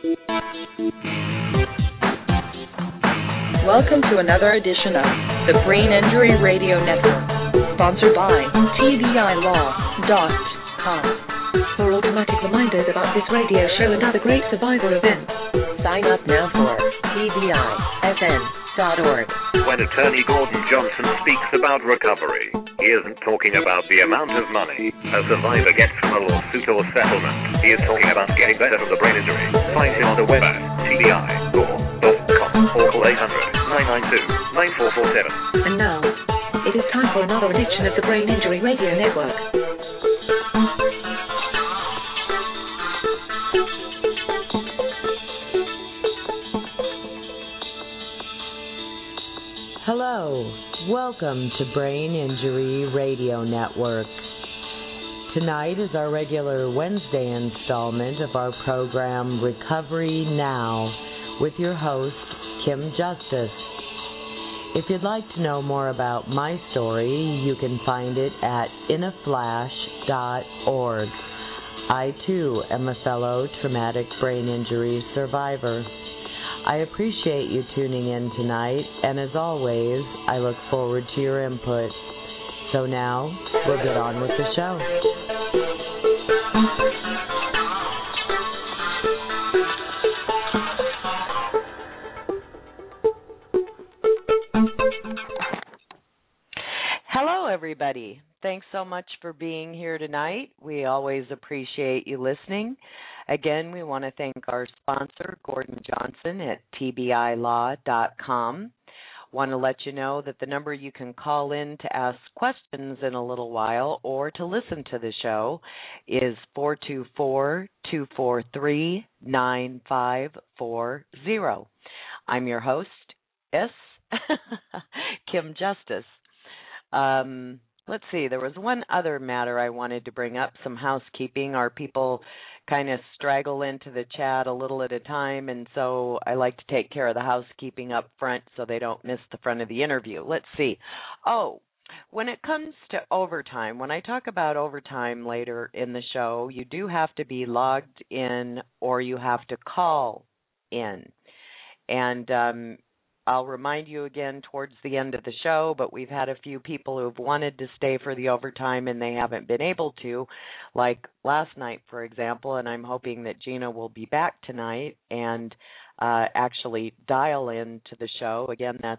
Welcome to another edition of the Brain Injury Radio Network, sponsored by TBILaw.com. For automatic reminders about this radio show and other great survivor events, sign up now for TBISN.org. When attorney Gordon Johnson speaks about recovery, he isn't talking about the amount of money a survivor gets from a lawsuit or settlement. He is talking about getting better from the brain injury. Find him on the web at TBILaw.com or call 800-992-9447. And now, it is time for another edition of the Brain Injury Radio Network. Hello, welcome to Brain Injury Radio Network. Tonight is our regular Wednesday installment of our program Recovery Now with your host, Kim Justice. If you'd like to know more about my story, you can find it at inaflash.org. I, too, am a fellow traumatic brain injury survivor. I appreciate you tuning in tonight, and as always, I look forward to your input. So now, we'll get on with the show. Hello, everybody. Thanks so much for being here tonight. We always appreciate you listening. Again, we want to thank our sponsor, Gordon Johnson at TBILaw.com. Want to let you know that the number you can call in to ask questions in a little while or to listen to the show is 424-243-9540. I'm your host, Kim Justice. Let's see, there was one other matter I wanted to bring up, some housekeeping. Our people kind of straggle into the chat a little at a time, and so I like to take care of the housekeeping up front so they don't miss the front of the interview. Let's see. Oh, when it comes to overtime, when I talk about overtime later in the show, you do have to be logged in or you have to call in. And I'll remind you again towards the end of the show, but we've had a few people who've wanted to stay for the overtime and they haven't been able to, like last night, for example, and I'm hoping that Gina will be back tonight and actually dial in to the show. Again, that's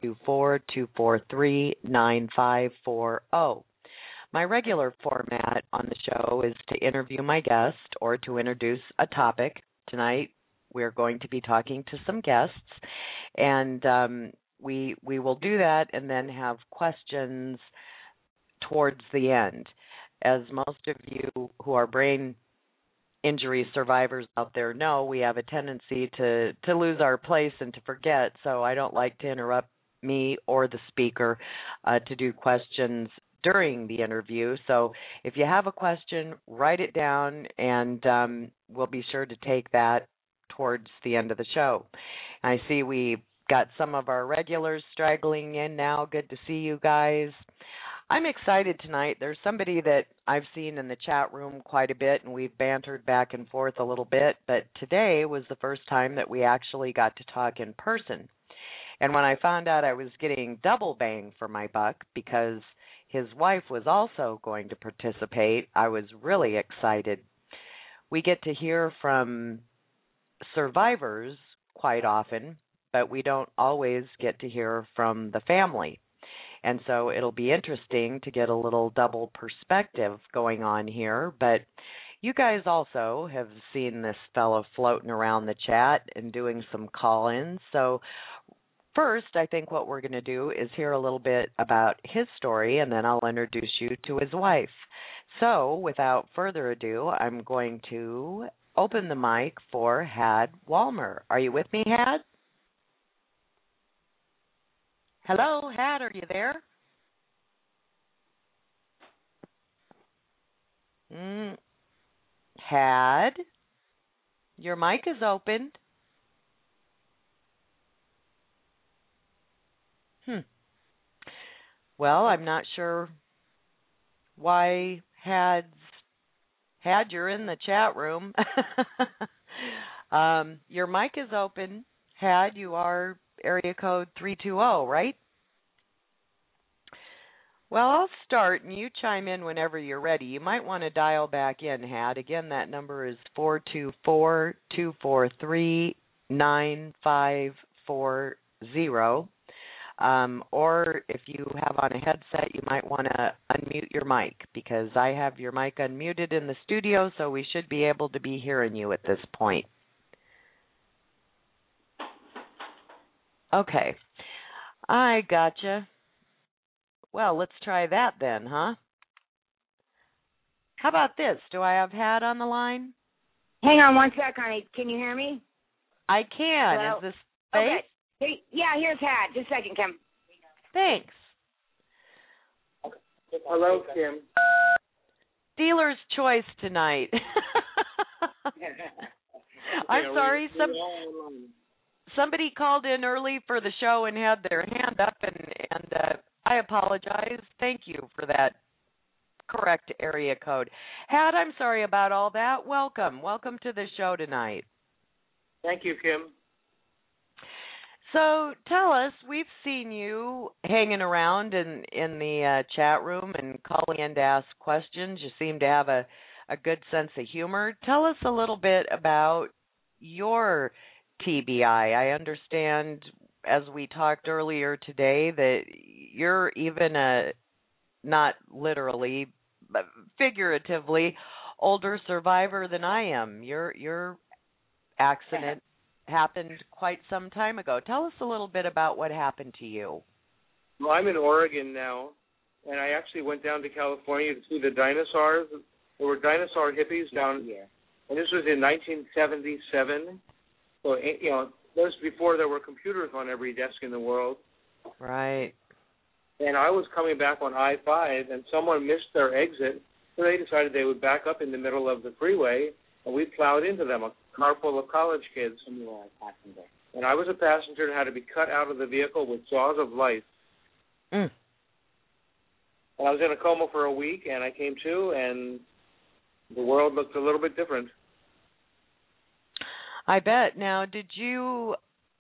424-243-9540. My regular format on the show is to interview my guest or to introduce a topic. Tonight, we're going to be talking to some guests, and we will do that and then have questions towards the end. As most of you who are brain injury survivors out there know, we have a tendency to lose our place and to forget, so I don't like to interrupt me or the speaker to do questions during the interview. So if you have a question, write it down, and we'll be sure to take that towards the end of the show. I see we got some of our regulars straggling in now. Good to see you guys. I'm excited tonight. There's somebody that I've seen in the chat room quite a bit, and we've bantered back and forth a little bit, but today was the first time that we actually got to talk in person. And when I found out I was getting double bang for my buck because his wife was also going to participate, I was really excited. We get to hear from survivors quite often, but we don't always get to hear from the family. And so it'll be interesting to get a little double perspective going on here. But you guys also have seen this fellow floating around the chat and doing some call-ins. So first, I think what we're going to do is hear a little bit about his story, and then I'll introduce you to his wife. So without further ado, I'm going to open the mic for Had Walmer. Are you with me, Had? Hello, Had, are you there? Had, your mic is opened. Well, I'm not sure why Had, you're in the chat room. Your mic is open, Had. You are area code 320, right? Well, I'll start, and you chime in whenever you're ready. You might want to dial back in, Had. Again, that number is 424-243-9540. Or if you have on a headset, you might want to unmute your mic, because I have your mic unmuted in the studio, so we should be able to be hearing you at this point. Okay. I gotcha. Well, let's try that then, huh? How about this? Do I have Had on the line? Hang on one sec, honey. Can you hear me? I can. Hello? Is this Faith? Okay. Hey, yeah, here's Had. Just a second, Kim. Thanks. Hello, Kim. Dealer's choice tonight. I'm sorry. Somebody called in early for the show and had their hand up, and I apologize. Thank you for that correct area code. Had, I'm sorry about all that. Welcome. Welcome to the show tonight. Thank you, Kim. So tell us, we've seen you hanging around in the chat room and calling in to ask questions. You seem to have a good sense of humor. Tell us a little bit about your TBI. I understand, as we talked earlier today, that you're even not literally, but figuratively, older survivor than I am. Your accident happened quite some time ago. Tell us a little bit about what happened to you. Well, I'm in Oregon now, and I actually went down to California to see the dinosaurs. There were dinosaur hippies down here, and this was in 1977. So, you know, that was before there were computers on every desk in the world. Right. And I was coming back on I-5, and someone missed their exit, so they decided they would back up in the middle of the freeway, and we plowed into them, a car full of college kids. And I was a passenger and had to be cut out of the vehicle with jaws of life. Mm. And I was in a coma for a week, and I came to, and the world looked a little bit different. I bet. Now, did you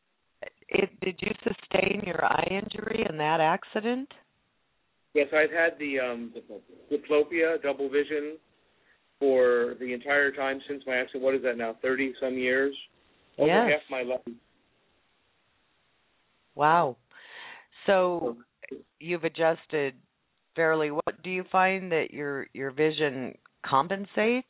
sustain your eye injury in that accident? Yes, I've had the diplopia, double vision, for the entire time since my accident. What is that now, 30-some years? Over half my life. Wow. So you've adjusted fairly well. Do you find that your vision compensates?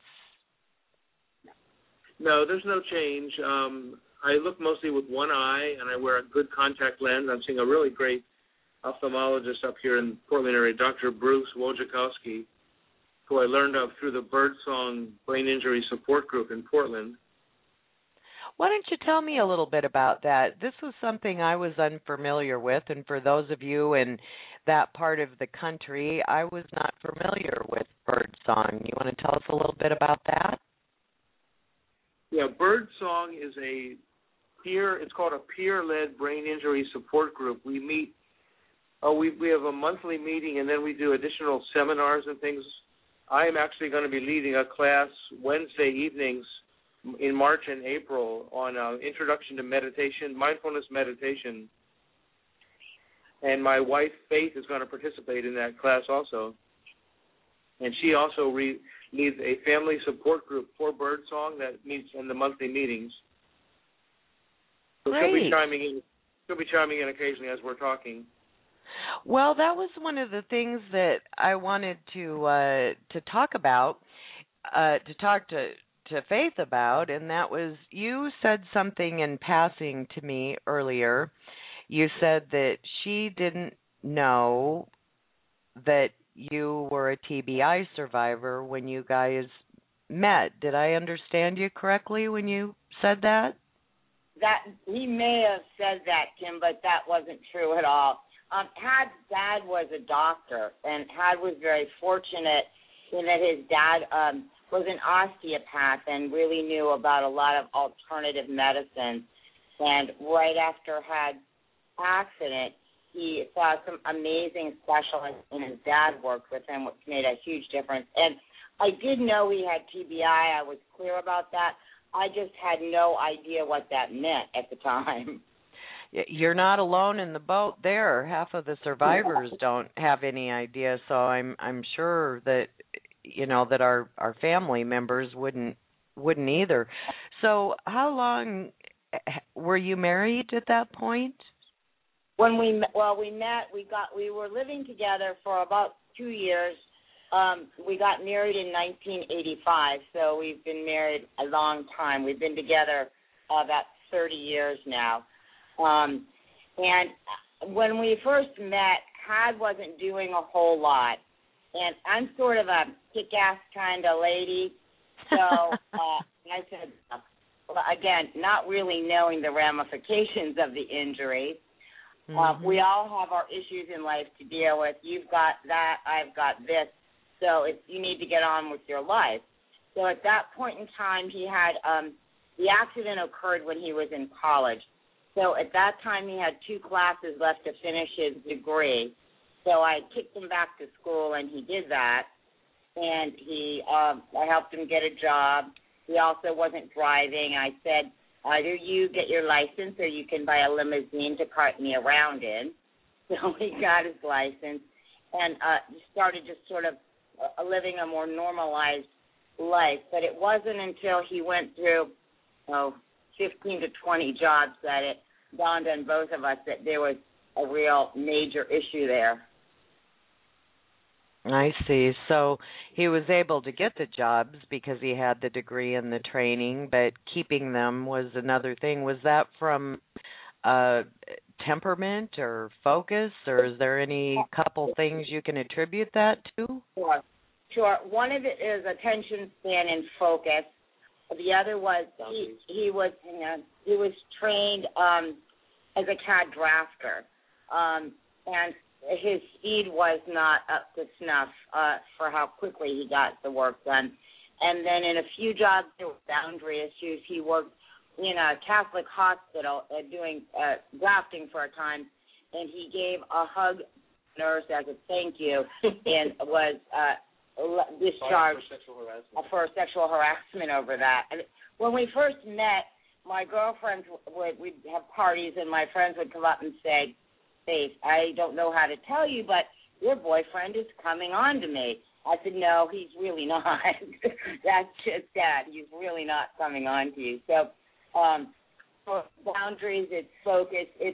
No, there's no change. I look mostly with one eye, and I wear a good contact lens. I'm seeing a really great ophthalmologist up here in the Portland area, Dr. Bruce Wojciechowski, who I learned of through the Birdsong Brain Injury Support Group in Portland. Why don't you tell me a little bit about that? This was something I was unfamiliar with, and for those of you in that part of the country, I was not familiar with Birdsong. You want to tell us a little bit about that? Yeah, Birdsong is it's called a peer-led brain injury support group. We meet, we have a monthly meeting, and then we do additional seminars and things. I am actually going to be leading a class Wednesday evenings in March and April on introduction to meditation, mindfulness meditation. And my wife, Faith, is going to participate in that class also. And she also leads a family support group for Birdsong that meets in the monthly meetings. So she'll be chiming in occasionally as we're talking. Well, that was one of the things that I wanted to talk about, to talk to Faith about, and that was, you said something in passing to me earlier. You said that she didn't know that you were a TBI survivor when you guys met. Did I understand you correctly when you said that? That he may have said that, Kim, but that wasn't true at all. Had's dad was a doctor, and Had was very fortunate in that his dad was an osteopath and really knew about a lot of alternative medicine. And right after Had's accident, he saw some amazing specialists, and his dad worked with him, which made a huge difference. And I did know he had TBI. I was clear about that. I just had no idea what that meant at the time. You're not alone in the boat there. Half of the survivors don't have any idea, so I'm sure that that our family members wouldn't either. So how long were you married at that point? When we met, we were living together for about 2 years. We got married in 1985, so we've been married a long time. We've been together about 30 years now. And when we first met, Had wasn't doing a whole lot. And I'm sort of a kick-ass kind of lady. So I said, again, not really knowing the ramifications of the injury. Mm-hmm. We all have our issues in life to deal with. You've got that. I've got this. So you need to get on with your life. So at that point in time, he had the accident occurred when he was in college. So at that time, he had 2 classes left to finish his degree. So I kicked him back to school, and he did that. And I helped him get a job. He also wasn't driving. I said, either you get your license or you can buy a limousine to cart me around in. So he got his license and started just sort of living a more normalized life. But it wasn't until he went through 15 to 20 jobs that it dawned on both of us that there was a real major issue there. I see. So he was able to get the jobs because he had the degree and the training, but keeping them was another thing. Was that from temperament or focus, or is there any couple things you can attribute that to? Sure. One of it is attention span and focus. The other was he was trained as a CAD drafter, and his speed was not up to snuff for how quickly he got the work done. And then in a few jobs there were boundary issues. He worked in a Catholic hospital doing drafting for a time, and he gave a hug to the nurse as a thank you and was discharged for sexual harassment over that. And when we first met, my girlfriends we'd have parties, and my friends would come up and say, Faith, I don't know how to tell you, but your boyfriend is coming on to me. I said, no, he's really not. That's just that. He's really not coming on to you. So for boundaries, it's focus, it's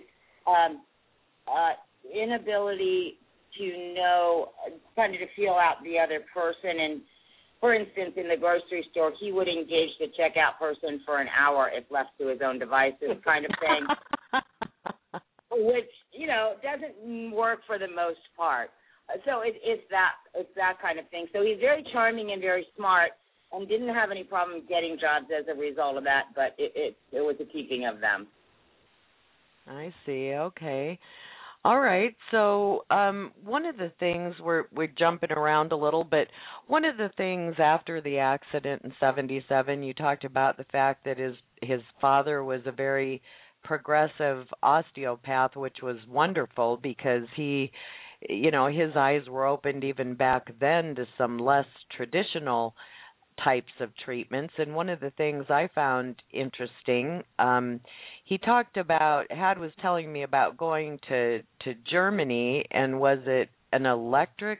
inability to know, kind of to feel out the other person. And, for instance, in the grocery store, he would engage the checkout person for an hour if left to his own devices, kind of thing. Which, doesn't work for the most part. So it's that kind of thing. So he's very charming and very smart and didn't have any problem getting jobs as a result of that, but it was the keeping of them. I see. Okay. All right. So one of the things, we're jumping around a little, but one of the things after the accident in 1977, you talked about the fact that his father was a very progressive osteopath, which was wonderful because he, his eyes were opened even back then to some less traditional types of treatments. And one of the things I found interesting, he talked about, Had was telling me about going to Germany, and was it an electroacupuncture?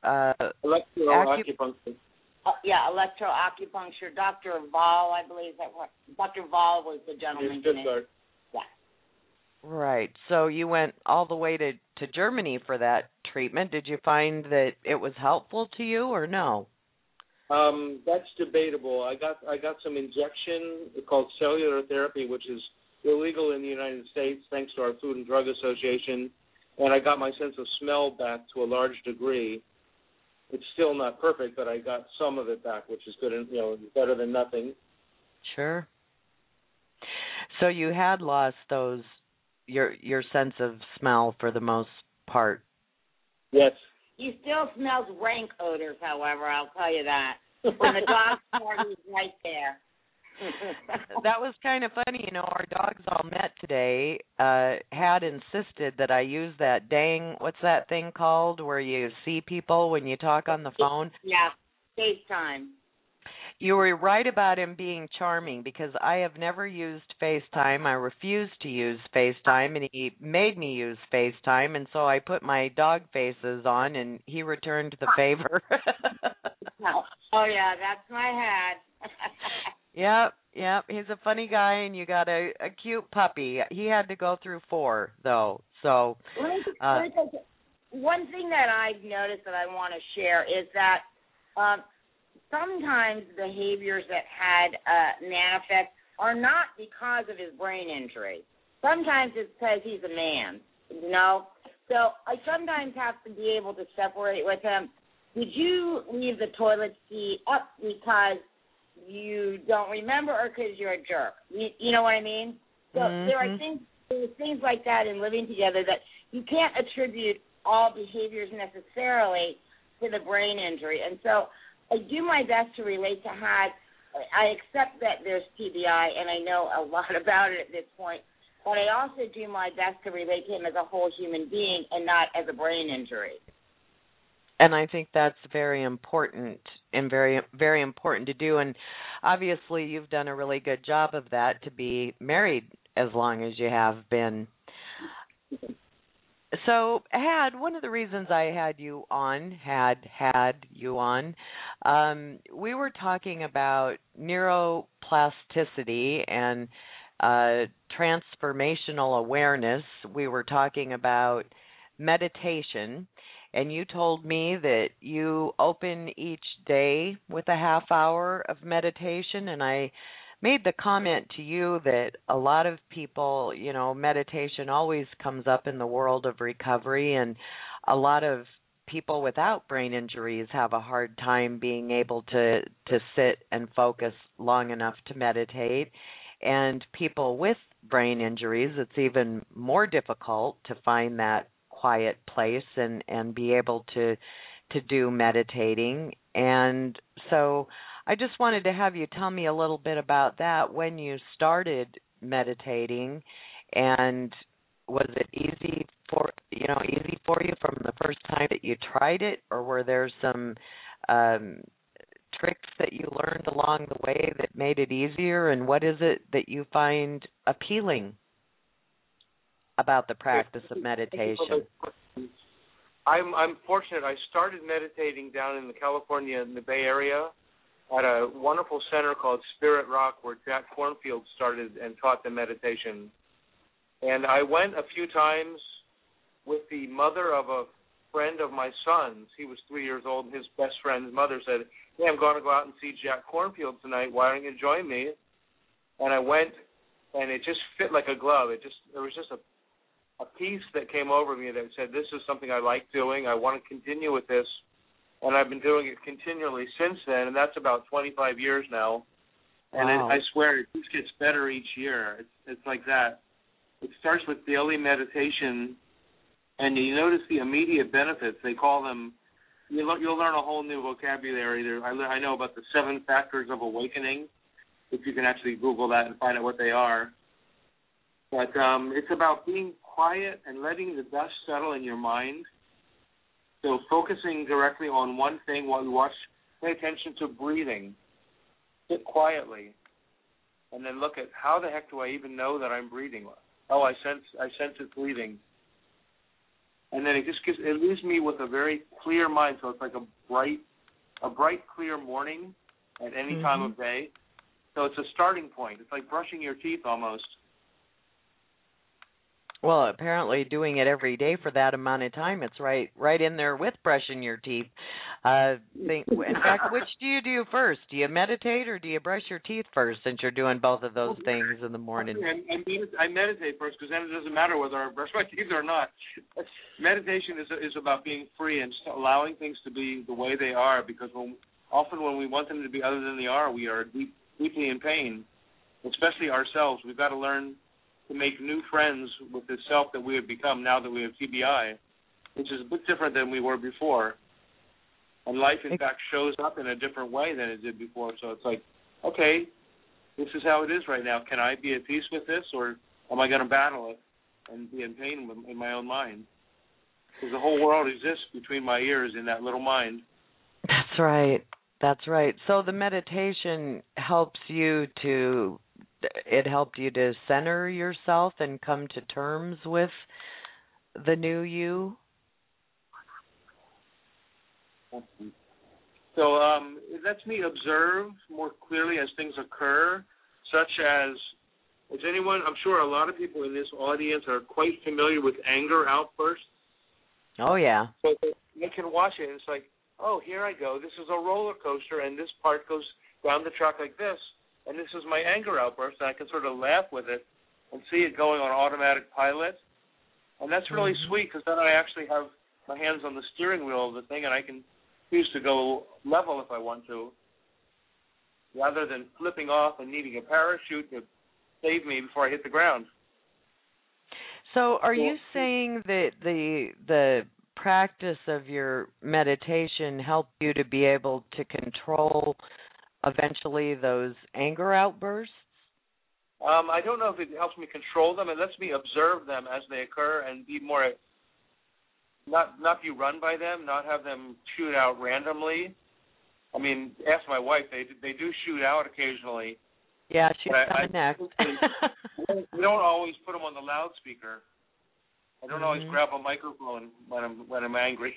Electroacupuncture. Dr. Wahl, I believe Dr. Wahl was the gentleman's name. Yeah. Right. So you went all the way to Germany for that treatment. Did you find that it was helpful to you or no? That's debatable. I got some injection called cellular therapy, which is illegal in the United States thanks to our Food and Drug Association, and I got my sense of smell back to a large degree. It's still not perfect, but I got some of it back, which is good and better than nothing. Sure. So you had lost your sense of smell for the most part. Yes. He still smells rank odors, however, I'll tell you that. When the dog's party is right there. That was kind of funny. Our dogs all met today. Had insisted that I use that what's that thing called where you see people when you talk on the phone? Yeah, FaceTime. You were right about him being charming because I have never used FaceTime. I refused to use FaceTime, and he made me use FaceTime, and so I put my dog faces on, and he returned the favor. Oh, yeah, that's my hat. Yep. He's a funny guy, and you got a cute puppy. He had to go through 4, though. So, one thing that I've noticed that I want to share is that sometimes behaviors that had manifest are not because of his brain injury. Sometimes it's because he's a man, you know? So I sometimes have to be able to separate with him. Did you leave the toilet seat up because you don't remember or because you're a jerk? You know what I mean? So there are things like that in living together that you can't attribute all behaviors necessarily to the brain injury. And so I do my best to relate to Had. I accept that there's TBI, and I know a lot about it at this point, but I also do my best to relate to him as a whole human being and not as a brain injury. And I think that's very important and very, very important to do. And obviously you've done a really good job of that, to be married as long as you have been. So, Had, one of the reasons I had you on, we were talking about neuroplasticity and transformational awareness. We were talking about meditation, and you told me that you open each day with a half hour of meditation, and I made the comment to you that a lot of people, you know, meditation always comes up in the world of recovery, and a lot of people without brain injuries have a hard time being able to sit and focus long enough to meditate. And people with brain injuries, it's even more difficult to find that quiet place and be able to do meditating. And so I just wanted to have you tell me a little bit about that, when you started meditating, and was it easy for you from the first time that you tried it, or were there some tricks that you learned along the way that made it easier, and what is it that you find appealing about the practice of meditation? I'm fortunate. I started meditating down in the Bay Area, at a wonderful center called Spirit Rock, where Jack Kornfield started and taught the meditation. And I went a few times with the mother of a friend of my son's. He was 3 years old, and his best friend's mother said, "Hey, I'm going to go out and see Jack Kornfield tonight. Why don't you join me?" And I went, and it just fit like a glove. There was just a peace that came over me that said, this is something I like doing. I want to continue with this. And I've been doing it continually since then, and that's about 25 years now. And wow. I swear it just gets better each year. It's like that. It starts with daily meditation, and you notice the immediate benefits. They call them, you'll learn a whole new vocabulary. I know about the 7 factors of awakening, if you can actually Google that and find out what they are. But it's about being quiet and letting the dust settle in your mind. So focusing directly on one thing while you watch, pay attention to breathing. Sit quietly, and then look at, how the heck do I even know that I'm breathing? Oh, I sense it breathing. And then it leaves me with a very clear mind. So it's like a bright, clear morning at any time of day. So it's a starting point. It's like brushing your teeth almost. Well, apparently doing it every day for that amount of time, it's right in there with brushing your teeth. In fact, which do you do first? Do you meditate or do you brush your teeth first, since you're doing both of those things in the morning? I meditate first, because then it doesn't matter whether I brush my teeth or not. Meditation is about being free and just allowing things to be the way they are, because often when we want them to be other than they are, we are deeply in pain, especially ourselves. We've got to learn to make new friends with the self that we have become now that we have TBI, which is a bit different than we were before. And life, in fact, shows up in a different way than it did before. So it's like, okay, this is how it is right now. Can I be at peace with this, or am I going to battle it and be in pain in my own mind? Because the whole world exists between my ears in that little mind. That's right. That's right. So the meditation helped you to center yourself and come to terms with the new you? So it lets me observe more clearly as things occur, such as anyone, I'm sure a lot of people in this audience are quite familiar with anger outbursts. Oh, yeah. So they can watch it, and it's like, oh, here I go. This is a roller coaster, and this part goes down the track like this, and this is my anger outburst, and I can sort of laugh with it and see it going on automatic pilot. And that's really sweet, because then I actually have my hands on the steering wheel of the thing, and I can choose to go level if I want to, rather than flipping off and needing a parachute to save me before I hit the ground. So are you saying that the practice of your meditation helped you to be able to control eventually those anger outbursts? I don't know if it helps me control them. It lets me observe them as they occur and be more, not be run by them, not have them shoot out randomly. I mean, ask my wife. They do shoot out occasionally. Yeah, she's coming next. We don't always put them on the loudspeaker. I don't always grab a microphone when I'm angry.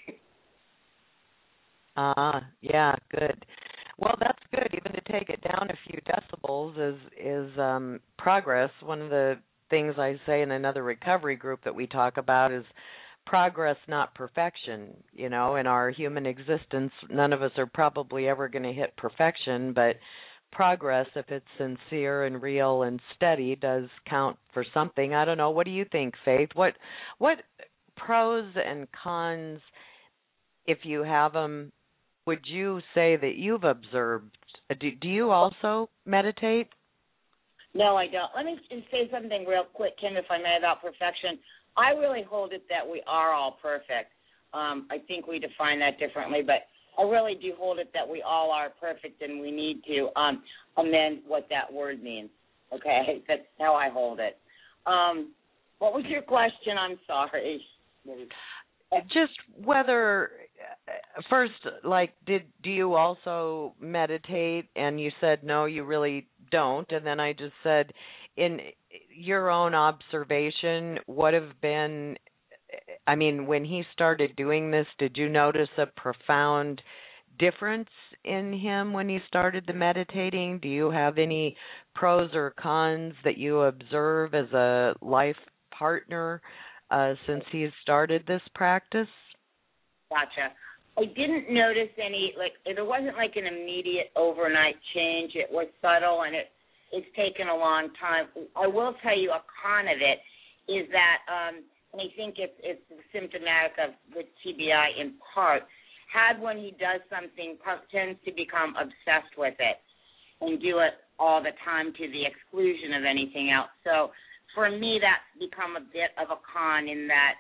Yeah, good. Well, that's good. Even to take it down a few decibels is progress. One of the things I say in another recovery group that we talk about is progress, not perfection. You know, in our human existence, none of us are probably ever going to hit perfection, but progress, if it's sincere and real and steady, does count for something. I don't know. What do you think, Faith? What pros and cons, if you have them, would you say that you've observed? Do you also meditate? No, I don't. Let me say something real quick, Kim, if I may, about perfection. I really hold it that we are all perfect. I think we define that differently, but I really do hold it that we all are perfect, and we need to amend what that word means. Okay, that's how I hold it. What was your question? I'm sorry. Just whether, first, like, do you also meditate? And you said, no, you really don't. And then I just said, in your own observation, what have been, I mean, when he started doing this, did you notice a profound difference in him when he started the meditating? Do you have any pros or cons that you observe as a life partner since he's started this practice? Gotcha. I didn't notice any, there wasn't like an immediate overnight change. It was subtle, and it's taken a long time. I will tell you a con of it is that, and I think it's symptomatic of the TBI in part, when he does something, tends to become obsessed with it and do it all the time to the exclusion of anything else. So for me, that's become a bit of a con in that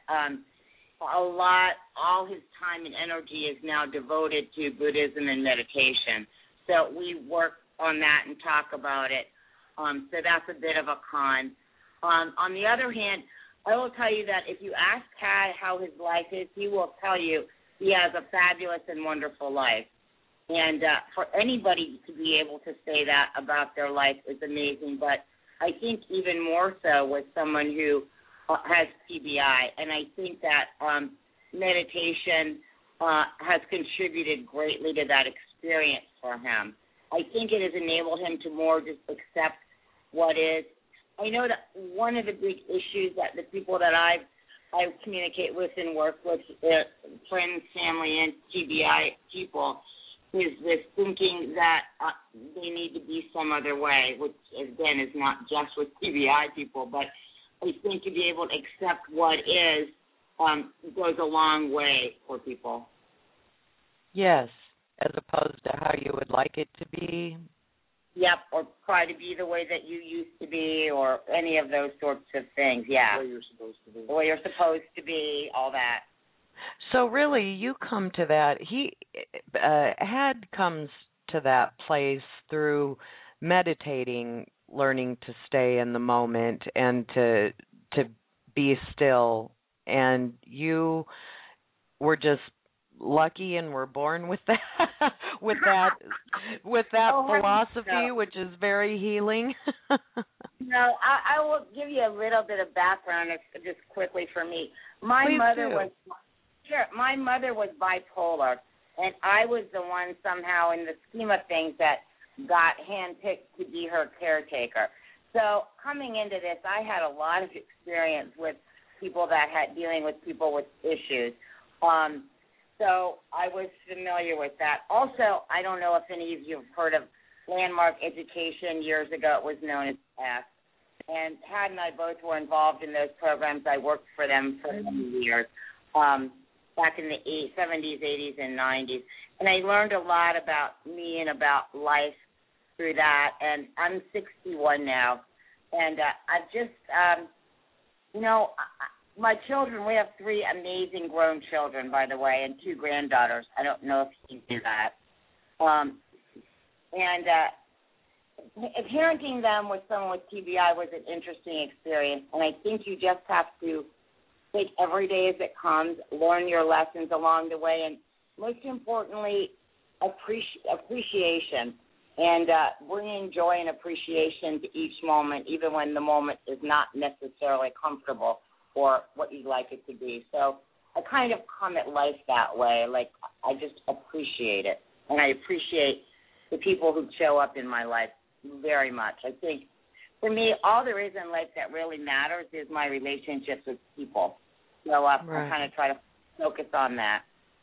all his time and energy is now devoted to Buddhism and meditation. So we work on that and talk about it. So that's a bit of a con. On the other hand, I will tell you that if you ask Tad how his life is, he will tell you he has a fabulous and wonderful life. And for anybody to be able to say that about their life is amazing. But I think even more so with someone who has TBI. And I think that meditation has contributed greatly to that experience for him. I think it has enabled him to more just accept what is. I know that one of the big issues that the people that I communicate with and work with, friends, family, and TBI people, is this thinking that they need to be some other way, which, again, is not just with TBI people, but I think to be able to accept what is goes a long way for people. Yes, as opposed to how you would like it to be. Yep, or try to be the way that you used to be, or any of those sorts of things, yeah. The way you're supposed to be. The way you're supposed to be, all that. So really, you come to that. He comes to that place through meditating, learning to stay in the moment and to be still. And you were just lucky and were born with that philosophy, which is very healing? No, I will give you a little bit of background just quickly for me. My mother was bipolar, and I was the one somehow in the scheme of things that got handpicked to be her caretaker. So coming into this, I had a lot of experience with people that had dealing with people with issues. So I was familiar with that. Also, I don't know if any of you have heard of Landmark Education. Years ago, it was known as PASS. And Tad and I both were involved in those programs. I worked for them for many years, back in the 70s, 80s, and 90s. And I learned a lot about me and about life through that. And I'm 61 now. And I've just, my children, we have 3 amazing grown children, by the way, and 2 granddaughters. I don't know if you do that. Parenting them with someone with TBI was an interesting experience, and I think you just have to take every day as it comes, learn your lessons along the way, and most importantly, appreciation, and bringing joy and appreciation to each moment, even when the moment is not necessarily comfortable or what you'd like it to be. So I kind of come at life that way. Like, I just appreciate it, and I appreciate the people who show up in my life very much. I think, for me, all there is in life that really matters is my relationships with people. So I kind of try to focus on that.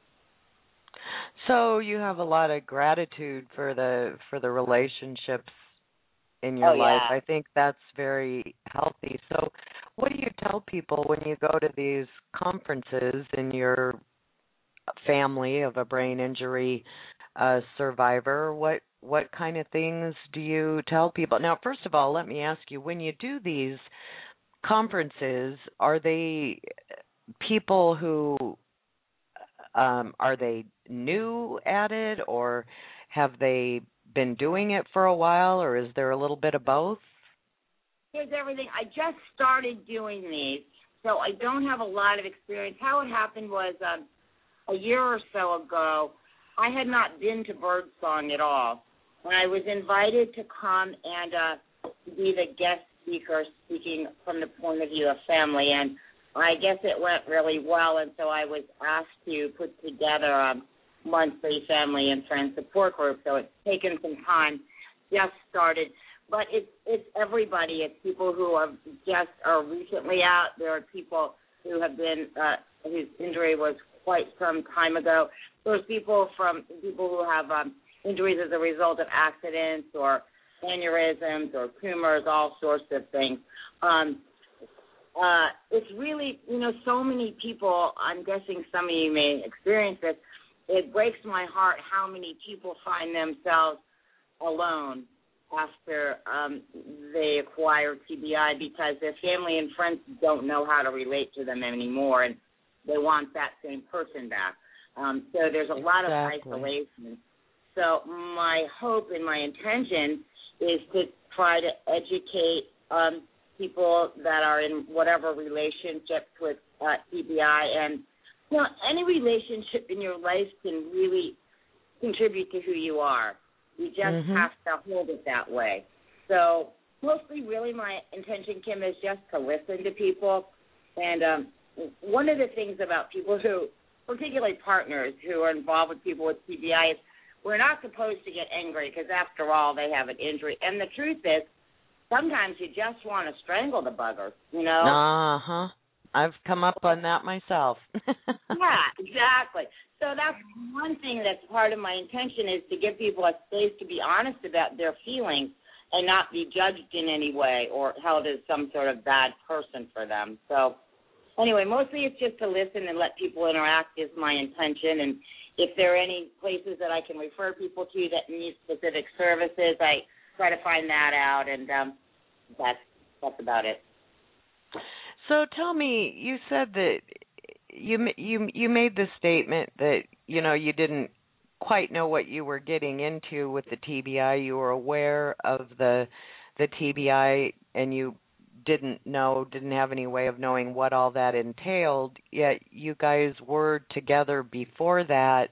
So you have a lot of gratitude for the relationships in your life. Yeah. I think that's very healthy. So what do you tell people when you go to these conferences in your family of a brain injury survivor? What kind of things do you tell people? Now, first of all, let me ask you, when you do these conferences, are they people who are they new at it, or have they been doing it for a while, or is there a little bit of both? Here's everything. I just started doing these, so I don't have a lot of experience. How it happened was a year or so ago, I had not been to Birdsong at all. And I was invited to come and be the guest speaker, speaking from the point of view of family. And I guess it went really well, and so I was asked to put together a monthly family and friend support group. So it's taken some time, just started. But it's everybody. It's people who are recently out. There are people who have been whose injury was quite some time ago. There's people who have injuries as a result of accidents or aneurysms or tumors, all sorts of things. It's really, so many people, I'm guessing some of you may experience this, it breaks my heart how many people find themselves alone after they acquire TBI because their family and friends don't know how to relate to them anymore, and they want that same person back. So there's a lot of isolation. So my hope and my intention is to try to educate people that are in whatever relationship with TBI. And, any relationship in your life can really contribute to who you are. You just have to hold it that way. So mostly really my intention, Kim, is just to listen to people. And one of the things about people who, particularly partners who are involved with people with TBI, is we're not supposed to get angry because, after all, they have an injury. And the truth is, sometimes you just want to strangle the buggers, Uh-huh. I've come up on that myself. Yeah, exactly. So that's one thing that's part of my intention, is to give people a space to be honest about their feelings and not be judged in any way or held as some sort of bad person for them. So anyway, mostly it's just to listen and let people interact is my intention. And if there are any places that I can refer people to that need specific services, I try to find that out, and that's about it. So tell me, you said that you made the statement that you didn't quite know what you were getting into with the TBI. You were aware of the TBI, and you didn't have any way of knowing what all that entailed, yet you guys were together before that.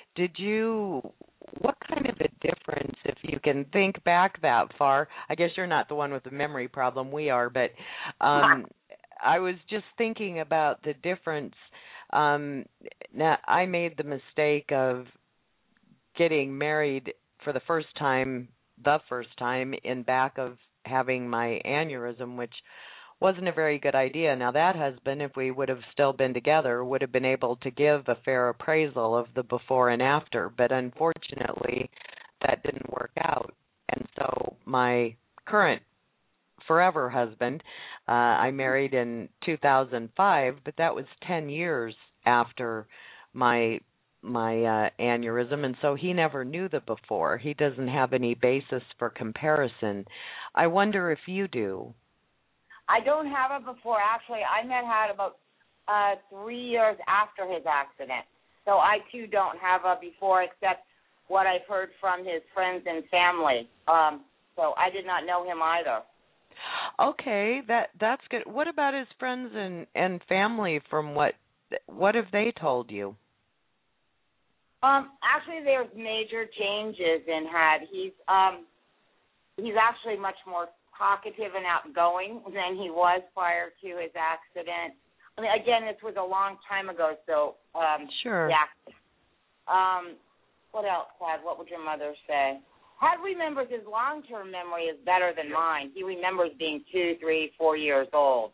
What kind of a difference, if you can think back that far? I guess you're not the one with the memory problem, we are, but I was just thinking about the difference. Now, I made the mistake of getting married for the first time in back of having my aneurysm, which wasn't a very good idea. Now, that husband, if we would have still been together, would have been able to give a fair appraisal of the before and after, but unfortunately, that didn't work out. And so my current forever husband, I married in 2005, but that was 10 years after my aneurysm, and so he never knew the before. He doesn't have any basis for comparison. I wonder if you do. I don't have it before. Actually, I met Had about 3 years after his accident. So I, too, don't have a before except what I've heard from his friends and family. So I did not know him either. Okay, that's good. What about his friends and family? From what have they told you? Actually, there's major changes in Had. He's actually much more talkative and outgoing than he was prior to his accident. I mean, again, this was a long time ago, so sure. Yeah. What else, Had? What would your mother say? Had remembers his long-term memory is better than mine. He remembers being 2, 3, 4 years old.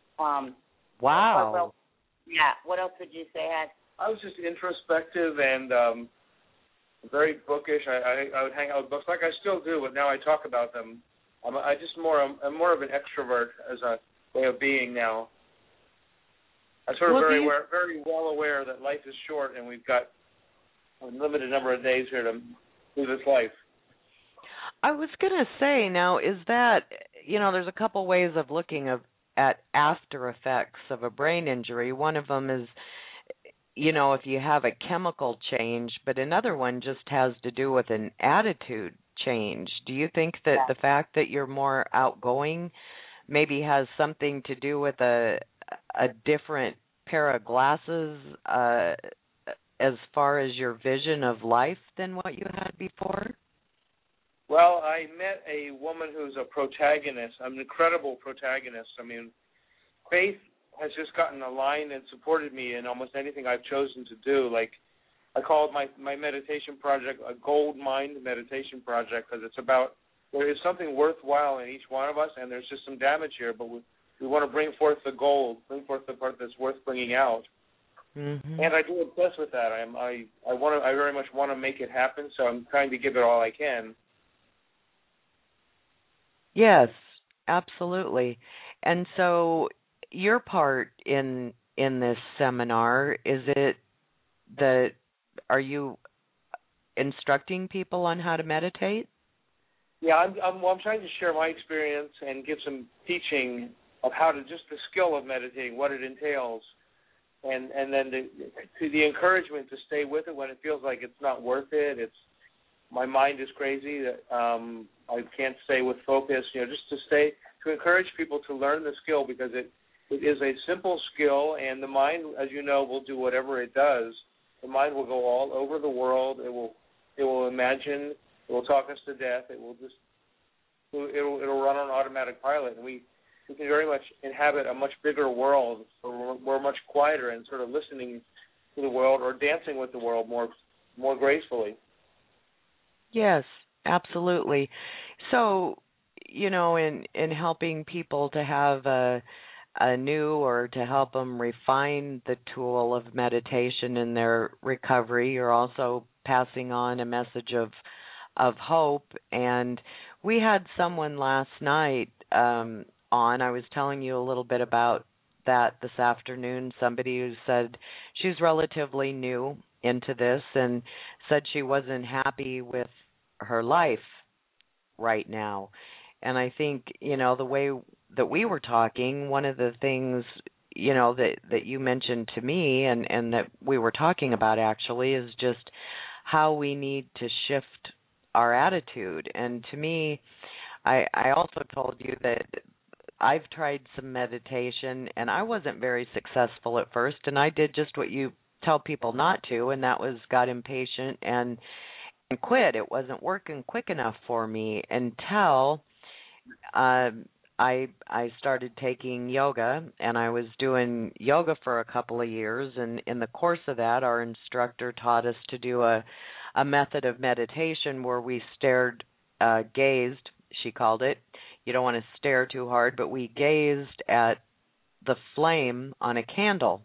Wow. Yeah. What else would you say, Had? I was just introspective and very bookish. I would hang out with books like I still do, but now I talk about them. I'm more of an extrovert as a way of being now. I'm sort of very well aware that life is short and we've got a limited number of days here to live this life. I was going to say, now, is that, there's a couple ways of looking at after effects of a brain injury. One of them is, if you have a chemical change, but another one just has to do with an attitude change. Do you think that the fact that you're more outgoing maybe has something to do with a different pair of glasses as far as your vision of life than what you had before? Well, I met a woman who's a protagonist, an incredible protagonist. I mean, Faith has just gotten aligned and supported me in almost anything I've chosen to do. Like, I call it my meditation project a gold mind meditation project because it's about there is something worthwhile in each one of us, and there's just some damage here, but we want to bring forth the gold, bring forth the part that's worth bringing out. Mm-hmm. And I do obsess with that. I very much want to make it happen, so I'm trying to give it all I can. Yes, absolutely. And so your part in this seminar, is it that are you instructing people on how to meditate? Yeah, I'm trying to share my experience and give some teaching of how to just the skill of meditating, what it entails, and then the encouragement to stay with it when it feels like it's not worth it. My mind is crazy that I can't stay with focus. Just to encourage people to learn the skill because it is a simple skill, and the mind, as you know, will do whatever it does. The mind will go all over the world. It will imagine. It will talk us to death. It'll run on automatic pilot, and we can very much inhabit a much bigger world. So we're much quieter and sort of listening to the world or dancing with the world more gracefully. Yes, absolutely. So, in helping people to have a new or to help them refine the tool of meditation in their recovery, you're also passing on a message of hope. And we had someone last night on. I was telling you a little bit about that this afternoon, somebody who said she's relatively new into this and said she wasn't happy with her life right now. And I think, the way that we were talking, one of the things, that you mentioned to me and that we were talking about actually is just how we need to shift our attitude. And to me, I also told you that I've tried some meditation, and I wasn't very successful at first, and I did just what you tell people not to, and that was got impatient and quit. It wasn't working quick enough for me until I started taking yoga, and I was doing yoga for a couple of years, and in the course of that, our instructor taught us to do a method of meditation where we gazed, she called it. You don't want to stare too hard, but we gazed at the flame on a candle.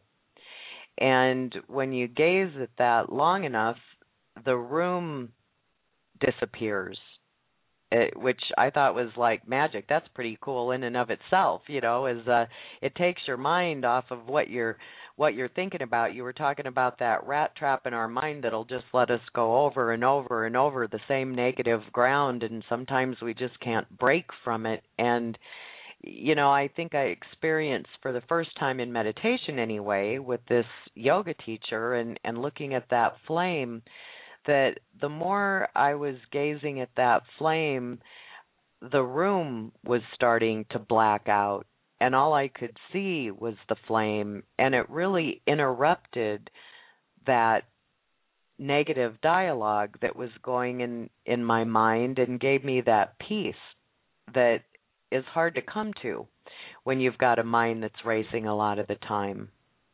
And when you gaze at that long enough, the room disappears, which I thought was like magic. That's pretty cool in and of itself, it takes your mind off of what you're thinking about. You were talking about that rat trap in our mind that'll just let us go over and over and over the same negative ground, and sometimes we just can't break from it. And I think I experienced for the first time in meditation anyway with this yoga teacher and looking at that flame, that the more I was gazing at that flame, the room was starting to black out, and all I could see was the flame, and it really interrupted that negative dialogue that was going in my mind and gave me that peace that is hard to come to when you've got a mind that's racing a lot of the time.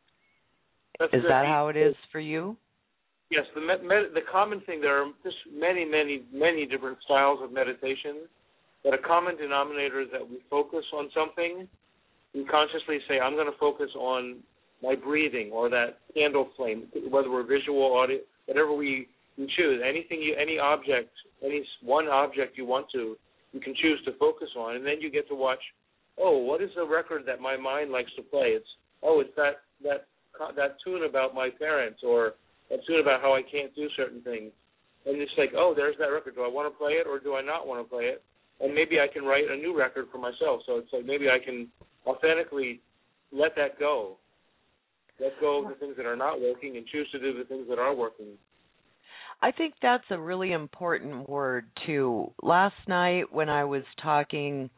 Is that how it is for you? Yes, the common thing, there are just many, many, many different styles of meditation, but a common denominator is that we focus on something. We consciously say, I'm going to focus on my breathing or that candle flame, whether we're visual, audio, whatever we choose. Any object, any one object you want to, you can choose to focus on, and then you get to watch, what is the record that my mind likes to play? It's that tune about my parents, or that tune about how I can't do certain things. And it's like, there's that record. Do I want to play it or do I not want to play it? And maybe I can write a new record for myself. So it's like maybe I can authentically let that go. Let go of the things that are not working and choose to do the things that are working. I think that's a really important word, too. Last night when I was talking,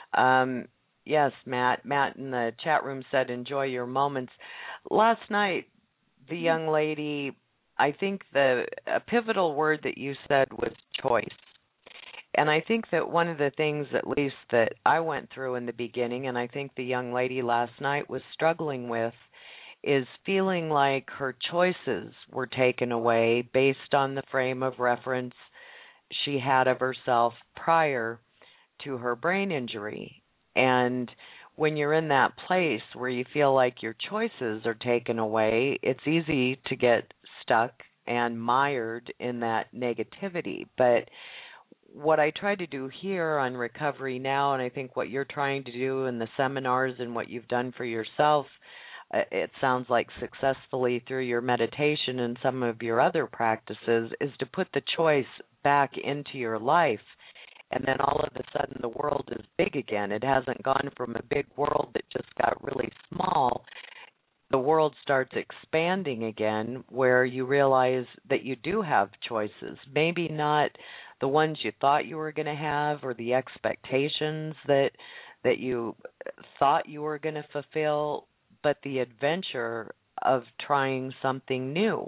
yes, Matt in the chat room said, enjoy your moments. Last night, the young lady, I think a pivotal word that you said was choice. And I think that one of the things, at least, that I went through in the beginning, and I think the young lady last night was struggling with, is feeling like her choices were taken away based on the frame of reference she had of herself prior to her brain injury. And when you're in that place where you feel like your choices are taken away, it's easy to get stuck and mired in that negativity. But what I try to do here on Recovery Now, and I think what you're trying to do in the seminars and what you've done for yourself, it sounds like successfully through your meditation and some of your other practices, is to put the choice back into your life. And then all of a sudden the world is big again. It hasn't gone from a big world that just got really small. The world starts expanding again, where you realize that you do have choices. Maybe not the ones you thought you were going to have, or the expectations that you thought you were going to fulfill, but the adventure of trying something new.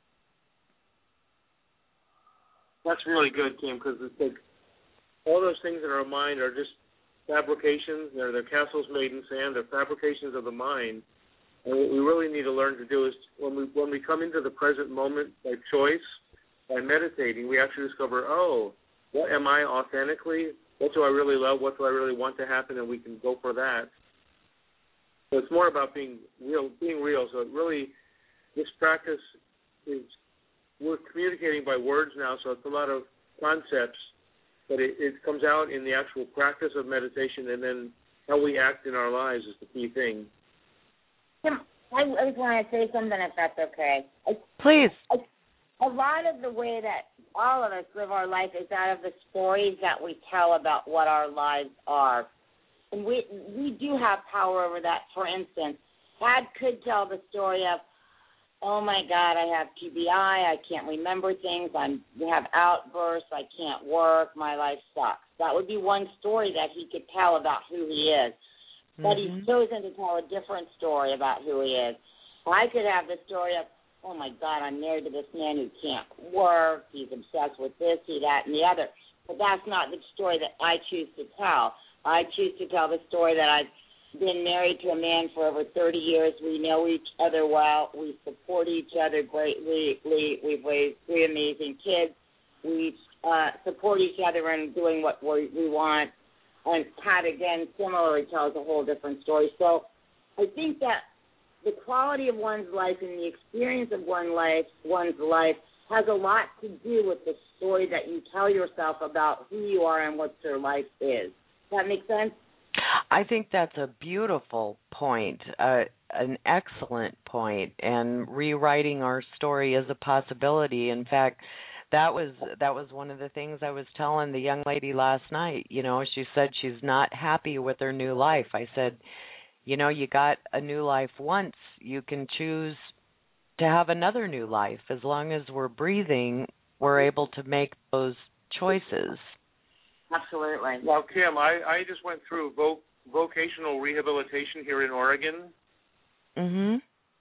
That's really good, Kim, because it's like all those things in our mind are just fabrications. They're castles made in sand. They're fabrications of the mind. And what we really need to learn to do is when we come into the present moment by choice, by meditating, we actually discover, what am I authentically? What do I really love? What do I really want to happen? And we can go for that. So it's more about being real. So it really, this practice is, we're communicating by words now, so it's a lot of concepts, but it comes out in the actual practice of meditation, and then how we act in our lives is the key thing. I just want to say something, if that's okay. Please. A lot of the way that all of us live our life is out of the stories that we tell about what our lives are. And we do have power over that. For instance, Dad could tell the story of, oh, my God, I have TBI, I can't remember things, I have outbursts, I can't work, my life sucks. That would be one story that he could tell about who he is. but he's chosen to tell a different story about who he is. I could have the story of, oh, my God, I'm married to this man who can't work. He's obsessed with this, he, that, and the other. But that's not the story that I choose to tell. I choose to tell the story that I've been married to a man for over 30 years. We know each other well. We support each other greatly. We've raised 3 amazing kids. We support each other in doing what we want. And Pat, again, similarly tells a whole different story. So I think that the quality of one's life and the experience of one's life has a lot to do with the story that you tell yourself about who you are and what your life is. Does that make sense? I think that's a beautiful point, an excellent point, and rewriting our story is a possibility. In fact, that was one of the things I was telling the young lady last night. You know, she said she's not happy with her new life. I said, you know, you got a new life once. You can choose to have another new life. As long as we're breathing, we're able to make those choices. Absolutely. Well, Kim, I just went through vocational rehabilitation here in Oregon. Mhm.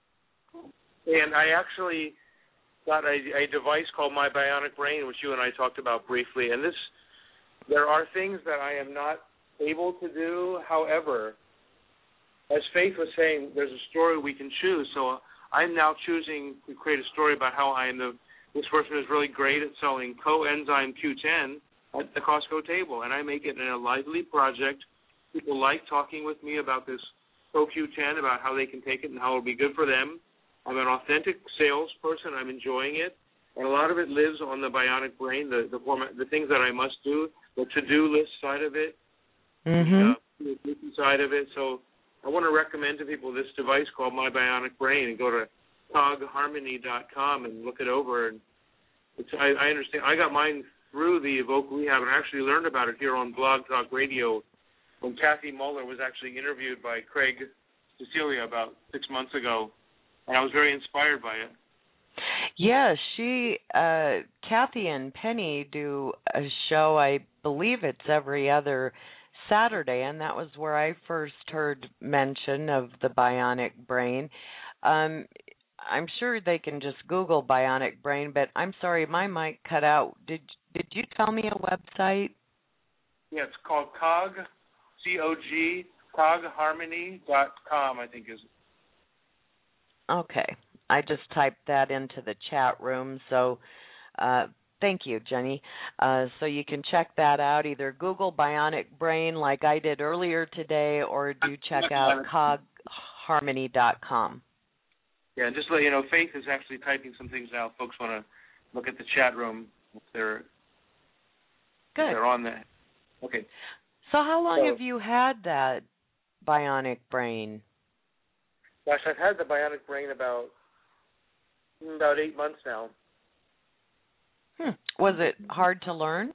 And I actually got a device called My Bionic Brain, which you and I talked about briefly. And there are things that I am not able to do. However, as Faith was saying, there's a story we can choose. So I'm now choosing to create a story about how this person is really great at selling coenzyme Q10 at the Costco table, and I make it in a lively project. People like talking with me about this CoQ10, about how they can take it and how it'll be good for them. I'm an authentic salesperson. I'm enjoying it, and a lot of it lives on the Bionic Brain, the format, the things that I must do, the to-do list side of it, the side of it. So I want to recommend to people this device called My Bionic Brain, and go to cogharmony.com and look it over. And I understand. I got mine through the Evoke Rehab, and I actually learned about it here on Blog Talk Radio when Kathy Muller was actually interviewed by Craig Cecilia about 6 months ago, and I was very inspired by it. Yeah, Kathy and Penny do a show, I believe it's every other Saturday, and that was where I first heard mention of the Bionic Brain. I'm sure they can just Google Bionic Brain, but I'm sorry, my mic cut out. Did you tell me a website? Yeah, it's called COG, C-O-G, cogharmony.com, I think is. Okay. I just typed that into the chat room, so thank you, Jenny. So you can check that out. Either Google Bionic Brain like I did earlier today, or do check out cogharmony.com. Yeah, and just to let you know, Faith is actually typing some things out. Folks want to look at the chat room if they're on that. Okay. So how long have you had that Bionic Brain? Gosh, I've had the Bionic Brain about 8 months now. Was it hard to learn?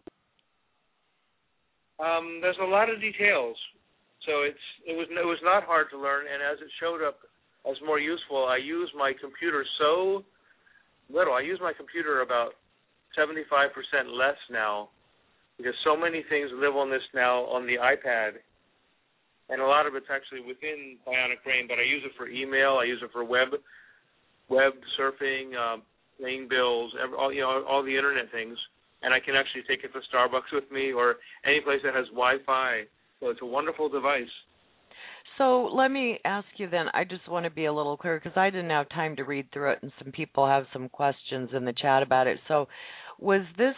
There's a lot of details, so it was not hard to learn. And as it showed up as more useful, I use my computer so little. I use my computer about 75% less now, because so many things live on this now on the iPad, and a lot of it's actually within Bionic Brain. But I use it for email. I use it for web surfing, paying bills, all the internet things. And I can actually take it to Starbucks with me or any place that has Wi-Fi. So it's a wonderful device. So let me ask you then, I just want to be a little clear because I didn't have time to read through it, and some people have some questions in the chat about it. So was this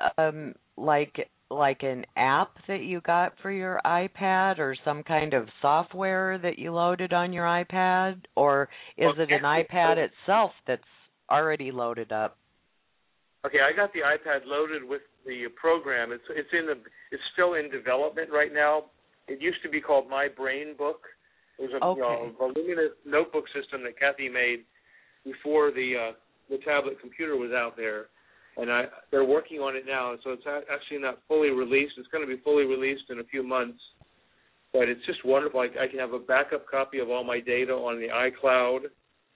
like an app that you got for your iPad, or some kind of software that you loaded on your iPad, or is it an iPad itself that's already loaded up? Okay, I got the iPad loaded with the program. It's still in development right now. It used to be called My Brain Book. It was a voluminous notebook system that Kathy made before the tablet computer was out there, and they're working on it now. So it's actually not fully released. It's going to be fully released in a few months, but it's just wonderful. I can have a backup copy of all my data on the iCloud.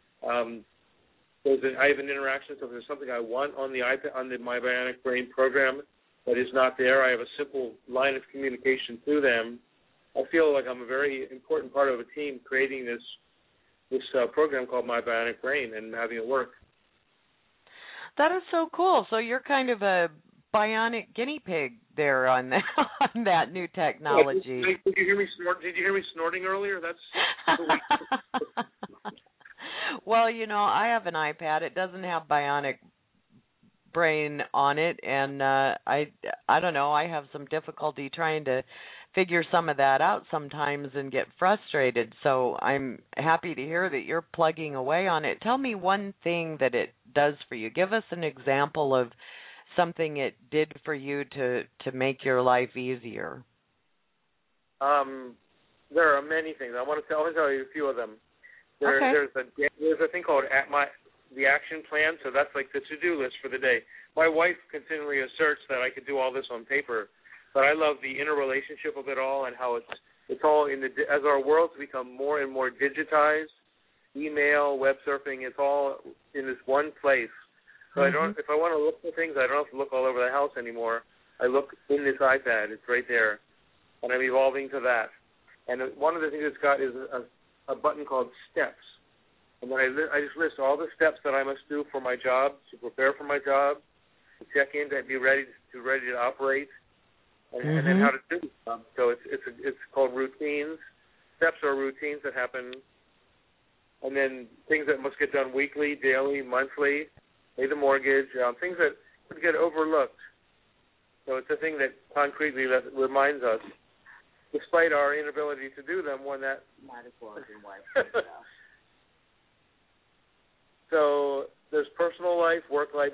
I have an interaction, so if there's something I want on the iPad, on My Bionic Brain program that is not there, I have a simple line of communication to them. I feel like I'm a very important part of a team creating this program called My Bionic Brain and having it work. That is so cool. So you're kind of a bionic guinea pig there on that, on that new technology. Did you hear me snort? Did you hear me snorting earlier? That's Well, you know, I have an iPad. It doesn't have bionic brain on it, and I don't know. I have some difficulty trying to figure some of that out sometimes and get frustrated. So I'm happy to hear that you're plugging away on it. Tell me one thing that it does for you. Give us an example of something it did for you to make your life easier. There are many things. I want to tell you a few of them. There's a thing called the action plan. So that's like the to-do list for the day. My wife continually asserts that I could do all this on paper, but I love the interrelationship of it all and how it's all as our world's become more and more digitized. Email, web surfing, it's all in this one place. So if I want to look for things, I don't have to look all over the house anymore. I look in this iPad. It's right there, and I'm evolving to that. And one of the things it's got is a button called Steps. And then I just list all the steps that I must do for my job, to prepare for my job, to check in, to be ready to operate, and then how to do it. So it's called routines. Steps are routines that happen, and then things that must get done weekly, daily, monthly, pay the mortgage, things that would get overlooked. So it's a thing that concretely reminds us, despite our inability to do them, when that might as well have been wiped. So there's personal life, work life.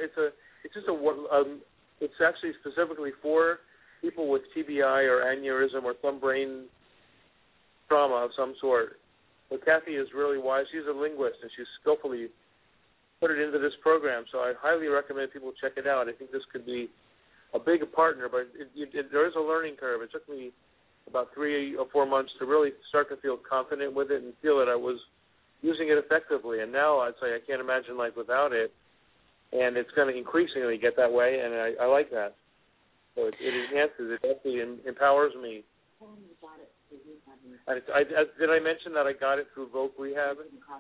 It's actually specifically for people with TBI or aneurysm or some brain trauma of some sort. But Kathy is really wise. She's a linguist, and she's skillfully put it into this program. So I highly recommend people check it out. I think this could be a big partner, but there is a learning curve. It took me about 3 or 4 months to really start to feel confident with it and feel that I was using it effectively. And now I'd say I can't imagine life without it, and it's going to increasingly get that way, and I like that. So it enhances, it actually empowers me. Did I mention that I got it through Voc Rehab?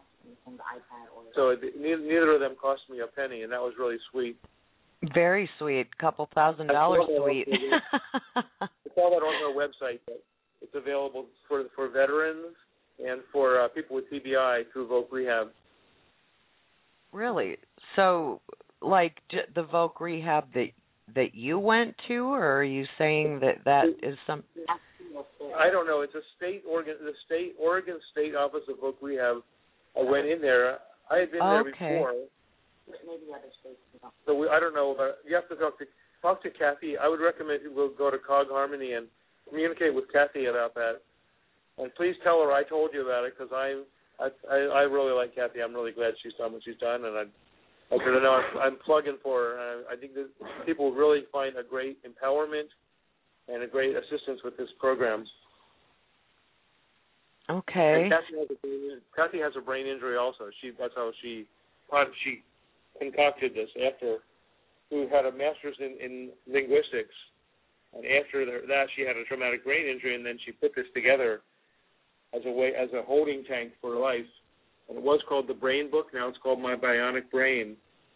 So neither of them cost me a penny, and that was really sweet. Very sweet, $2,000 sweet. It's all that on our website. But it's available for veterans and for people with TBI through Voc Rehab. Really? So, like the Voc Rehab that you went to, or are you saying that is some? I don't know. It's the Oregon State Office of Voc Rehab. I went in there. I had been there before. Maybe other states. So I don't know. You have to talk to Kathy. I would recommend you go to Cog Harmony and communicate with Kathy about that. And please tell her I told you about it, because I really like Kathy. I'm really glad she's done what she's done, and I'm plugging for her. I think that people will really find a great empowerment and a great assistance with this program. Okay. And Kathy has a brain injury also. That's how she concocted this after she had a master's in linguistics, and after that she had a traumatic brain injury, and then she put this together as a holding tank for life. And it was called the Brain Book. Now it's called My Bionic Brain.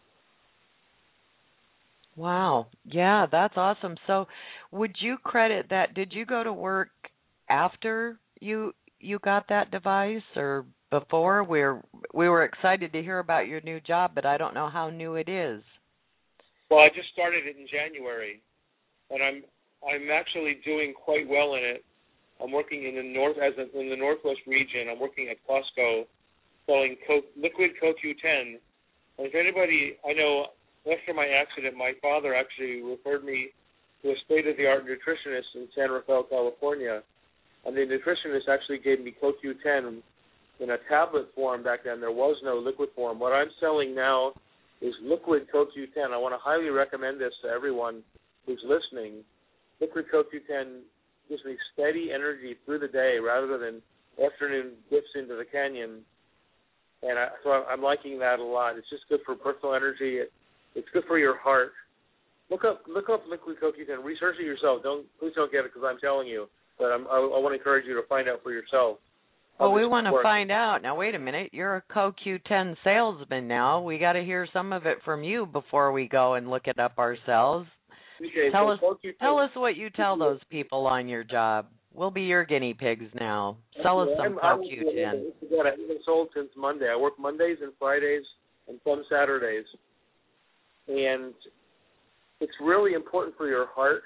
Wow. Yeah, that's awesome. So would you credit that? Did you go to work after you got that device or before? We were excited to hear about your new job, but I don't know how new it is. Well, I just started it in January, and I'm actually doing quite well in it. I'm working in the Northwest region. I'm working at Costco selling liquid CoQ10. And if anybody, I know after my accident, my father actually referred me to a state-of-the-art nutritionist in San Rafael, California. And the nutritionist actually gave me CoQ10 in a tablet form back then. There was no liquid form. What I'm selling now is liquid CoQ10. I want to highly recommend this to everyone who's listening. Liquid CoQ10 gives me steady energy through the day rather than afternoon dips into the canyon. And so I'm liking that a lot. It's just good for personal energy. It's good for your heart. Look up liquid CoQ10. Research it yourself. Please don't get it because I'm telling you. But I want to encourage you to find out for yourself. Well, we want to find out. Now, wait a minute. You're a CoQ10 salesman now. We got to hear some of it from you before we go and look it up ourselves. Okay, tell us what you tell those people on your job. We'll be your guinea pigs now. Sell us some CoQ10. I haven't sold since Monday. I work Mondays and Fridays and some Saturdays. And it's really important for your heart.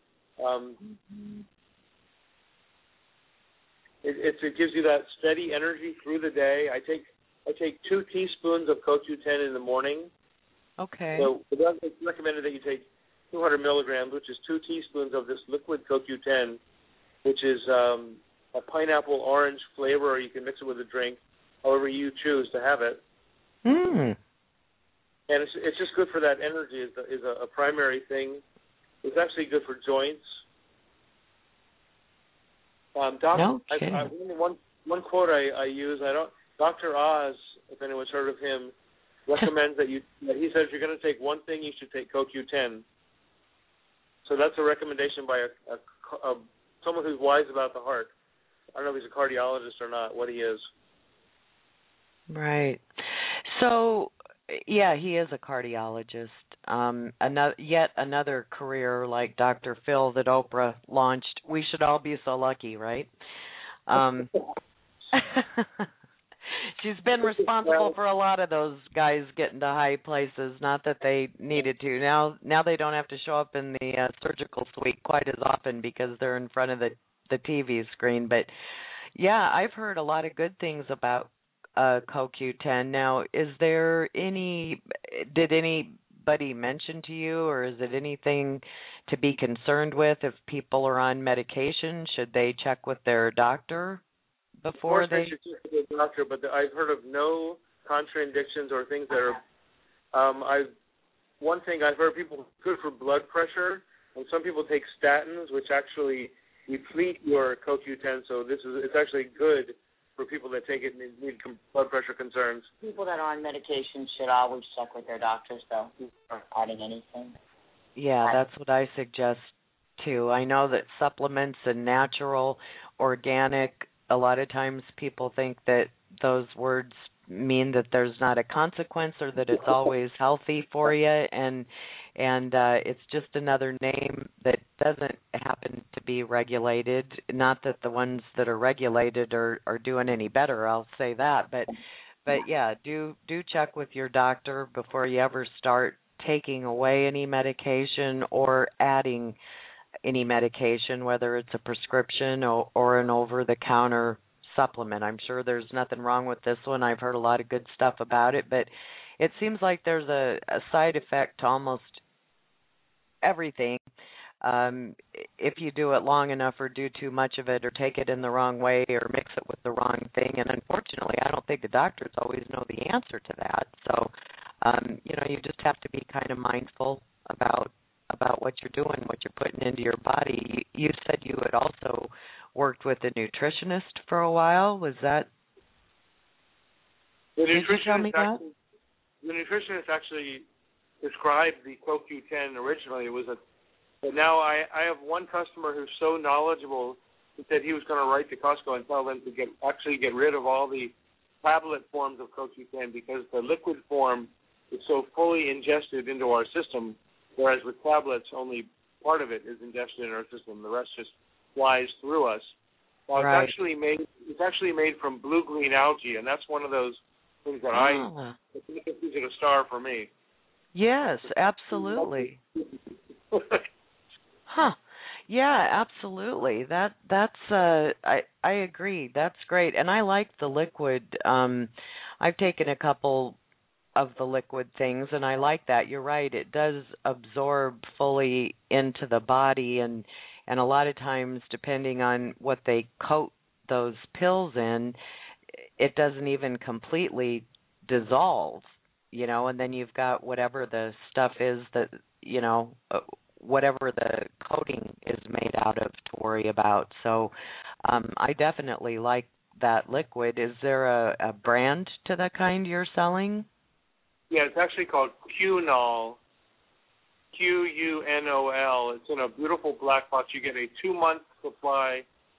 It gives you that steady energy through the day. I take 2 teaspoons of CoQ10 in the morning. Okay. So it's recommended that you take 200 milligrams, which is 2 teaspoons of this liquid CoQ10, which is a pineapple orange flavor, or you can mix it with a drink, however you choose to have it. Mm. And it's just good for that energy is a primary thing. It's actually good for joints. One quote I use, Dr. Oz, if anyone's heard of him, recommends that he says, if you're going to take one thing, you should take CoQ10. So that's a recommendation by someone who's wise about the heart. I don't know if he's a cardiologist or not, what he is. Right. So, yeah, he is a cardiologist. Yet another career like Dr. Phil that Oprah launched. We should all be so lucky, right? She's been responsible for a lot of those guys getting to high places. Not that they needed to. Now they don't have to show up in the surgical suite quite as often because they're in front of the TV screen. But yeah, I've heard a lot of good things about CoQ10. Now, did anybody mention to you, or is it anything to be concerned with if people are on medication? Should they check with their doctor before they should check with their doctor? But I've heard of no contraindications or things that are. One thing I've heard, people good for blood pressure, and some people take statins, which actually deplete your CoQ10. So it's actually good for people that take it and need blood pressure concerns. People that are on medication should always check with their doctors, though, before adding anything. Yeah, that's what I suggest, too. I know that supplements and natural, organic, a lot of times people think that those words mean that there's not a consequence or that it's always healthy for you, and it's just another name that doesn't happen to be regulated. Not that the ones that are regulated are doing any better, I'll say that, but yeah, do check with your doctor before you ever start taking away any medication or adding any medication, whether it's a prescription or an over-the-counter supplement. I'm sure there's nothing wrong with this one. I've heard a lot of good stuff about it, but it seems like there's a side effect to almost everything if you do it long enough or do too much of it or take it in the wrong way or mix it with the wrong thing. And unfortunately, I don't think the doctors always know the answer to that. So, you just have to be kind of mindful about what you're doing, what you're putting into your body. You said you had also worked with a nutritionist for a while. Was that? The Did you tell me that? The nutritionist actually described the CoQ10 originally. But now I have one customer who's so knowledgeable. He said he was going to write to Costco and tell them to get rid of all the tablet forms of CoQ10 because the liquid form is so fully ingested into our system, whereas with tablets only part of it is ingested in our system. The rest just flies through us. Well, right. It's actually made from blue-green algae, and that's one of those things that I think is a star for me. Yes, absolutely. Huh. Yeah, absolutely. That's I agree. That's great. And I like the liquid. I've taken a couple of the liquid things and I like that. You're right. It does absorb fully into the body and a lot of times depending on what they coat those pills in, it doesn't even completely dissolve, and then you've got whatever the stuff is that, whatever the coating is made out of to worry about. So I definitely like that liquid. Is there a brand to the kind you're selling? Yeah, it's actually called Qunol, Qunol. It's in a beautiful black box. You get a 2-month supply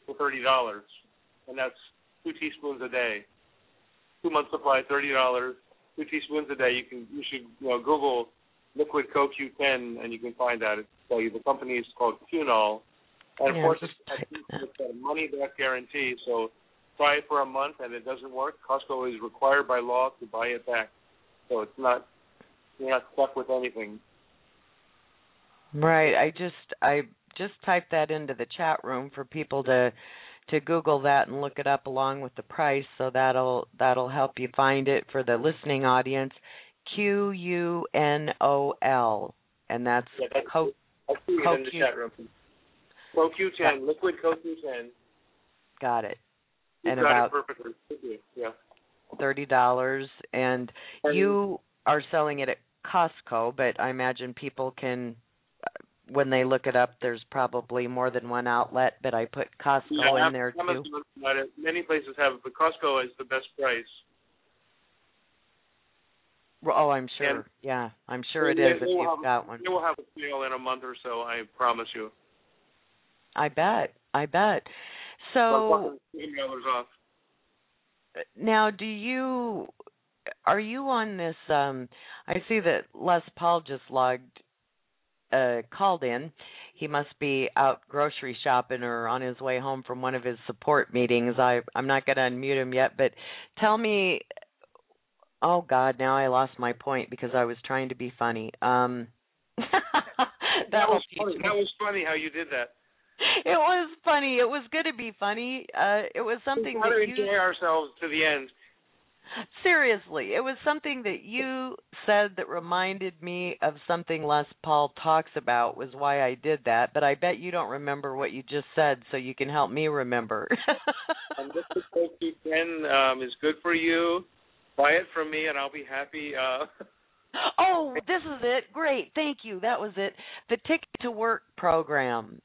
for $30, and that's 2 teaspoons a day. 2 months supply, $30, 2 teaspoons a day. You should Google liquid CoQ10, and you can find that. The company is called Cunol, and of course it's a money-back guarantee. So try it for a month, and it doesn't work. Costco is required by law to buy it back, so you're not stuck with anything. Right. I just typed that into the chat room for people to Google that and look it up along with the price, so that'll help you find it for the listening audience. Cunol, and that's I'll see it in the chat room. CoQ10, liquid CoQ10. Got it. And about it perfectly. Yeah. $30, and you are selling it at Costco, but I imagine people can, when they look it up, there's probably more than one outlet, but I put Costco in there too. Many places have it, but Costco is the best price. Oh, I'm sure. Yeah, I'm sure it is if you've got one. You will have a sale in a month or so, I promise you. I bet. So, $100 off. Now, are you on this, I see that Les Paul just called in. He must be out grocery shopping or on his way home from one of his support meetings. I'm not going to unmute him yet, but tell me, oh God, now I lost my point because I was trying to be funny. That was funny how you did that. It was funny. It was good to be funny. It was something that you enjoy ourselves to the end. Seriously, it was something that you said that reminded me of something Les Paul talks about, was why I did that. But I bet you don't remember what you just said, so you can help me remember. And this CoQ10 is good for you. Buy it from me, and I'll be happy. Oh, this is it. Great. Thank you. That was it. The Ticket to Work program.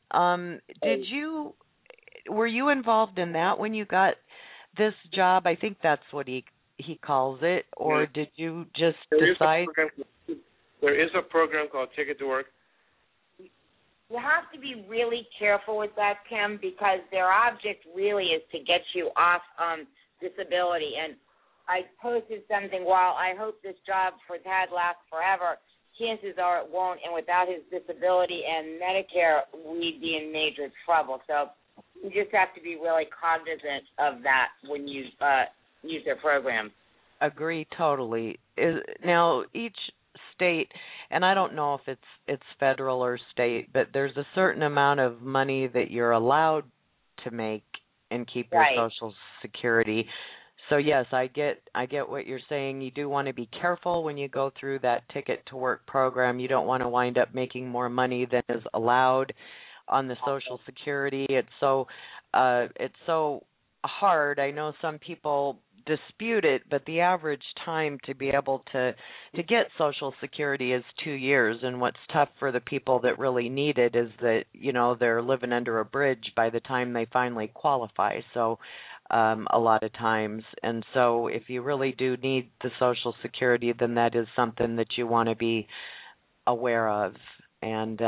Were you involved in that when you got this job? I think that's what he calls it. Or did you just decide? There is a program called Ticket to Work. You have to be really careful with that, Kim, because their object really is to get you off disability. And I posted something, while I hope this job for Tad lasts forever, chances are it won't, and without his disability and Medicare, we'd be in major trouble. So you just have to be really cognizant of that when you use their program. Agree totally. Now, each state, and I don't know if it's federal or state, but there's a certain amount of money that you're allowed to make and keep your Social Security. So yes, I get what you're saying. You do want to be careful when you go through that Ticket to Work program. You don't want to wind up making more money than is allowed on the Social Security. It's so hard. I know some people dispute it, but the average time to be able to get Social Security is 2 years, and what's tough for the people that really need it is that, they're living under a bridge by the time they finally qualify. So a lot of times. And so if you really do need the Social Security, then that is something that you want to be aware of. And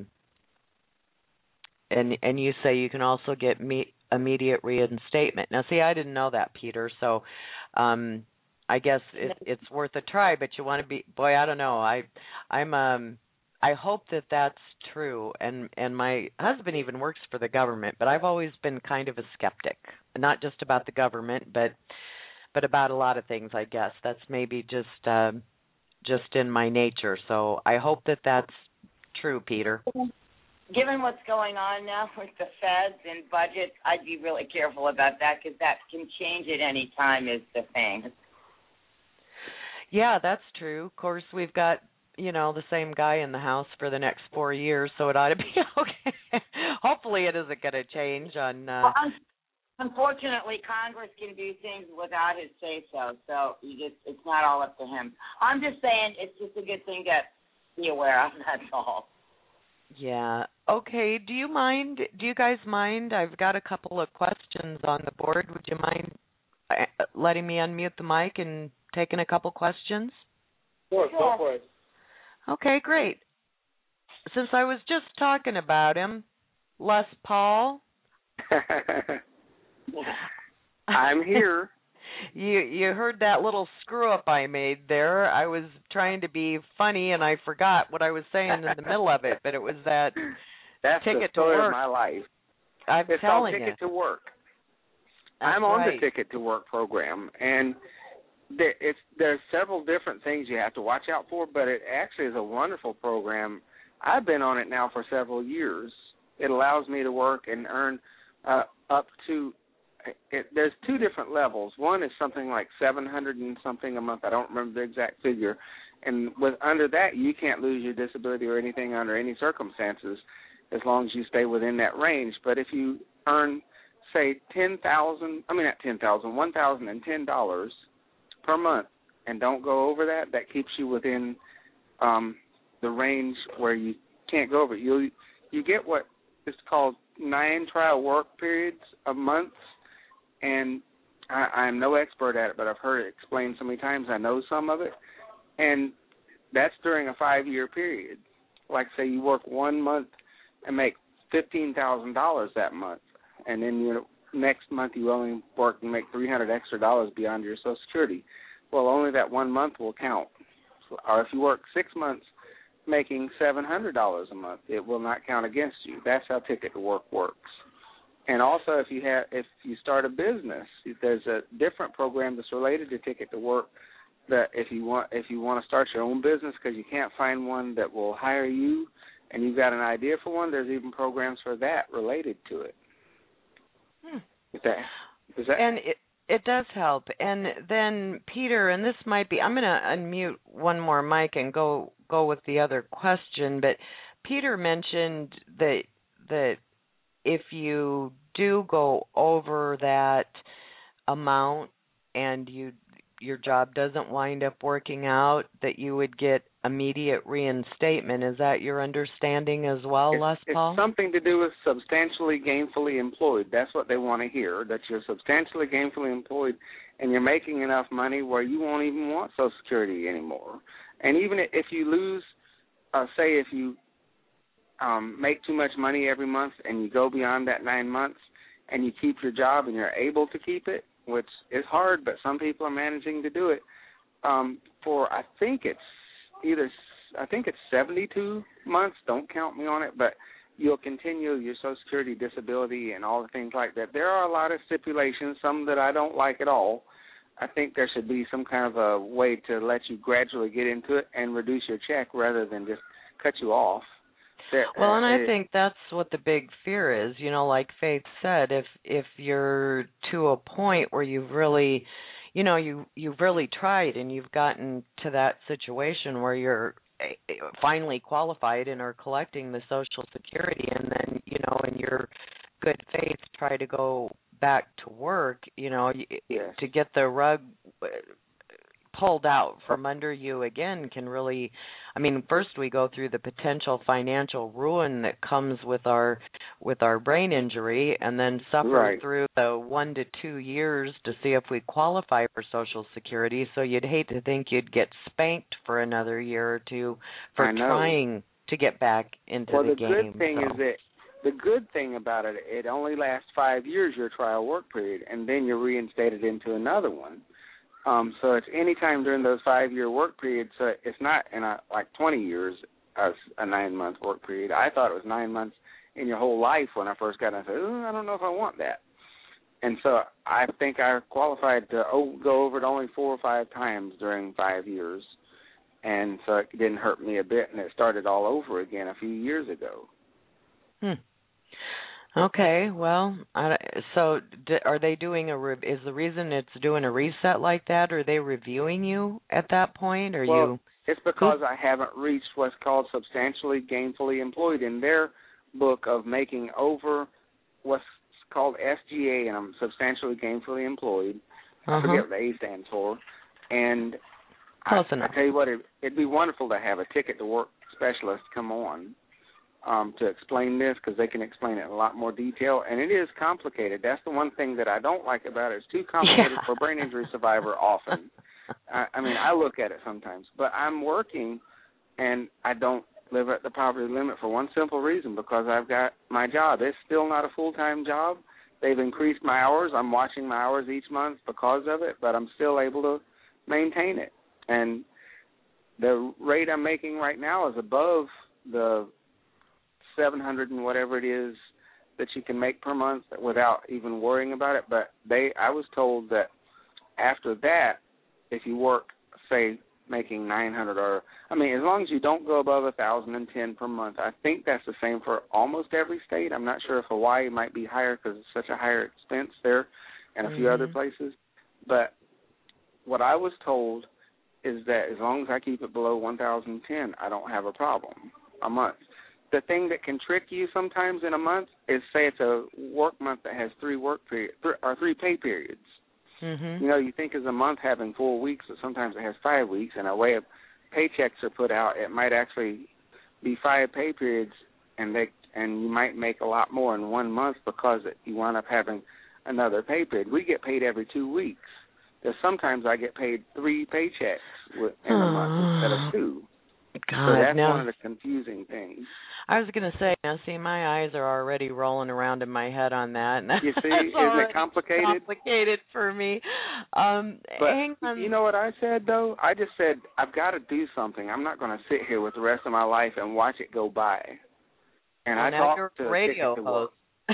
you say you can also get immediate reinstatement. Now, see, I didn't know that, Peter. So I guess it's worth a try, but you want to be, boy, I don't know. I hope that that's true, and my husband even works for the government, but I've always been kind of a skeptic, not just about the government, but about a lot of things, I guess. That's maybe just in my nature, so I hope that that's true, Peter. Given what's going on now with the feds and budgets, I'd be really careful about that, because that can change at any time is the thing. Yeah, that's true. Of course, we've got the same guy in the House for the next 4 years, so it ought to be okay. Hopefully it isn't going to change on... Unfortunately, Congress can do things without his say-so, so it's not all up to him. I'm just saying it's just a good thing to be aware of, that's all. Yeah. Okay, do you guys mind? I've got a couple of questions on the board. Would you mind letting me unmute the mic and taking a couple questions? Sure, go for it. Okay, great. Since I was just talking about him, Les Paul, I'm here. You heard that little screw up I made there. I was trying to be funny and I forgot what I was saying in the middle of it, but it was that That's ticket the story to work. of my life. I'm it's telling called Ticket you. to Work. That's I'm on right. the Ticket to Work program, and there's several different things you have to watch out for, but it actually is a wonderful program. I've been on it now for several years. It allows me to work and earn up to there's two different levels. One is something like $700 and something a month. I don't remember the exact figure. And under that, you can't lose your disability or anything under any circumstances as long as you stay within that range. But if you earn, say, $1,010 per month and don't go over that, that keeps you within the range where you can't go over it. You get what is called 9 trial work periods a month. And I'm no expert at it, but I've heard it explained so many times. I know some of it. And that's during a 5-year period. Like, say, you work 1 month and make $15,000 that month. And then next month you only work and make $300 extra beyond your Social Security. Well, only that 1 month will count. Or if you work 6 months making $700 a month, it will not count against you. That's how Ticket to Work works. And also, if you start a business, there's a different program that's related to Ticket to Work. That if you want to start your own business because you can't find one that will hire you, and you've got an idea for one, there's even programs for that related to it. And it does help. And then Peter, and this might be, I'm going to unmute one more mic and go with the other question. But Peter mentioned that if you do go over that amount and your job doesn't wind up working out, that you would get immediate reinstatement. Is that your understanding as well, Les Paul? It's something to do with substantially gainfully employed. That's what they want to hear, that you're substantially gainfully employed and you're making enough money where you won't even want Social Security anymore. And even if you lose, say if you make too much money every month and you go beyond that 9 months and you keep your job and you're able to keep it, which is hard, but some people are managing to do it, for I think it's 72 months, don't count me on it, but you'll continue your Social Security disability and all the things like that. There are a lot of stipulations, some that I don't like at all. I think there should be some kind of a way to let you gradually get into it and reduce your check rather than just cut you off. Well, and I think that's what the big fear is. Like Faith said, if you're to a point where you've really, you've really tried and you've gotten to that situation where you're finally qualified and are collecting the Social Security, and then, in your good faith try to go back to work, yes. to get the rug pulled out from under you again can really, first we go through the potential financial ruin that comes with our brain injury, and then suffer through the 1 to 2 years to see if we qualify for Social Security. So you'd hate to think you'd get spanked for another year or two for trying to get back into the game. Well, the good thing is that the good thing about it, it only lasts 5 years, your trial work period, and then you're reinstated into another one. So it's any time during those 5-year work periods. So it's not in 20 years as a 9-month work period. I thought it was 9 months in your whole life when I first got in. I said, I don't know if I want that. And so I think I qualified to go over it only 4 or 5 times during 5 years. And so it didn't hurt me a bit, and it started all over again a few years ago. Okay, well, so are they doing is the reason it's doing a reset like that, or are they reviewing you at that point? It's because I haven't reached what's called substantially gainfully employed in their book of making over what's called SGA, and I'm substantially gainfully employed. I forget what the A stands for. And close enough. I tell you what, it'd be wonderful to have a Ticket to Work specialist come on to explain this, because they can explain it in a lot more detail, and it is complicated. That's the one thing that I don't like about it. It's too complicated for a brain injury survivor often. I look at it sometimes, but I'm working, and I don't live at the poverty limit for one simple reason, because I've got my job. It's still not a full-time job. They've increased my hours. I'm watching my hours each month because of it, but I'm still able to maintain it. And the rate I'm making right now is above the 700 and whatever it is that you can make per month without even worrying about it. But I was told that after that, if you work, say, making 900 or, I mean, as long as you don't go above 1,010 per month, I think that's the same for almost every state. I'm not sure if Hawaii might be higher because it's such a higher expense there and a few other places. But what I was told is that as long as I keep it below 1,010, I don't have a problem a month. The thing that can trick you sometimes in a month is, say it's a work month that has 3 pay periods. Mm-hmm. You know, you think as a month having 4 weeks, but sometimes it has 5 weeks, and a way of paychecks are put out, it might actually be 5 pay periods, and you might make a lot more in 1 month because you wind up having another pay period. We get paid every 2 weeks. There's sometimes I get paid 3 paychecks in a month instead of 2. God, so that's one of the confusing things. I was going to say, now see, my eyes are already rolling around in my head on that. And you see, isn't it complicated? Complicated for me. But hang on. You know what I said, though? I just said, I've got to do something. I'm not going to sit here with the rest of my life and watch it go by. And I now talked you're to a radio host.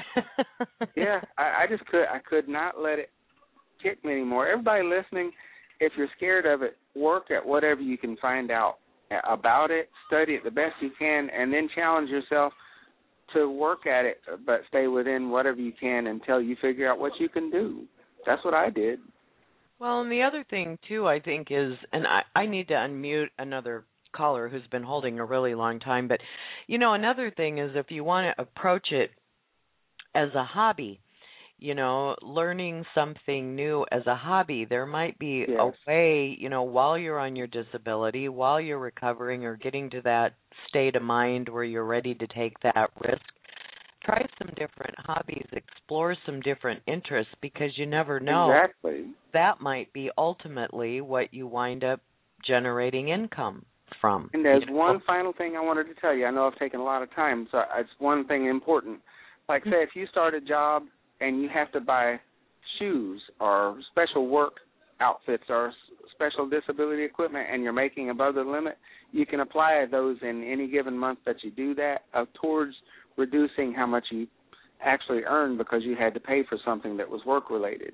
Yeah, I just could not let it kick me anymore. Everybody listening, if you're scared of it, work at whatever you can find out about it, study it the best you can, and then challenge yourself to work at it, but stay within whatever you can until you figure out what you can do. That's what I did. Well, and the other thing, too, I think is, and I need to unmute another caller who's been holding a really long time, but, you know, another thing is if you want to approach it as a hobby, you know, learning something new as a hobby, there might be a way, you know, while you're on your disability, while you're recovering or getting to that state of mind where you're ready to take that risk, try some different hobbies, explore some different interests, because you never know. Exactly. That might be ultimately what you wind up generating income from. And there's one final thing I wanted to tell you. I know I've taken a lot of time, so it's one thing important. Like, say, if you start a job and you have to buy shoes or special work outfits or special disability equipment and you're making above the limit, you can apply those in any given month that you do that towards reducing how much you actually earn because you had to pay for something that was work-related.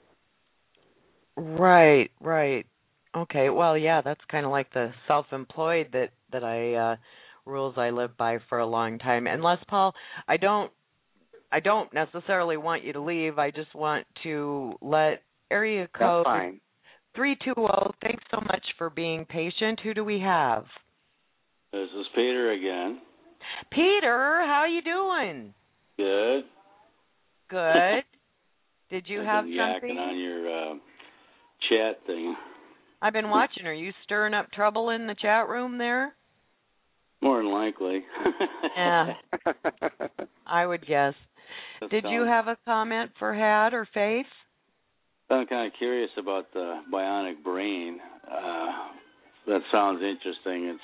Right. Okay, well, yeah, that's kind of like the self-employed that rules I lived by for a long time. And Les Paul, I don't necessarily want you to leave. I just want to let area code 320. Thanks so much for being patient. Who do we have? This is Peter again. Peter, how you doing? Good. Good. Did you have something? Yakking on your chat thing. I've been watching. Are you stirring up trouble in the chat room there? More than likely. Yeah. I would guess. Did you have a comment for Had or Faith? I'm kind of curious about the bionic brain. That sounds interesting.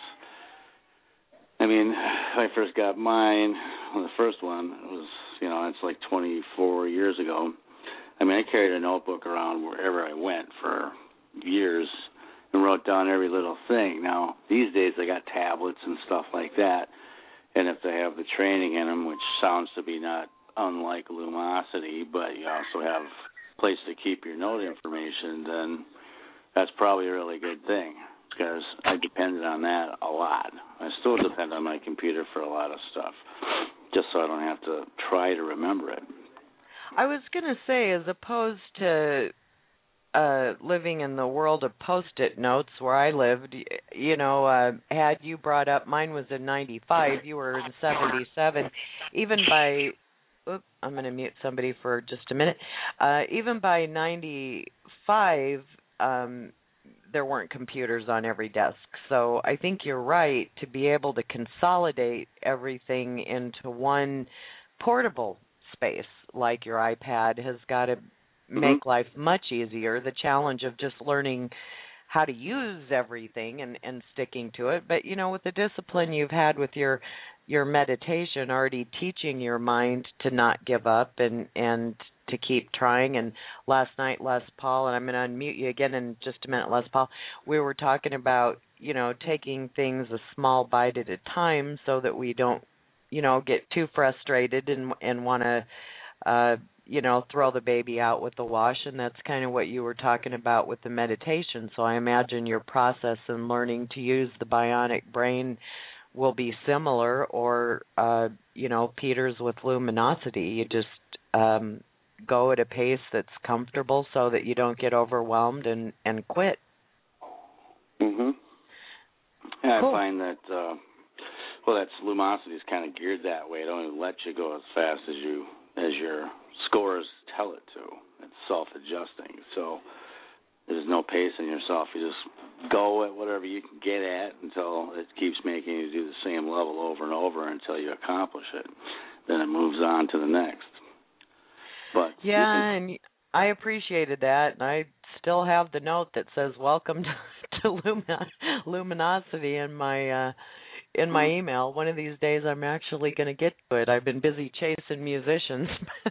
When I first got mine, the first one, it was, it's like 24 years ago. I carried a notebook around wherever I went for years and wrote down every little thing. Now, these days they got tablets and stuff like that, and if they have the training in them, which sounds to be not unlike Lumosity, but you also have a place to keep your note information, then that's probably a really good thing, because I depended on that a lot. I still depend on my computer for a lot of stuff, just so I don't have to try to remember it. I was going to say, as opposed to living in the world of Post-it notes where I lived, Had you brought up, mine was in 95, you were in 77, even by... Oops, I'm going to mute somebody for just a minute. Even by 95, there weren't computers on every desk. So I think you're right to be able to consolidate everything into one portable space, like your iPad, has got to make life much easier. The challenge of just learning how to use everything and sticking to it. But, with the discipline you've had with your meditation, already teaching your mind to not give up and to keep trying. And last night, Les Paul, and I'm going to unmute you again in just a minute, Les Paul, we were talking about, taking things a small bite at a time so that we don't, get too frustrated and want to, throw the baby out with the wash. And that's kind of what you were talking about with the meditation. So I imagine your process in learning to use the bionic brain will be similar, or, Peter's with luminosity. You just go at a pace that's comfortable so that you don't get overwhelmed and quit. Mhm. Yeah, cool. I find that that's luminosity is kind of geared that way. It don't even let you go as fast as your scores tell it to. It's self-adjusting, so there's no pacing yourself. You just go at whatever you can get at until it keeps making you do the same level over and over until you accomplish it. Then it moves on to the next. But yeah, and I appreciated that, and I still have the note that says "Welcome to Luminosity" in my email. One of these days, I'm actually going to get to it. I've been busy chasing musicians.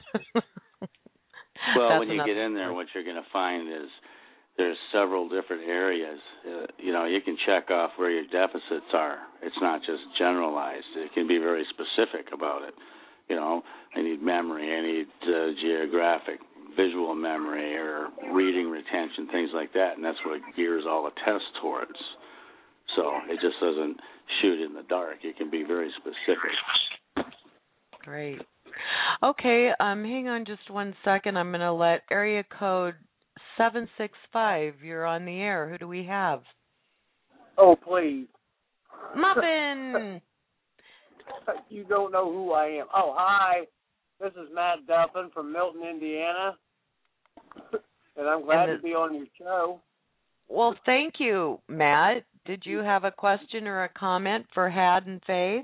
Well, when you get in there, what you're going to find is there's several different areas. You can check off where your deficits are. It's not just generalized. It can be very specific about it. I need memory, I need geographic, visual memory, or reading retention, things like that, and that's what it gears all the tests towards. So it just doesn't shoot in the dark. It can be very specific. Great. Okay, hang on just 1 second. I'm going to let area code 765, you're on the air. Who do we have? Oh, please. Muffin! You don't know who I am. Oh, hi. This is Matt Duffin from Milton, Indiana. And I'm glad to be on your show. Well, thank you, Matt. Did you have a question or a comment for Had and Faith?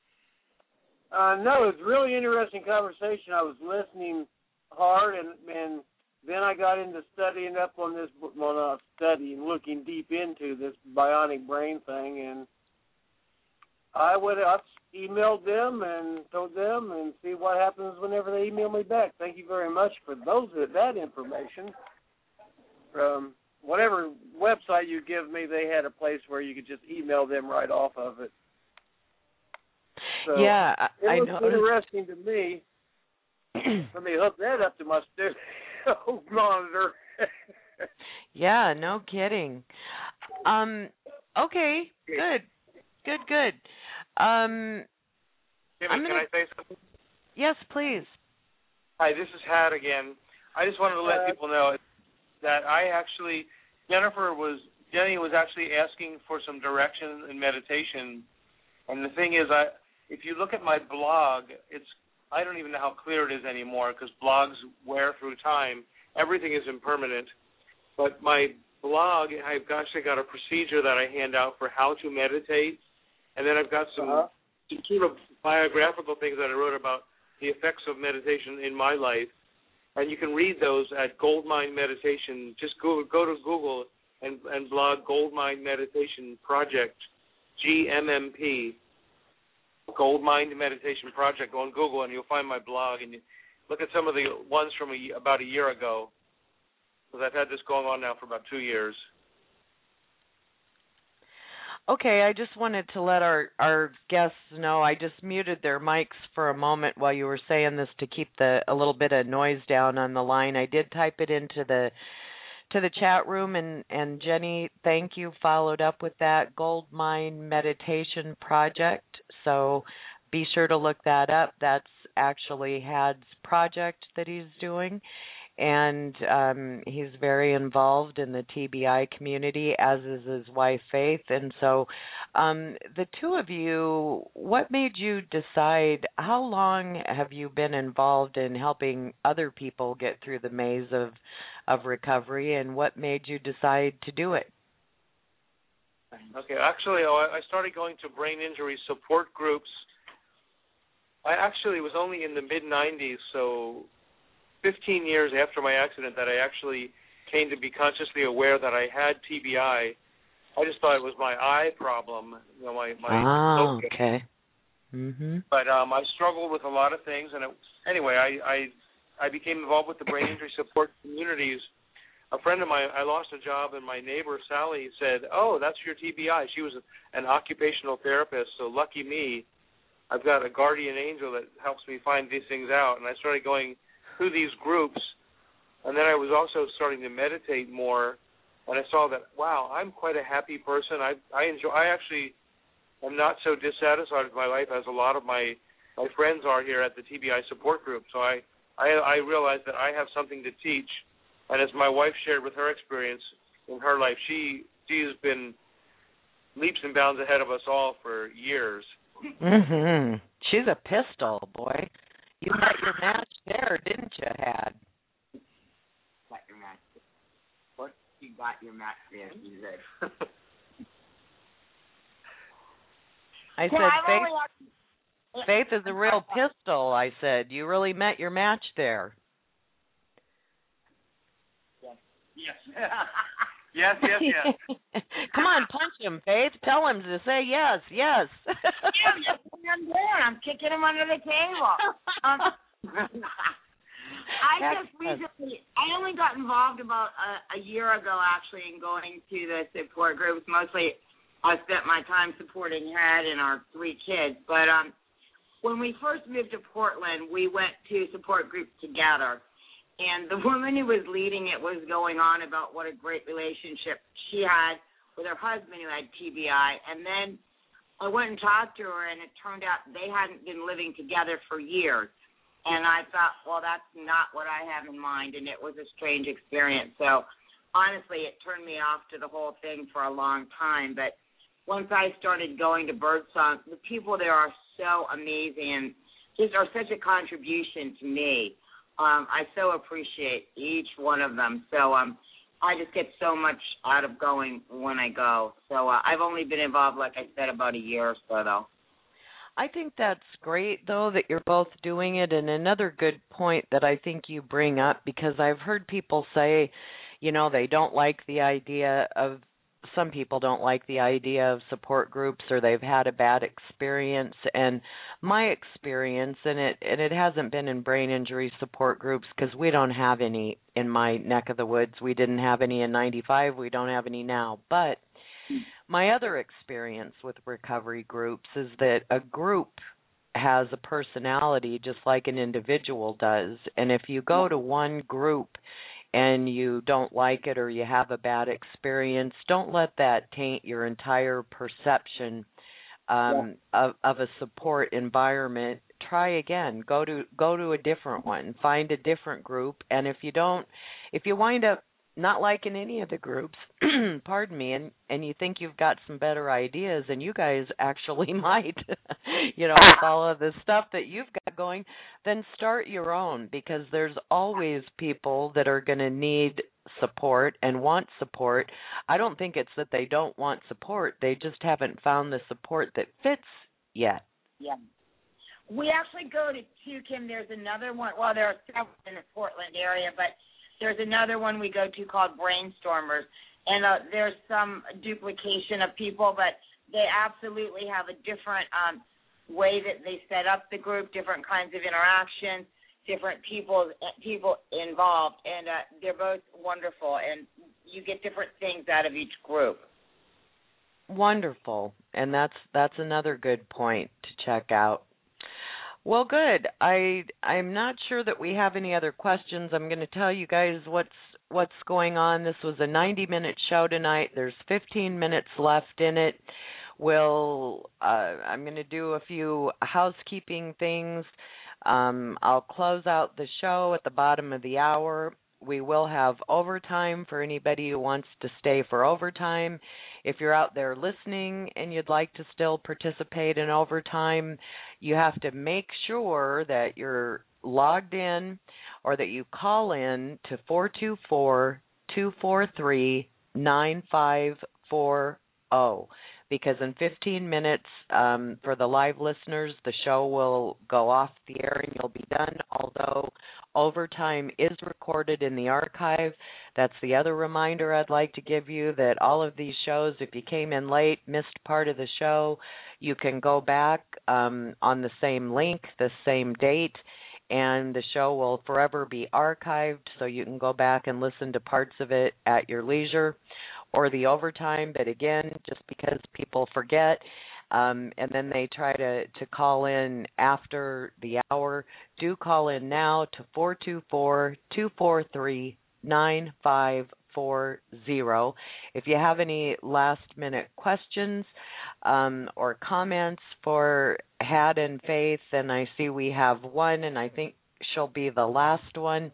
No, it's a really interesting conversation. I was listening hard, and then I got into studying up on this, well, not studying, looking deep into this bionic brain thing, and I emailed them and told them and see what happens whenever they email me back. Thank you very much for that information. From whatever website you give me, they had a place where you could just email them right off of it. So yeah, I it was noticed. interesting to me. Let me hook that up to my studio monitor. Yeah, no kidding. Okay, good. Jimmy, can I say something? Yes, please. Hi, this is Had again. I just wanted to let people know that Jenny was actually asking for some direction in meditation. And the thing is, if you look at my blog, I don't even know how clear it is anymore because blogs wear through time. Everything is impermanent. But my blog, I've actually got a procedure that I hand out for how to meditate. And then I've got some sort of biographical things that I wrote about the effects of meditation in my life. And you can read those at Goldmine Meditation. Just go to Google and blog Goldmine Meditation Project, GMMP, Goldmine Meditation Project. Go on Google and you'll find my blog. And you look at some of the ones from about a year ago, because I've had this going on now for about 2 years. Okay, I just wanted to let our guests know. I just muted their mics for a moment while you were saying this to keep a little bit of noise down on the line. I did type it into the chat room, and Jenny, thank you, followed up with that Goldmine Meditation Project. So be sure to look that up. That's actually Had's project that he's doing. And he's very involved in the TBI community, as is his wife, Faith. And so the two of you, what made you decide, how long have you been involved in helping other people get through the maze of recovery, and what made you decide to do it? Okay, actually, I started going to brain injury support groups. I actually was only in the mid-'90s, so 15 years after my accident, that I actually came to be consciously aware that I had TBI. I just thought it was my eye problem, my focus. Okay. Mhm. But I struggled with a lot of things, and anyway, I became involved with the brain injury support communities. A friend of mine, I lost a job, and my neighbor Sally said, "Oh, that's your TBI." She was an occupational therapist, so lucky me. I've got a guardian angel that helps me find these things out, and I started going through these groups, and then I was also starting to meditate more, and I saw that, wow, I'm quite a happy person. I actually am not so dissatisfied with my life as a lot of my friends are here at the TBI support group. So I realized that I have something to teach, and as my wife shared with her experience in her life, she has been leaps and bounds ahead of us all for years. Mhm. She's a pistol, boy. You met your match there, didn't you, Had? Got your match. What? You got your match there, you said. I said, Faith is a real pistol, I said. You really met your match there. Yes. Yes. Come on, punch him, Faith. Tell him to say yes. Yeah, I'm doing. I'm kicking him under the table. I only got involved about a year ago, actually, in going to the support groups. Mostly, I spent my time supporting Had and our 3 kids. But when we first moved to Portland, we went to support groups together. And the woman who was leading it was going on about what a great relationship she had with her husband who had TBI. And then I went and talked to her, and it turned out they hadn't been living together for years. And I thought, well, that's not what I have in mind, and it was a strange experience. So, honestly, it turned me off to the whole thing for a long time. But once I started going to Birdsong, the people there are so amazing and just are such a contribution to me. I so appreciate each one of them. So I just get so much out of going when I go. So I've only been involved, like I said, about a year or so, though. I think that's great, though, that you're both doing it. And another good point that I think you bring up, because I've heard people say, they don't like the idea of, some people don't like the idea of support groups, or they've had a bad experience. And my experience, and it hasn't been in brain injury support groups, because we don't have any in my neck of the woods. We didn't have any in 95. We don't have any now. But my other experience with recovery groups is that a group has a personality just like an individual does. And if you go to one group and you don't like it or you have a bad experience, don't let that taint your entire perception of a support environment. Try again. Go to a different one. Find a different group. And if you wind up not liking any of the groups, pardon me, and you think you've got some better ideas, and you guys actually might, with all of the stuff that you've got going, then start your own, because there's always people that are going to need support and want support. I don't think it's that they don't want support. They just haven't found the support that fits yet. Yeah. We actually go to two, Kim. There's another one. Well, there are several in the Portland area, but there's another one we go to called Brainstormers, and there's some duplication of people, but they absolutely have a different way that they set up the group, different kinds of interactions, different people involved, and they're both wonderful, and you get different things out of each group. Wonderful, and that's another good point to check out. Well, good. I'm not sure that we have any other questions. I'm going to tell you guys what's going on. This was a 90-minute show tonight. There's 15 minutes left in it. I'm going to do a few housekeeping things. I'll close out the show at the bottom of the hour. We will have overtime for anybody who wants to stay for overtime. If you're out there listening and you'd like to still participate in overtime, you have to make sure that you're logged in or that you call in to 424-243-9540. because in 15 minutes, for the live listeners, the show will go off the air and you'll be done, although overtime is recorded in the archive. That's the other reminder I'd like to give you, that all of these shows, if you came in late, missed part of the show, you can go back on the same link, the same date, and the show will forever be archived, so you can go back and listen to parts of it at your leisure, or the overtime. But again, just because people forget, and then they try to call in after the hour, do call in now to 424-243-9540. If you have any last-minute questions or comments for Had and Faith, and I see we have one, and I think she'll be the last one,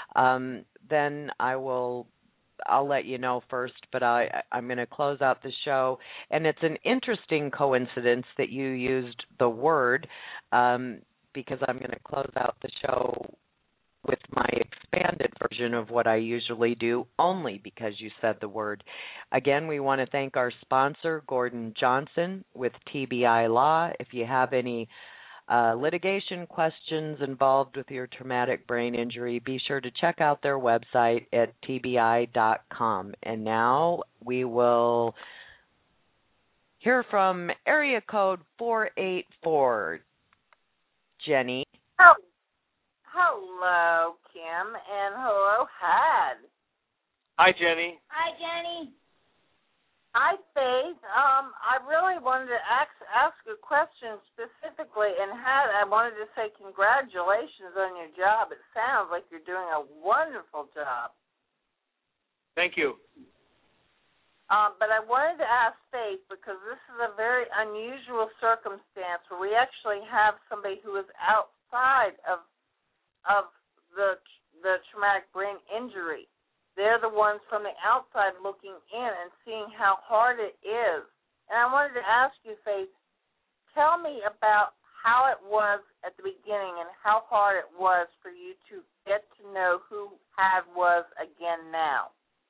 then I'll let you know first, but I'm going to close out the show. And it's an interesting coincidence that you used the word, because I'm going to close out the show with my expanded version of what I usually do, only because you said the word. Again, we want to thank our sponsor, Gordon Johnson with TBI Law. If you have any litigation questions involved with your traumatic brain injury, be sure to check out their website at tbi.com. And now we will hear from area code 484, Jenny. Oh, hello, Kim, and hello, Had. Hi, Jenny. Hi, Jenny. Hi, Faith. I really wanted to ask a question specifically, and Had, I wanted to say congratulations on your job. It sounds like you're doing a wonderful job. Thank you. But I wanted to ask Faith, because this is a very unusual circumstance where we actually have somebody who is outside of the traumatic brain injury. They're the ones from the outside looking in and seeing how hard it is. And I wanted to ask you, Faith, tell me about how it was at the beginning and how hard it was for you to get to know who Had was again now.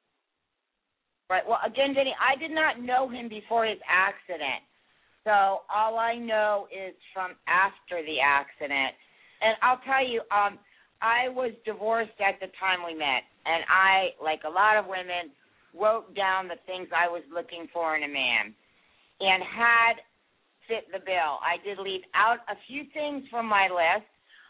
Right. Well, again, Jenny, I did not know him before his accident. So all I know is from after the accident. And I'll tell you, I was divorced at the time we met, and I, like a lot of women, wrote down the things I was looking for in a man, and Had fit the bill. I did leave out a few things from my list,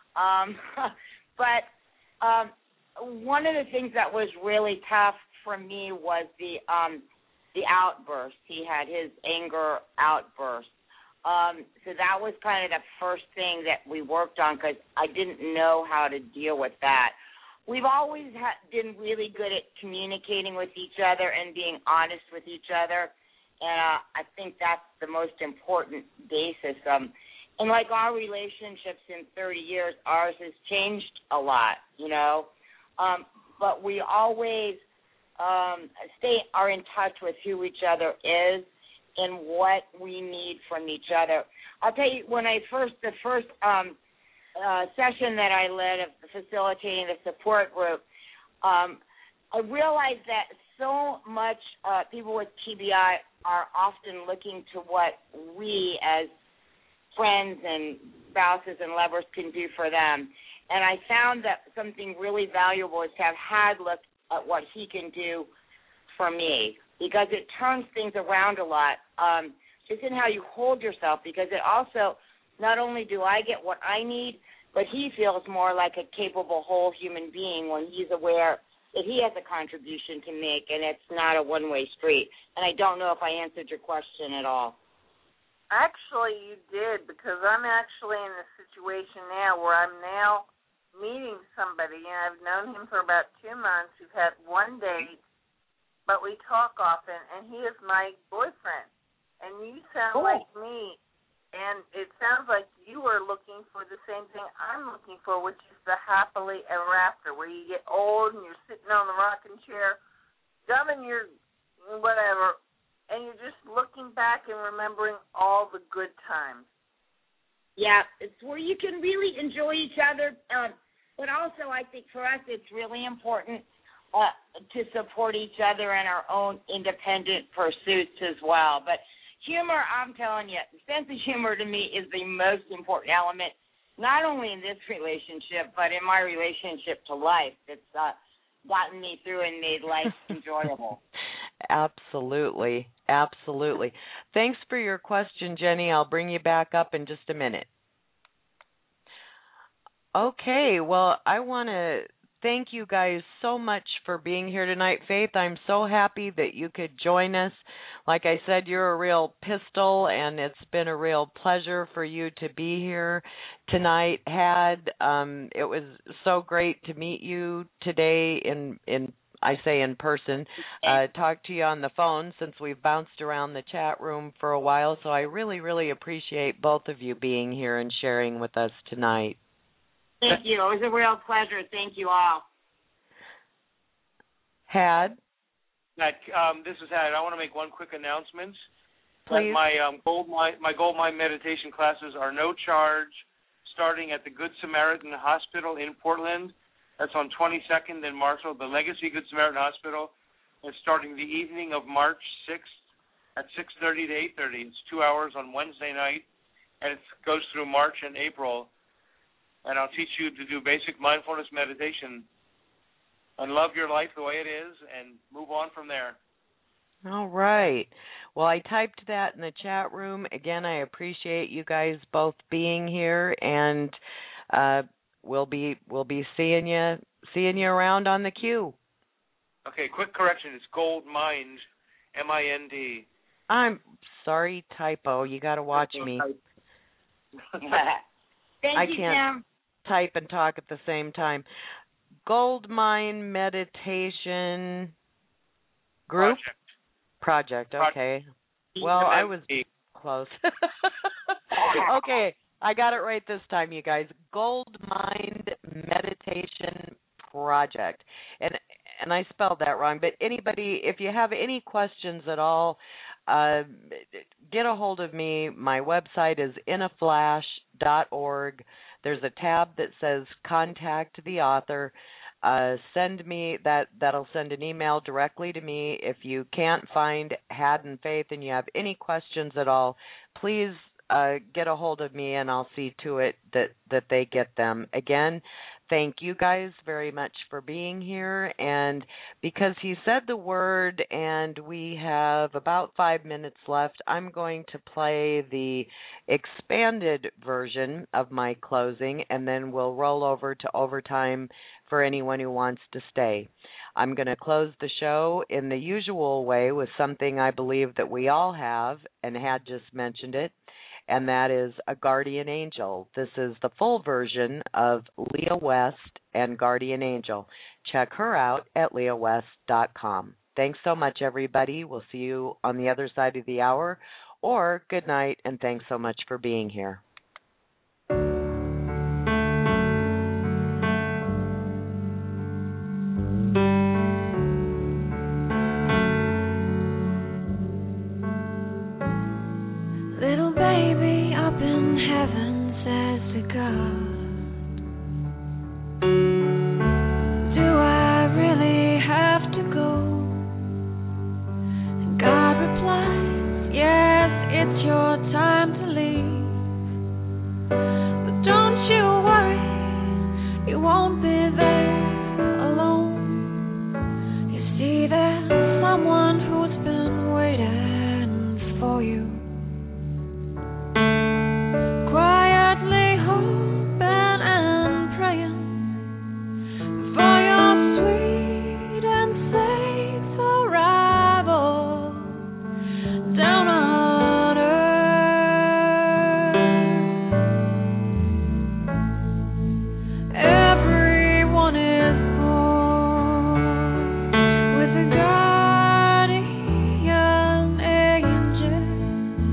but one of the things that was really tough for me was the outburst. He had his anger outburst. So that was kind of the first thing that we worked on, because I didn't know how to deal with that. We've always been really good at communicating with each other and being honest with each other, and I think that's the most important basis. And like our relationships in 30 years, ours has changed a lot, but we always are in touch with who each other is and what we need from each other. I'll tell you, when the first session that I led of facilitating the support group, I realized that so much people with TBI are often looking to what we as friends and spouses and lovers can do for them. And I found that something really valuable is to have Had look at what he can do for me, because it turns things around a lot, just in how you hold yourself, because it also, not only do I get what I need, but he feels more like a capable, whole human being when he's aware that he has a contribution to make, and it's not a one-way street. And I don't know if I answered your question at all. Actually, you did, because I'm actually in a situation now where I'm now meeting somebody, and I've known him for about 2 months. We've had one date, but we talk often, and he is my boyfriend. And you sound like me, and it sounds like you are looking for the same thing I'm looking for, which is the happily ever after, where you get old and you're sitting on the rocking chair, gumming your whatever, and you're just looking back and remembering all the good times. Yeah, it's where you can really enjoy each other, but also I think for us it's really important to support each other in our own independent pursuits as well. But humor, I'm telling you, the sense of humor to me is the most important element, not only in this relationship, but in my relationship to life. It's gotten me through and made life enjoyable. Absolutely. Absolutely. Thanks for your question, Jenny. I'll bring you back up in just a minute. Okay, well, I want to thank you guys so much for being here tonight. Faith, I'm so happy that you could join us. Like I said, you're a real pistol, and it's been a real pleasure for you to be here tonight. It was so great to meet you today in person, talk to you on the phone since we've bounced around the chat room for a while. So I really, really appreciate both of you being here and sharing with us tonight. Thank you. It was a real pleasure. Thank you all. Had? This is Had. I want to make one quick announcement. Please. My Goldmine meditation classes are no charge, starting at the Good Samaritan Hospital in Portland. That's on 22nd in Marshall, the Legacy Good Samaritan Hospital. It's starting the evening of March 6th at 6:30 to 8:30. It's 2 hours on Wednesday night, and it goes through March and April. And I'll teach you to do basic mindfulness meditation and love your life the way it is and move on from there. All right. Well, I typed that in the chat room. Again, I appreciate you guys both being here, and we'll be seeing you around on the queue. Okay, quick correction. It's Gold Mind, M-I-N-D. I'm sorry, typo. You got to watch me. Thank you, can't Tim. type and talk at the same time. Goldmine Meditation Group? Project, okay. Well, I was close. Okay, I got it right this time, you guys. Goldmine Meditation Project. And I spelled that wrong, but anybody, if you have any questions at all, get a hold of me. My website is inaflash.org. There's a tab that says Contact the Author. Send me that'll send an email directly to me. If you can't find Had and Faith and you have any questions at all, please get a hold of me and I'll see to it that they get them. Again, thank you guys very much for being here. And because he said the word and we have about 5 minutes left, I'm going to play the expanded version of my closing, and then we'll roll over to overtime for anyone who wants to stay. I'm going to close the show in the usual way with something I believe that we all have, and Had just mentioned it, and that is a guardian angel. This is the full version of Leah West and Guardian Angel. Check her out at leahwest.com. Thanks so much, everybody. We'll see you on the other side of the hour, or good night, and thanks so much for being here. Little baby up in heaven says to God, do I really have to go? And God replies, yes, it's your time to leave. But don't you worry, you won't be there alone. You see, there's someone who's been waiting for you. Quietly hoping and praying for your sweet and safe arrival down on earth. Everyone is born with a guardian angel.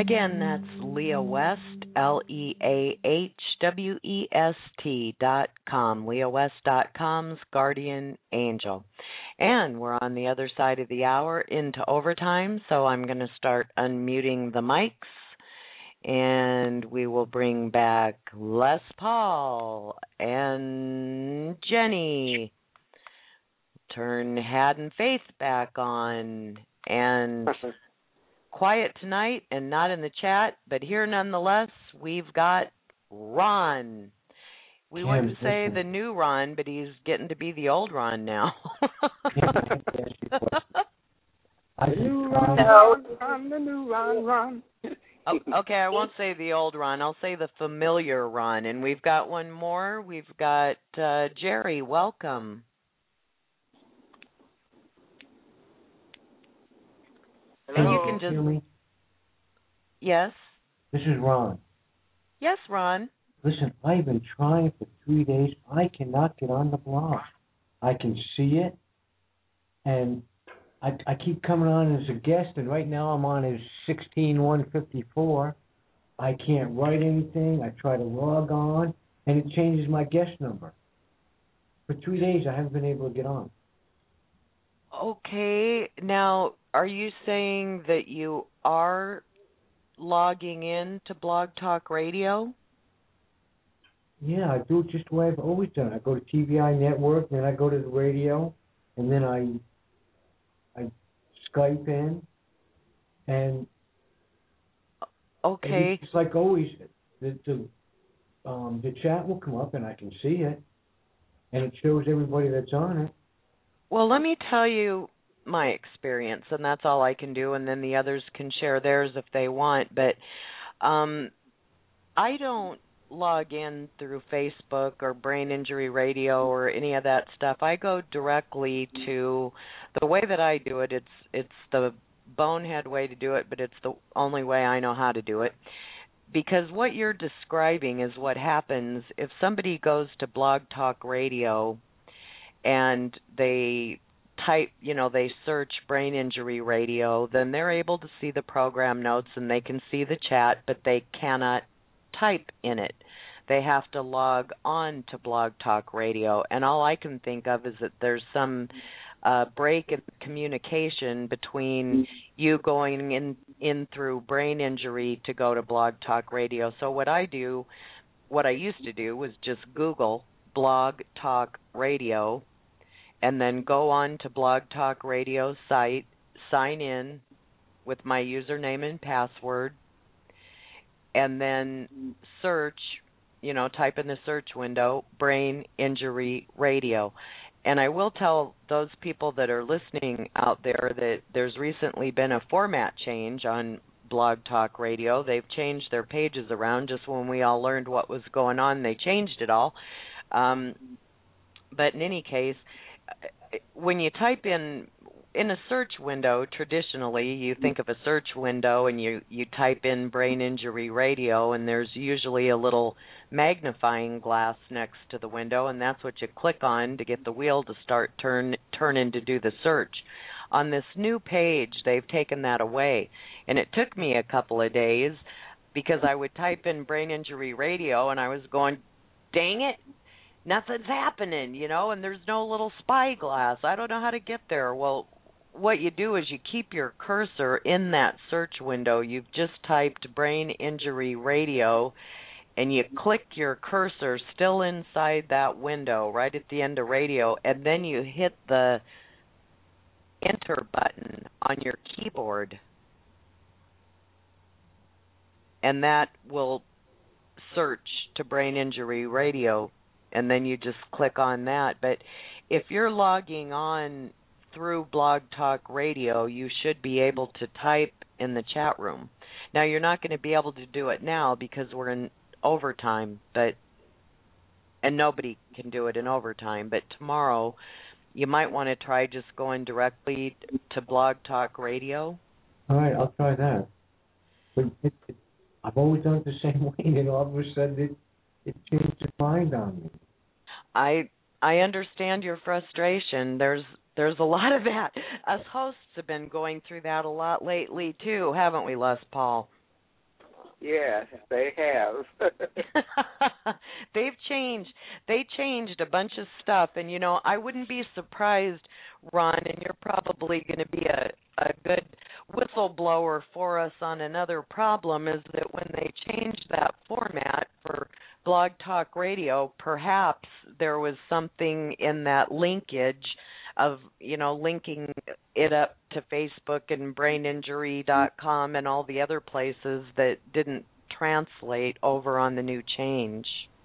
Again, that's Leah West, LeahWest.com, LeahWest.com's Guardian Angel. And we're on the other side of the hour into overtime, so I'm going to start unmuting the mics, and we will bring back Les Paul and Jenny. Turn Had and Faith back on, and quiet tonight and not in the chat, but here nonetheless, we've got Ron. We wouldn't say the new Ron, but he's getting to be the old Ron now. The new Ron. Oh, okay, I won't say the old Ron. I'll say the familiar Ron. And we've got one more. We've got Jerry. Welcome. Hello. And you can just... Yes? This is Ron. Yes, Ron. Listen, I've been trying for 3 days. I cannot get on the blog. I can see it, and I keep coming on as a guest, and right now I'm on as 16154. I can't write anything. I try to log on, and it changes my guest number. For 3 days, I haven't been able to get on. Okay. Now, are you saying that you are logging in to Blog Talk Radio? Yeah, I do it just the way I've always done. I go to TVI Network, then I go to the radio, and then I Skype in, and okay, it's like always. The chat will come up, and I can see it, and it shows everybody that's on it. Well, let me tell you my experience, and that's all I can do, and then the others can share theirs if they want. But I don't log in through Facebook or Brain Injury Radio or any of that stuff. I go directly to the way that I do it. It's the bonehead way to do it, but it's the only way I know how to do it. Because what you're describing is what happens if somebody goes to Blog Talk Radio and they type, they search Brain Injury Radio, then they're able to see the program notes and they can see the chat, but they cannot type in it. They have to log on to Blog Talk Radio, and all I can think of is that there's some break in communication between you going in through Brain Injury to go to Blog Talk Radio. So what I used to do was just Google Blog Talk Radio and then go on to Blog Talk Radio site, sign in with my username and password, and then search, type in the search window, Brain Injury Radio. And I will tell those people that are listening out there that there's recently been a format change on Blog Talk Radio. They've changed their pages around. Just when we all learned what was going on, they changed it all. But in any case, when you type in a search window, traditionally you think of a search window and you type in Brain Injury Radio, and there's usually a little magnifying glass next to the window, and that's what you click on to get the wheel to start turning to do the search. On this new page, they've taken that away, and it took me a couple of days because I would type in Brain Injury Radio and I was going, dang it, nothing's happening, and there's no little spyglass. I don't know how to get there. Well, what you do is you keep your cursor in that search window. You've just typed Brain Injury Radio, and you click your cursor still inside that window right at the end of radio, and then you hit the enter button on your keyboard, and that will search to Brain Injury Radio, and then you just click on that. But if you're logging on through Blog Talk Radio, you should be able to type in the chat room. Now, you're not going to be able to do it now because we're in overtime, and nobody can do it in overtime. But tomorrow, you might want to try just going directly to Blog Talk Radio. All right, I'll try that. But I've always done it the same way, and all of a sudden it changed its mind on me. I understand your frustration. There's a lot of that. Us hosts have been going through that a lot lately too, haven't we, Les Paul? Yes, they have. They changed a bunch of stuff, and I wouldn't be surprised, Ron, and you're probably going to be a good whistleblower for us on another problem, is that when they changed that format for Blog Talk Radio, perhaps there was something in that linkage of, linking it up to Facebook and braininjury.com and all the other places that didn't translate over on the new change.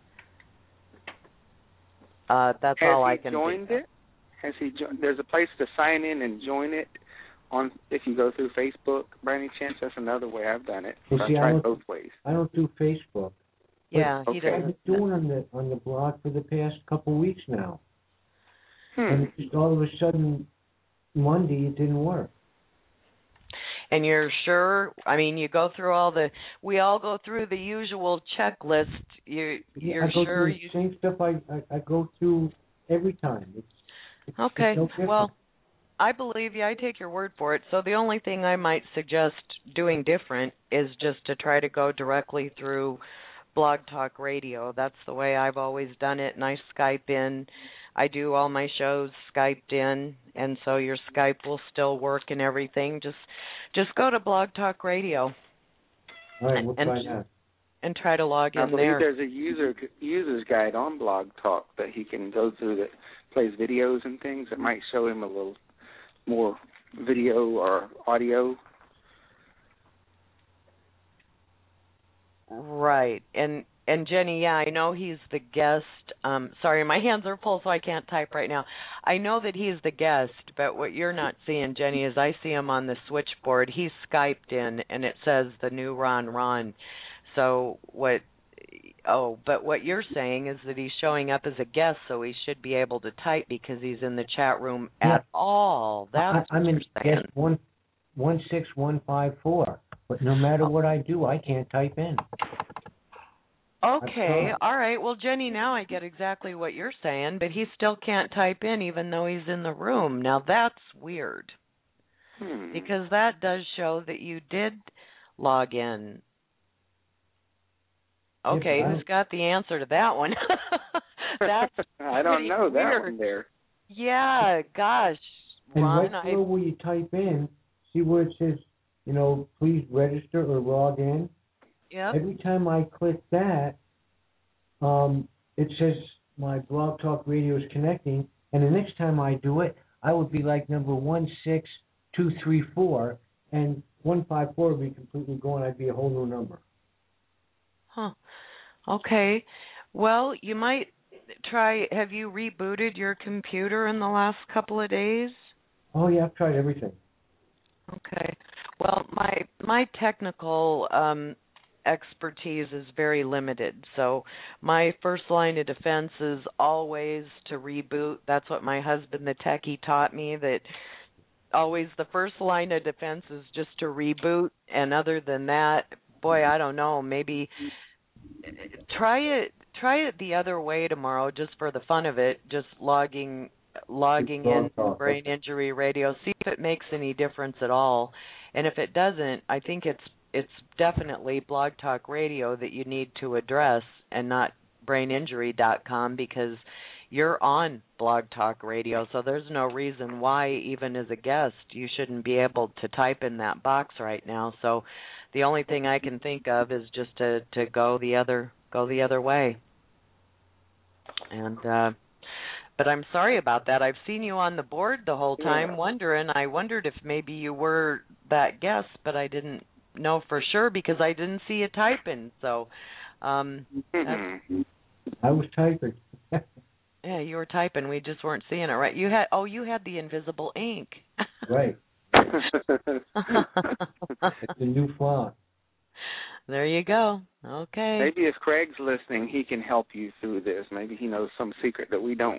That's all I can joined think it? Has he joined? There's a place to sign in and join it on if you go through Facebook. By any chance, that's another way I've done it. Well, I've see, tried both ways. I don't do Facebook. Yeah, but he I've doesn't. been doing on the blog for the past couple of weeks now. And just all of a sudden, Monday, it didn't work. And you're sure? I mean, you go through we all go through the usual checklist. You're I go sure through the same stuff I go through every time. It's okay. no different. Well, I believe you. I take your word for it. So the only thing I might suggest doing different is just to try to go directly through Blog Talk Radio. That's the way I've always done it, and I Skype in. I do all my shows Skyped in, and so your Skype will still work and everything. Just go to Blog Talk Radio. All right, we'll try that. And try to log in I believe there. there's a user's guide on Blog Talk that he can go through that plays videos and things that might show him a little more video or audio. Right. And Jenny, yeah, I know he's the guest. Sorry, my hands are full, so I can't type right now. I know that he's the guest, but what you're not seeing, Jenny, is I see him on the switchboard. He's Skyped in, and it says the new Ron. So but what you're saying is that he's showing up as a guest, so he should be able to type because he's in the chat room at all. I'm in guest 16154, but no matter what I do, I can't type in. Okay, all right. Well, Jenny, now I get exactly what you're saying, but he still can't type in even though he's in the room. Now, that's weird because that does show that you did log in. Okay, who's got the answer to that one? That's I don't know weird. that one there. Yeah, gosh. And Ron, right below where you type in, see where it says, please register or log in? Yep. Every time I click that, it says my Blog Talk Radio is connecting, and the next time I do it, I would be like number 16234, and 154 would be completely gone. I'd be a whole new number. Huh. Okay. Well, you might try. Have you rebooted your computer in the last couple of days? Oh yeah, I've tried everything. Okay. Well, my technical expertise is very limited. So my first line of defense is always to reboot. That's what my husband, the techie, taught me, that always the first line of defense is just to reboot. And other than that, boy, I don't know, maybe try it the other way tomorrow just for the fun of it, just logging in Brain Injury Radio, see if it makes any difference at all. And if it doesn't, I think it's definitely Blog Talk Radio that you need to address and not braininjury.com, because you're on Blog Talk Radio, so there's no reason why, even as a guest, you shouldn't be able to type in that box right now. So the only thing I can think of is just to go the other way. And but I'm sorry about that. I've seen you on the board the whole time wondering. I wondered if maybe you were that guest, but I didn't know for sure because I didn't see you typing. So I was typing. Yeah, you were typing. We just weren't seeing it, right? You had the invisible ink. Right. It's a new font. There you go. Okay. Maybe if Craig's listening, he can help you through this. Maybe he knows some secret that we don't.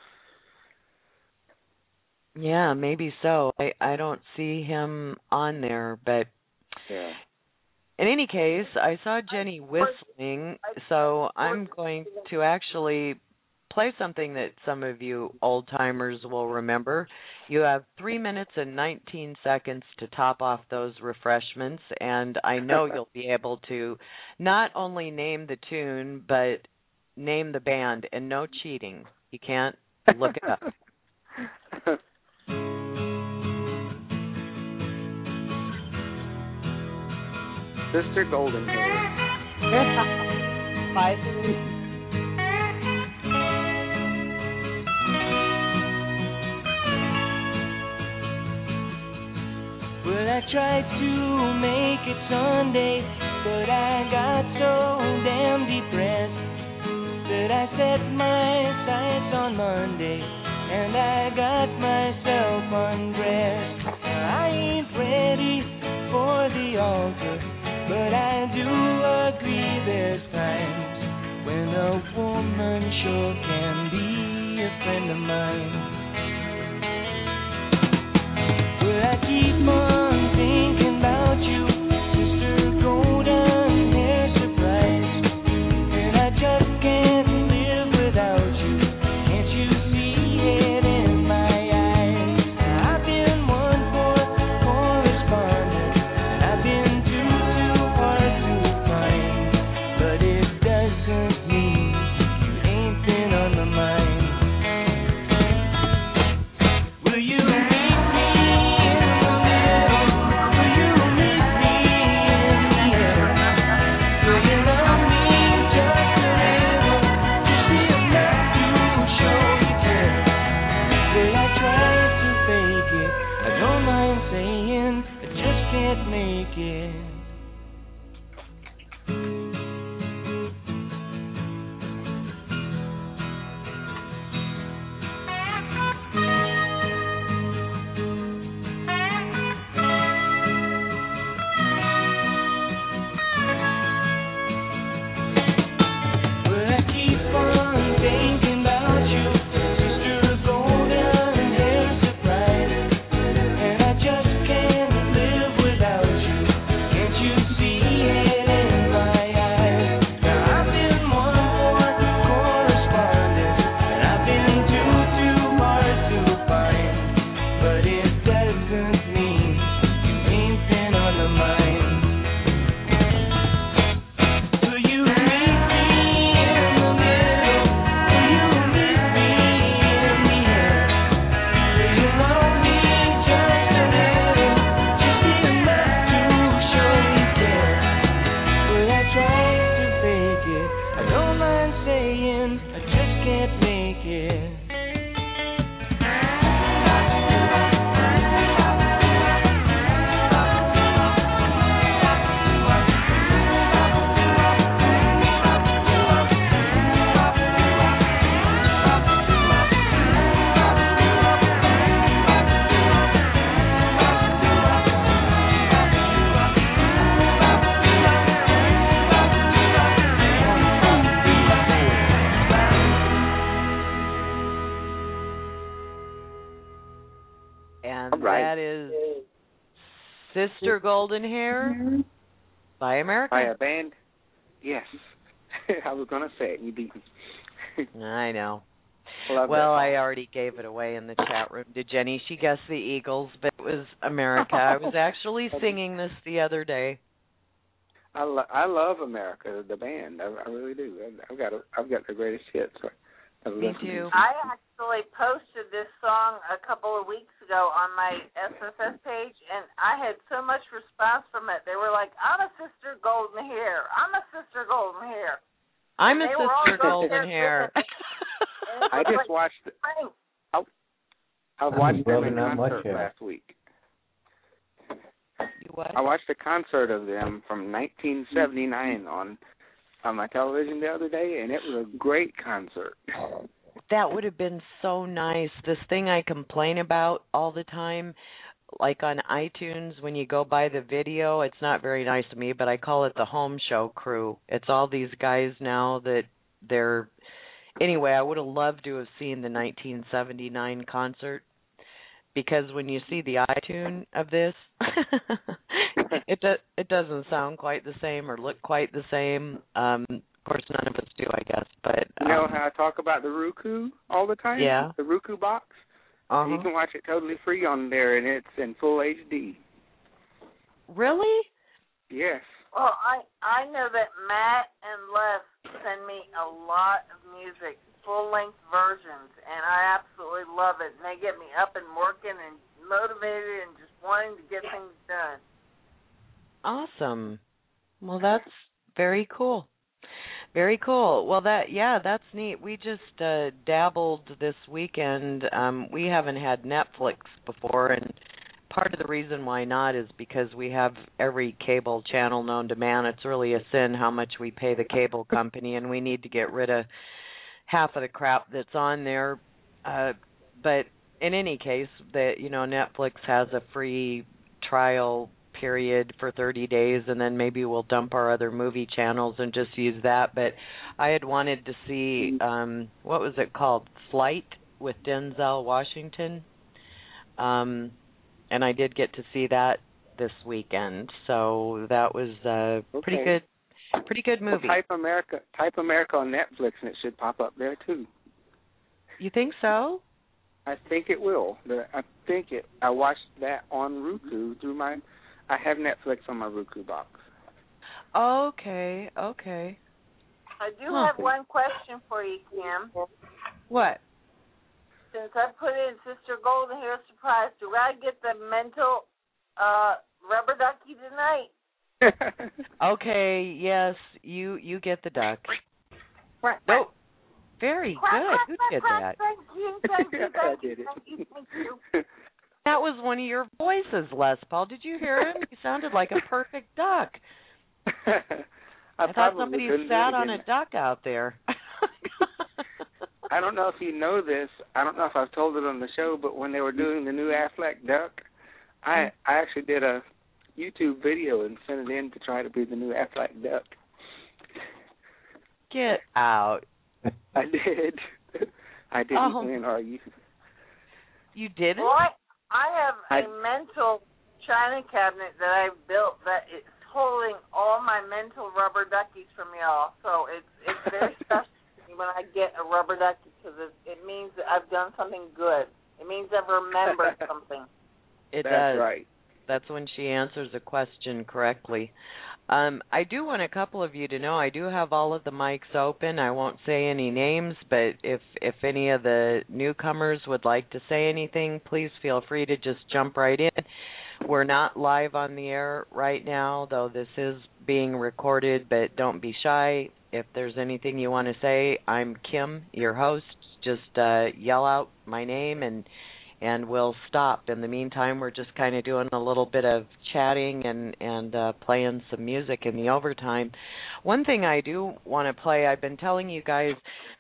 Yeah, maybe so. I don't see him on there, but yeah. In any case, I saw Jenny whistling, so I'm going to actually play something that some of you old-timers will remember. You have 3 minutes and 19 seconds to top off those refreshments, and I know you'll be able to not only name the tune, but name the band, and no cheating. You can't look it up. Sister Golden Hair. Bye. Well, I tried to make it Sunday, but I got so damn depressed that I set my sights on Monday, and I got myself undressed. I ain't ready for the altar, but I do agree there's times when a woman sure can be a friend of mine. Well, I keep on thinking about you, Sister Golden Hair Surprise, and I just can't live without you. Can't you see it in my eyes? I've been one for correspondence, and I've been too hard to find, but it doesn't mean you ain't been on my mind. Will you make it? That is Sister Golden Hair by America. By a band? Yes. I was going to say it. You beat me. I know. Well, I already gave it away in the chat room to Jenny. She guessed the Eagles, but it was America. I was actually singing this the other day. I love America, the band. I really do. I've got the greatest hits. Me too. I actually posted this song a couple of weeks ago on my SSS page, and I had so much response from it. They were like, "I'm a Sister Golden Hair. I'm a Sister Golden Hair. I'm a Sister Golden Hair." I just watched. I watched them in concert last week. You what? I watched a concert of them from 1979 on my television the other day, and it was a great concert. That would have been so nice. This thing I complain about all the time, like on iTunes, when you go by the video, it's not very nice to me, but I call it the home show crew. It's all these guys now that they're... Anyway, I would have loved to have seen the 1979 concert, because when you see the iTunes of this, it doesn't sound quite the same or look quite the same. Of course, none of us do, I guess. But you know how I talk about the Roku all the time? Yeah. The Roku box? Uh-huh. You can watch it totally free on there, and it's in full HD. Really? Yes. Well, I know that Matt and Les send me a lot of music, full-length versions, and I absolutely love it. And they get me up and working and motivated and just wanting to get things done. Awesome. Well, that's very cool. Very cool. Well, that's neat. We just dabbled this weekend. We haven't had Netflix before, and part of the reason why not is because we have every cable channel known to man. It's really a sin how much we pay the cable company, and we need to get rid of half of the crap that's on there. But in any case, Netflix has a free trial period for 30 days, and then maybe we'll dump our other movie channels and just use that. But I had wanted to see, what was it called? Flight with Denzel Washington. And I did get to see that this weekend. So that was a pretty good movie. Well, Type America on Netflix, and it should pop up there too. You think so? I think it will. I watched that on Roku through I have Netflix on my Roku box. Okay. I do have one question for you, Kim. What? Since I put in Sister Golden Hair Surprise, do I get the mental rubber ducky tonight? Okay, yes, you get the duck. Nope. Very good. Who did that? I did it. Thank you. That was one of your voices, Les Paul. Did you hear him? He sounded like a perfect duck. I thought somebody sat on a duck out there. I don't know if you know this. I don't know if I've told it on the show, but when they were doing the new Aflac duck, I actually did a YouTube video and sent it in to try to be the new Aflac duck. Get out. I did. I didn't win, are you? You didn't? Well, I have a mental china cabinet that I built that is holding all my mental rubber duckies from y'all. So it's very special when I get a rubber ducky because it means that I've done something good. It means I've remembered something. It That's does. Right. That's when she answers a question correctly. I do want a couple of you to know I do have all of the mics open. I won't say any names, but if any of the newcomers would like to say anything, please feel free to just jump right in. We're not live on the air right now, though this is being recorded, but don't be shy. If there's anything you want to say, I'm Kim, your host. Just yell out my name and we'll stop. In the meantime, we're just kind of doing a little bit of chatting and playing some music in the overtime. One thing I do want to play, I've been telling you guys,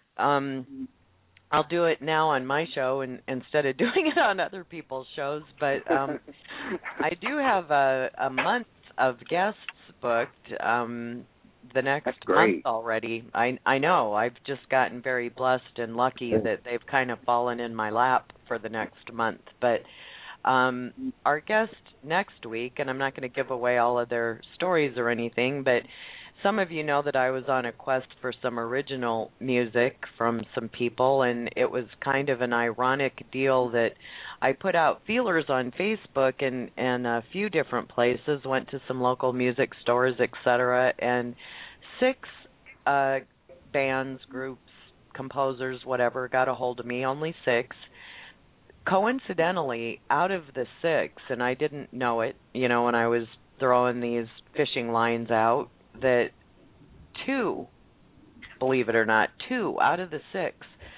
I'll do it now on my show instead of doing it on other people's shows, but I do have a month of guests booked the next month already. I know. I've just gotten very blessed and lucky that they've kind of fallen in my lap for the next month. But our guest next week, and I'm not going to give away all of their stories or anything, but some of you know that I was on a quest for some original music from some people, and it was kind of an ironic deal that I put out feelers on Facebook and a few different places, went to some local music stores, etc., and 6 bands, groups, composers, whatever, got a hold of me, only 6. Coincidentally, out of the 6, and I didn't know it, when I was throwing these fishing lines out, that 2, believe it or not, 2 out of the 6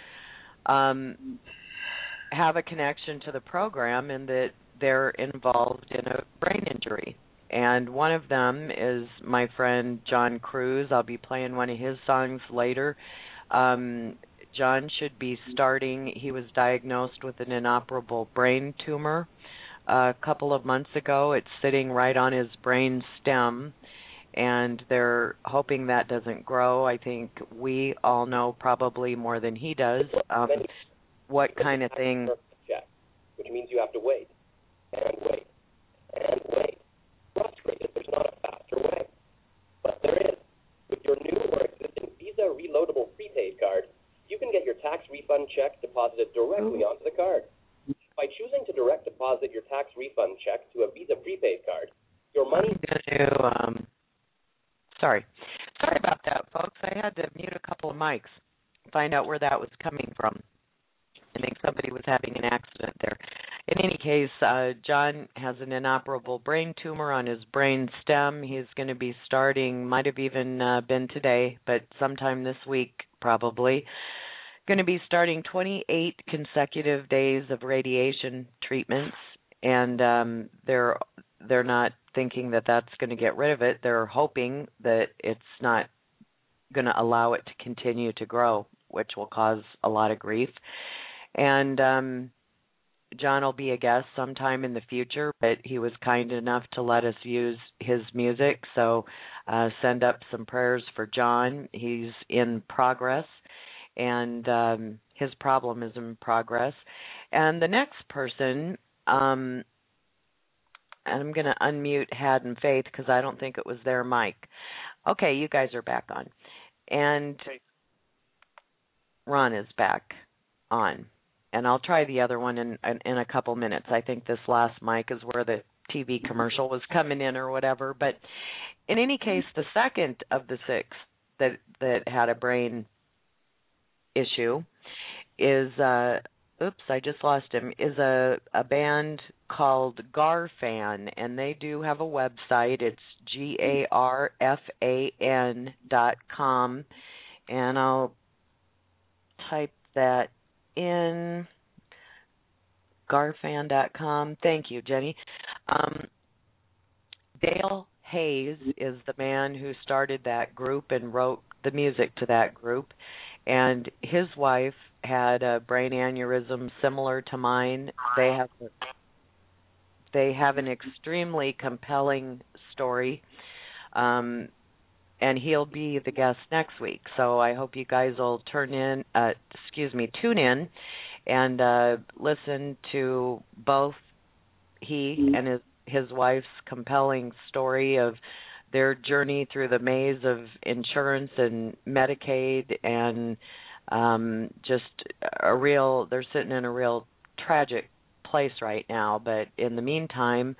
have a connection to the program in that they're involved in a brain injury. And one of them is my friend John Cruz. I'll be playing one of his songs later. John should be starting. He was diagnosed with an inoperable brain tumor a couple of months ago. It's sitting right on his brain stem, and they're hoping that doesn't grow. I think we all know probably more than he does what kind of thing. Which means you have to wait and wait and wait. Frustrated, there's not a faster way. But there is. With your new or existing Visa reloadable prepaid card, you can get your tax refund check deposited directly onto the card. By choosing to direct deposit your tax refund check to a Visa prepaid card, your money... Sorry about that, folks. I had to mute a couple of mics, find out where that was coming from. I think somebody was having an accident there. In any case, John has an inoperable brain tumor on his brain stem. He's going to be starting, might have even been today, but sometime this week probably, going to be starting 28 consecutive days of radiation treatments, and they're not thinking that that's going to get rid of it. They're hoping that it's not going to allow it to continue to grow, which will cause a lot of grief. And John will be a guest sometime in the future, but he was kind enough to let us use his music, so send up some prayers for John. He's in progress, and his problem is in progress. And the next person, and I'm going to unmute Had and Faith because I don't think it was their mic. Okay, you guys are back on. And Ron is back on. And I'll try the other one in a couple minutes. I think this last mic is where the TV commercial was coming in or whatever. But in any case, the second of the six that had a brain issue is, I just lost him, is a band called Garfan, and they do have a website. It's GARFAN.com, and I'll type that in, Garfan.com. Thank you, Jenny. Dale Hayes is the man who started that group and wrote the music to that group, and his wife had a brain aneurysm similar to mine. They have an extremely compelling story, and he'll be the guest next week. So I hope you guys will tune in and listen to both he and his wife's compelling story of their journey through the maze of insurance and Medicaid, and they're sitting in a real tragic place right now. But in the meantime,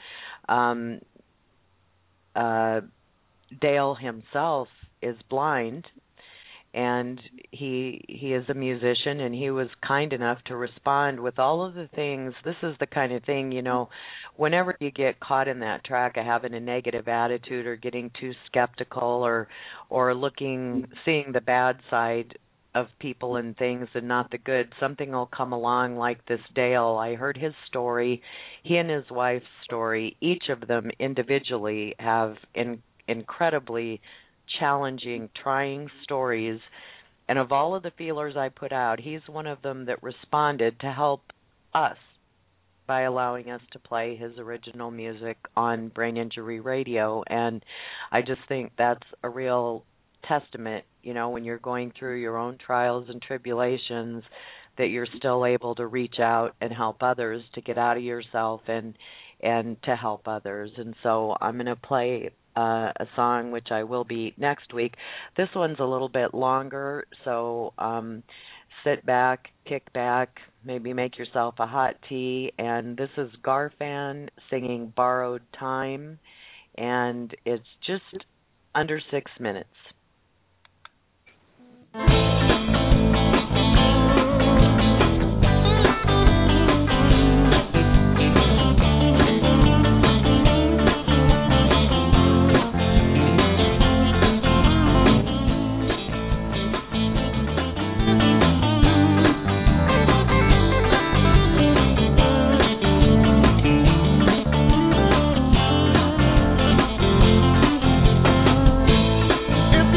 Dale himself is blind, and he is a musician, and he was kind enough to respond with all of the things. This is the kind of thing, whenever you get caught in that track of having a negative attitude or getting too skeptical or seeing the bad side of people and things and not the good, something will come along like this Dale. I heard his story, he and his wife's story. Each of them individually have incredibly challenging, trying stories, and of all of the feelers I put out, he's one of them that responded to help us by allowing us to play his original music on Brain Injury Radio. And I just think that's a real testament, when you're going through your own trials and tribulations, that you're still able to reach out and help others, to get out of yourself and to help others. And so I'm going to play a song which I will be next week. This one's a little bit longer, so sit back, kick back, maybe make yourself a hot tea. And this is Garfan singing Borrowed Time, and it's just under 6 minutes. If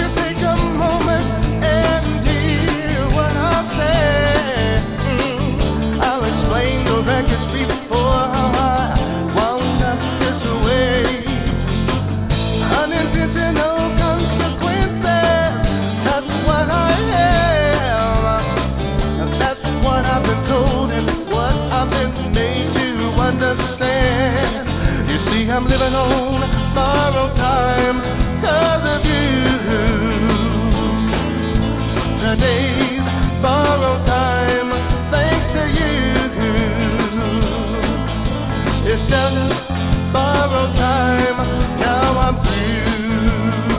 borrowed time. Now I'm through.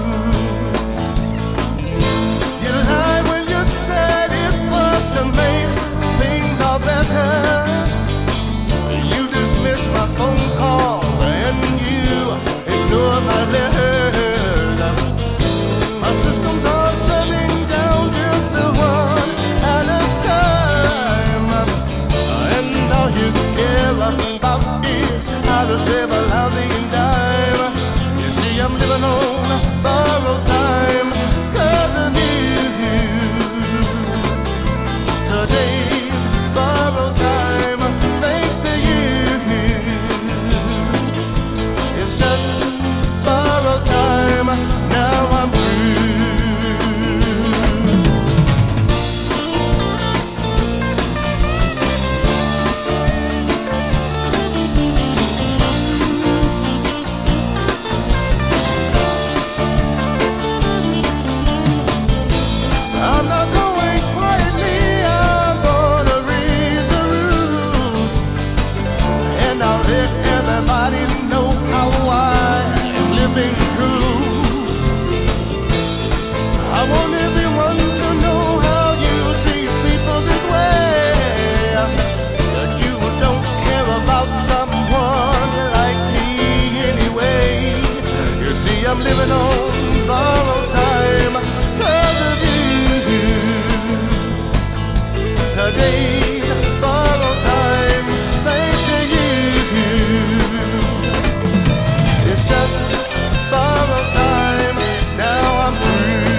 You lied when you said it was to make things all better. You dismissed my phone call and you ignored my letters. My system's all shutting down just the one at a time. And all you care about is how to save a lousy dime. You see, I'm living on borrowed time 'cause of you. Today's borrowed time, thanks to you. It's just borrowed time, now I'm through. I'm not going quietly, I'm gonna raise the roof. And I'll let everybody know how I am living true. I want everyone to know how you treat people this way. That you don't care about someone like me anyway. You see, I'm living on borrowed time 'cause of you. Today's borrowed time, thanks to you. It's just borrowed time, now I'm through.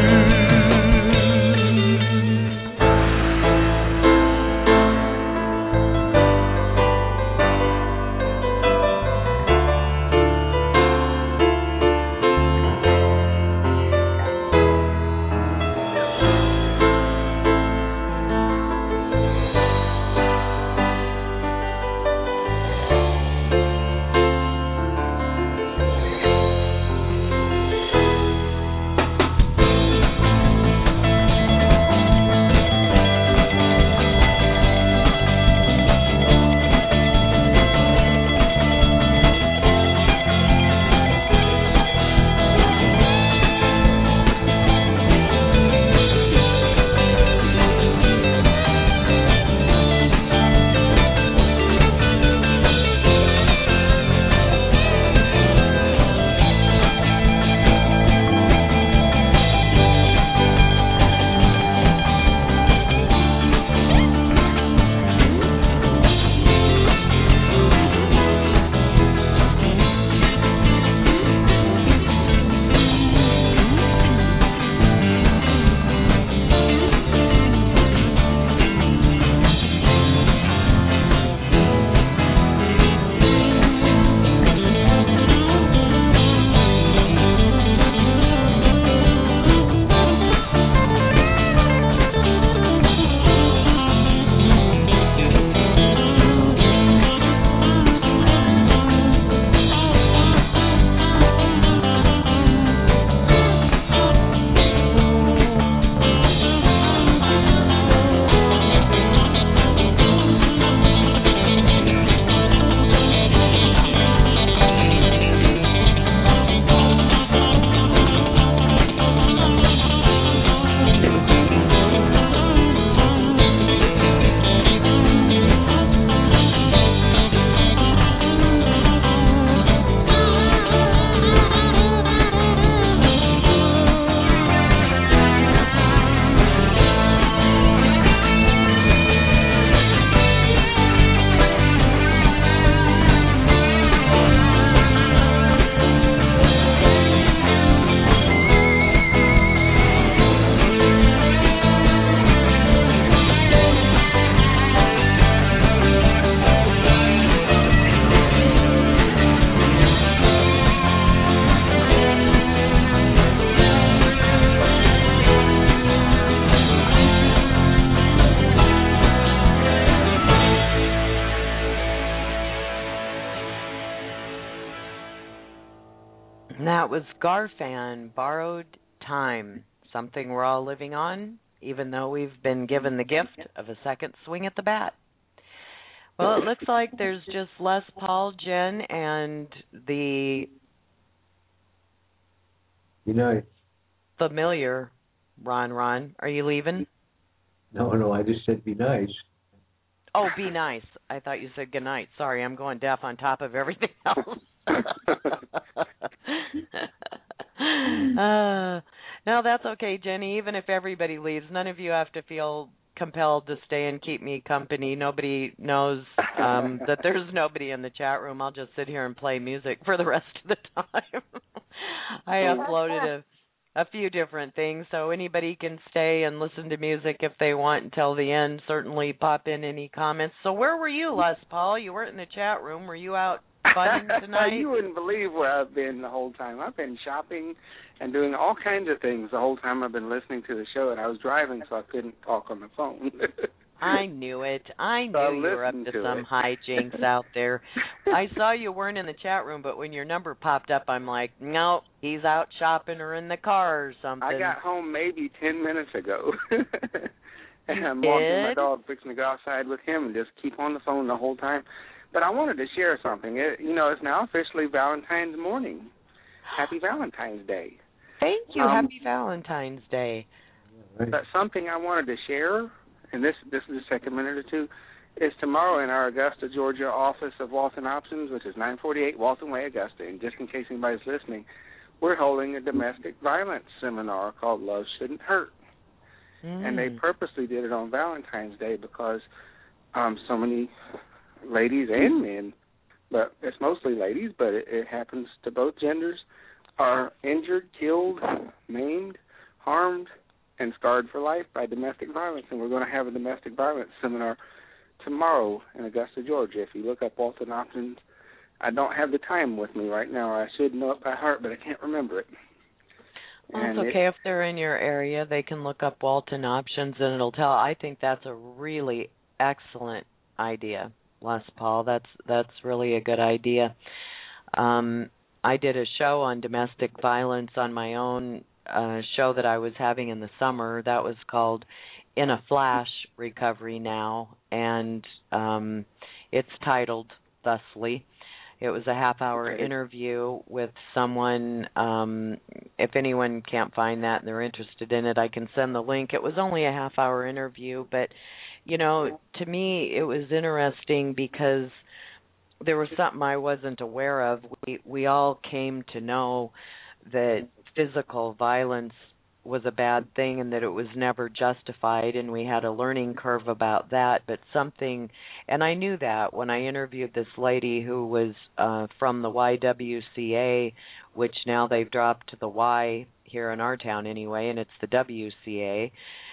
And that was Garfan, Borrowed Time, something we're all living on, even though we've been given the gift of a second swing at the bat. Well, it looks like there's just Les Paul, Jen, and the familiar Ron. Are you leaving? No, I just said be nice. Oh, be nice. I thought you said good night. Sorry, I'm going deaf on top of everything else. No, that's okay, Jenny. Even if everybody leaves, none of you have to feel compelled to stay and keep me company. Nobody knows that there's nobody in the chat room. I'll just sit here and play music for the rest of the time. I uploaded a few different things, so anybody can stay and listen to music if they want until the end. Certainly pop in any comments. So where were you, Les Paul? You weren't in the chat room. Were you out budding tonight? You wouldn't believe where I've been the whole time. I've been shopping and doing all kinds of things the whole time I've been listening to the show, and I was driving, so I couldn't talk on the phone. I knew it. I knew you were up to some hijinks out there. I saw you weren't in the chat room, but when your number popped up, I'm like, no, he's out shopping or in the car or something. I got home maybe 10 minutes ago. And I'm walking my dog, fixing to go outside with him and just keep on the phone the whole time. But I wanted to share something. It's now officially Valentine's morning. Happy Valentine's Day. Thank you. Happy Valentine's Day. But something I wanted to share, and this is the second minute or two, is tomorrow in our Augusta, Georgia office of Walton Options, which is 948 Walton Way, Augusta. And just in case anybody's listening, we're holding a domestic violence seminar called Love Shouldn't Hurt. And they purposely did it on Valentine's Day because so many ladies and men, but it's mostly ladies, but it happens to both genders, are injured, killed, maimed, harmed, and scarred for life by domestic violence. And we're going to have a domestic violence seminar tomorrow in Augusta, Georgia. If you look up Walton Options, I don't have the time with me right now. I should know it by heart, but I can't remember it. Well, it's okay. If they're in your area, they can look up Walton Options, and it'll tell. I think that's a really excellent idea, Les Paul. That's really a good idea. I did a show on domestic violence on my own show that I was having in the summer. That was called In a Flash Recovery Now, and it's titled thusly. It was a half-hour interview with someone. If anyone can't find that and they're interested in it, I can send the link. It was only a half-hour interview, but, to me it was interesting because there was something I wasn't aware of. We all came to know that physical violence was a bad thing and that it was never justified, and we had a learning curve about that, but something, and I knew that when I interviewed this lady who was from the YWCA, which now they've dropped to the Y here in our town anyway, and it's the WCA,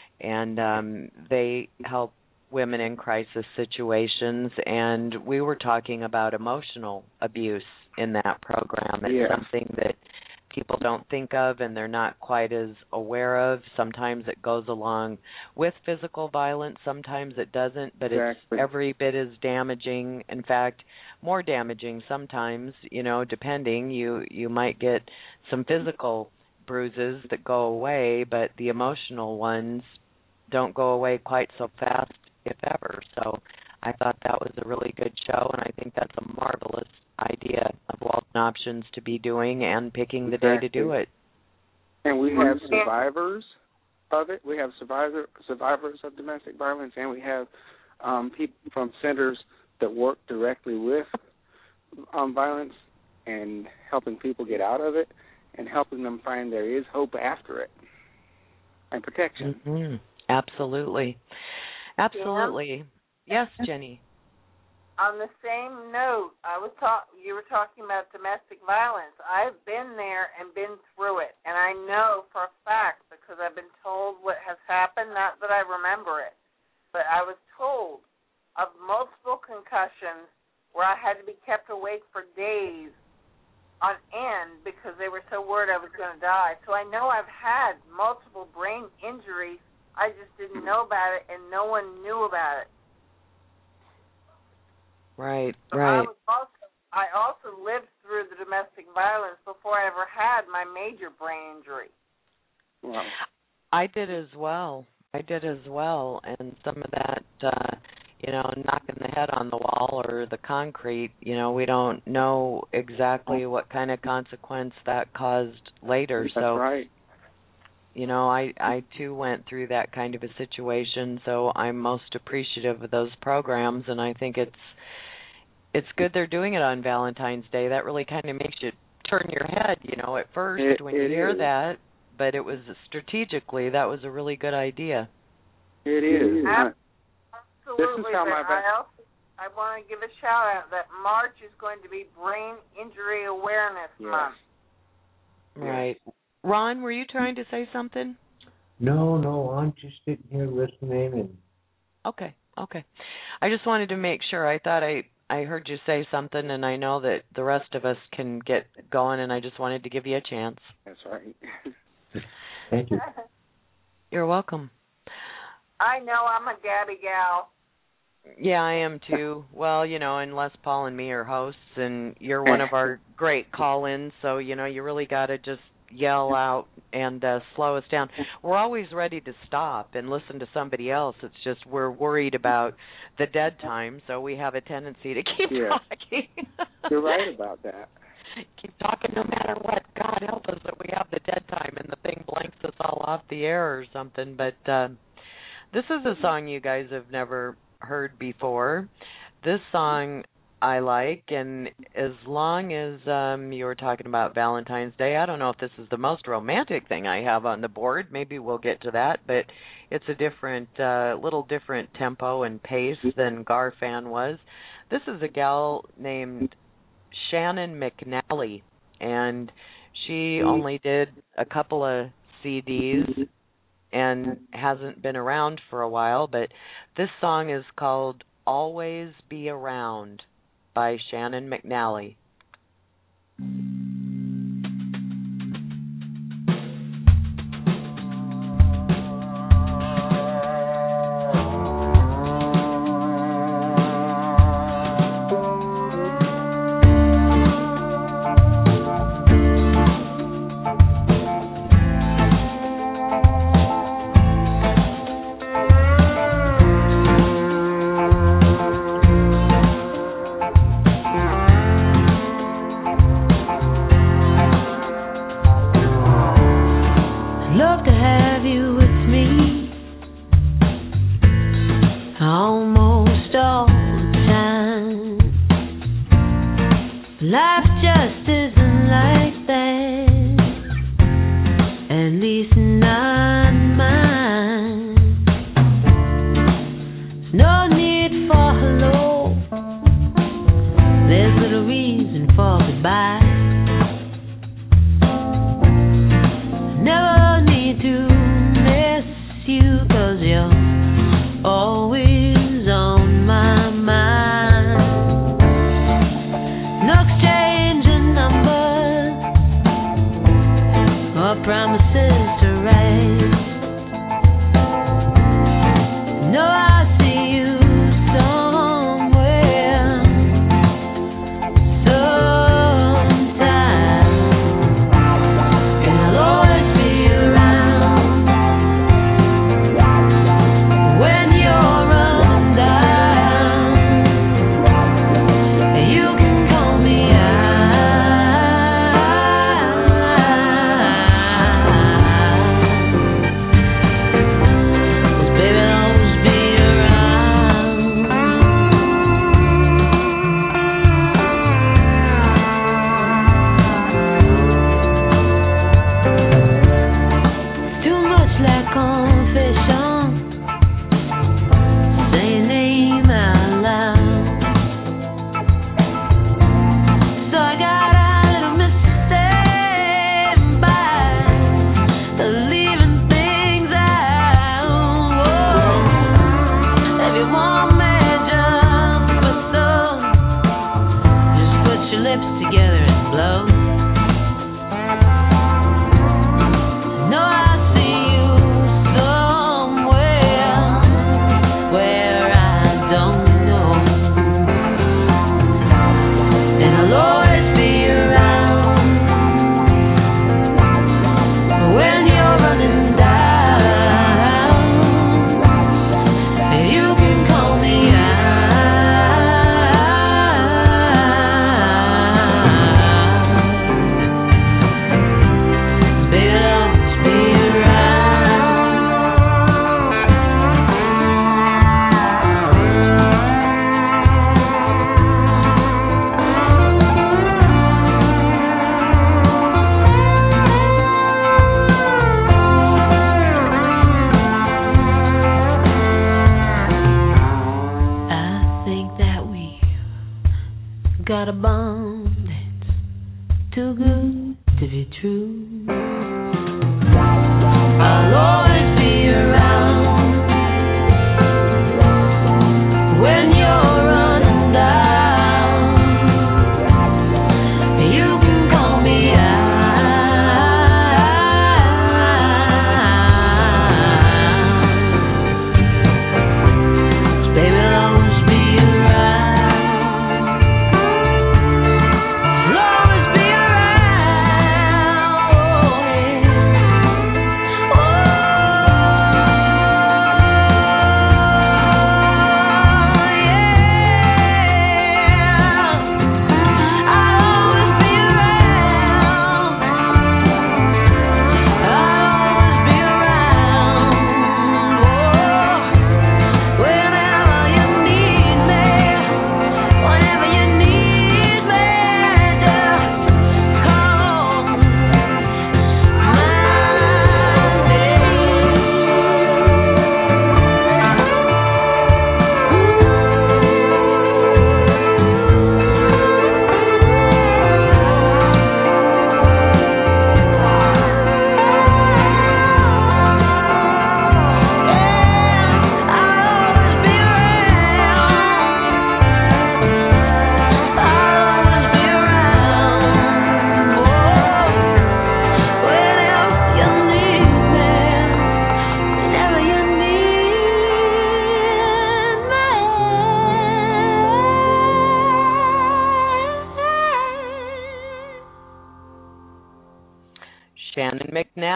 and they help women in crisis situations, and we were talking about emotional abuse in that program. It's something that people don't think of and they're not quite as aware of. Sometimes it goes along with physical violence, sometimes it doesn't, but it's every bit as damaging. In fact, more damaging sometimes, depending. You might get some physical bruises that go away, but the emotional ones don't go away quite so fast, if ever. So I thought that was a really good show, and I think that's a marvelous idea of Walton Options to be doing and picking the day to do it. And we have survivors of it. We have survivors of domestic violence, and we have people from centers that work directly with violence and helping people get out of it and helping them find there is hope after it and protection. Mm-hmm. Absolutely. Absolutely. Yes, Jenny. On the same note, you were talking about domestic violence. I've been there and been through it, and I know for a fact because I've been told what has happened, not that I remember it, but I was told of multiple concussions where I had to be kept awake for days on end because they were so worried I was going to die. So I know I've had multiple brain injuries. I just didn't know about it, and no one knew about it. Right, so right. I also lived through the domestic violence before I ever had my major brain injury. Wow. I did as well. And some of that knocking the head on the wall or the concrete. We don't know exactly what kind of consequence that caused later. That's so, right. I too went through that kind of a situation, so I'm most appreciative of those programs, and I think it's good they're doing it on Valentine's Day. That really kind of makes you turn your head, at first when you hear that, but it was strategically, that was a really good idea. It is. Absolutely. I want to give a shout out that March is going to be Brain Injury Awareness Month. Right. Ron, were you trying to say something? No, I'm just sitting here listening. And Okay. I just wanted to make sure. I thought I heard you say something, and I know that the rest of us can get going, and I just wanted to give you a chance. That's right. Thank you. You're welcome. I know I'm a gabby gal. Yeah, I am too. Well, unless Paul and me are hosts, and you're one of our great call-ins, so, you really got to just yell out and slow us down. We're always ready to stop and listen to somebody else. It's just we're worried about the dead time, so we have a tendency to keep talking. You're right about that. Keep talking no matter what. God help us that we have the dead time and the thing blanks us all off the air or something. But this is a song you guys have never heard before. This song I like, and as long as you were talking about Valentine's Day, I don't know if this is the most romantic thing I have on the board. Maybe we'll get to that, but it's a different, little different tempo and pace than Garfan was. This is a gal named Shannon McNally, and she only did a couple of CDs and hasn't been around for a while, but this song is called Always Be Around by Shannon McNally.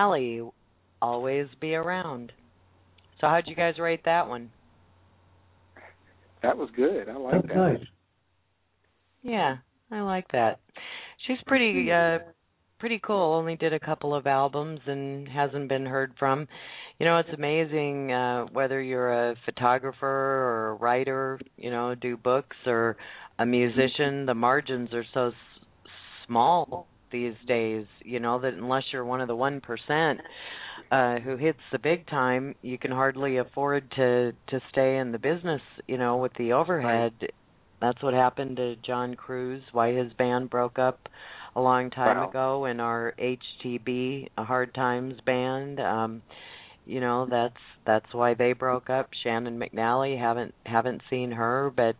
McNally, always be around. So how'd you guys rate that one? That was good. I like that. Nice. Yeah, I like that. She's pretty cool. Only did a couple of albums and hasn't been heard from. You know, it's amazing whether you're a photographer or a writer, you know, do books, or a musician, the margins are so small these days, you know, that unless you're one of the 1% who hits the big time, you can hardly afford to stay in the business, you know, with the overhead. Right. That's what happened to John Cruz, why his band broke up a long time ago, and our HTB, a Hard Times band. You know, that's why they broke up. Shannon McNally, haven't seen her, but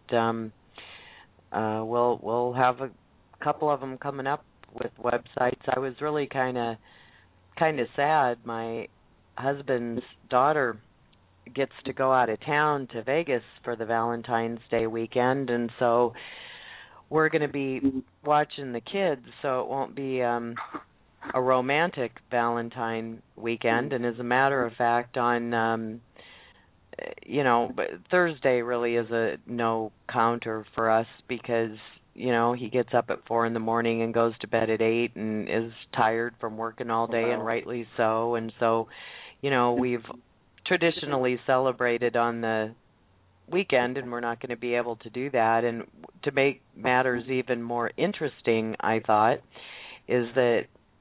we'll have a couple of them coming up with websites. I was really kind of sad. My husband's daughter gets to go out of town to Vegas for the Valentine's Day weekend, and so we're going to be watching the kids, so it won't be a romantic Valentine weekend. And as a matter of fact, on you know, Thursday really is a no counter for us because, you know, he gets up at 4 a.m. and goes to bed at 8 and is tired from working all day, and rightly so. And so, you know, we've traditionally celebrated on the weekend, and we're not going to be able to do that. And to make matters even more interesting, I thought, is that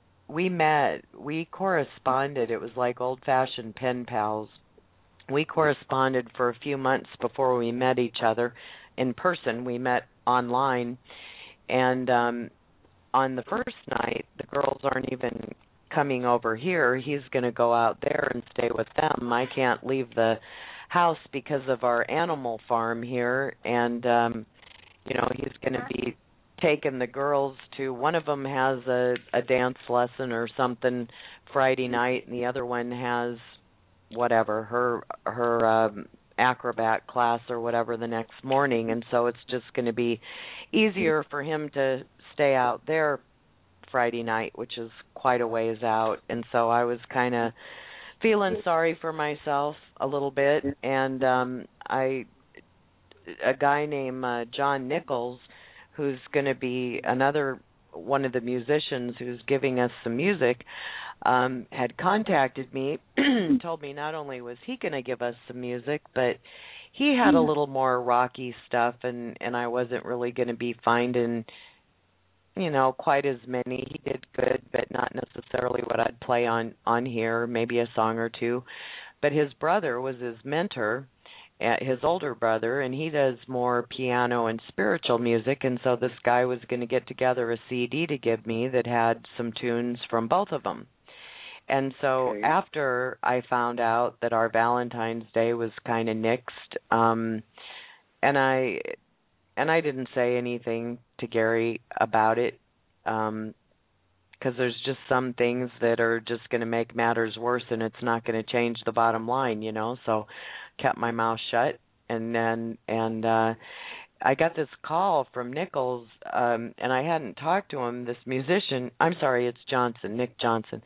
we corresponded. It was like old-fashioned pen pals. We corresponded for a few months before we met each other in person. We met online, and on the first night, the girls aren't even coming over here. He's going to go out there and stay with them. I can't leave the house because of our animal farm here, and you know, he's going to be taking the girls to, one of them has a dance lesson or something Friday night, and the other one has whatever, her acrobat class or whatever the next morning, and so it's just going to be easier for him to stay out there Friday night, which is quite a ways out. And so I was kind of feeling sorry for myself a little bit, and a guy named John Nichols, who's going to be another one of the musicians who's giving us some music, had contacted me, told me not only was he going to give us some music, but he had a little more rocky stuff, and I wasn't really going to be finding, you know, quite as many. He did good, but not necessarily what I'd play on here, maybe a song or two. But his brother was his mentor, his older brother, and he does more piano and spiritual music, and so this guy was going to get together a CD to give me that had some tunes from both of them. And so after I found out that our Valentine's Day was kind of nixed, and I didn't say anything to Gary about it, because there's just some things that are just going to make matters worse, and it's not going to change the bottom line, you know. So kept my mouth shut, and I got this call from Nichols, and I hadn't talked to him, this musician. I'm sorry, it's Johnson, Nick Johnson.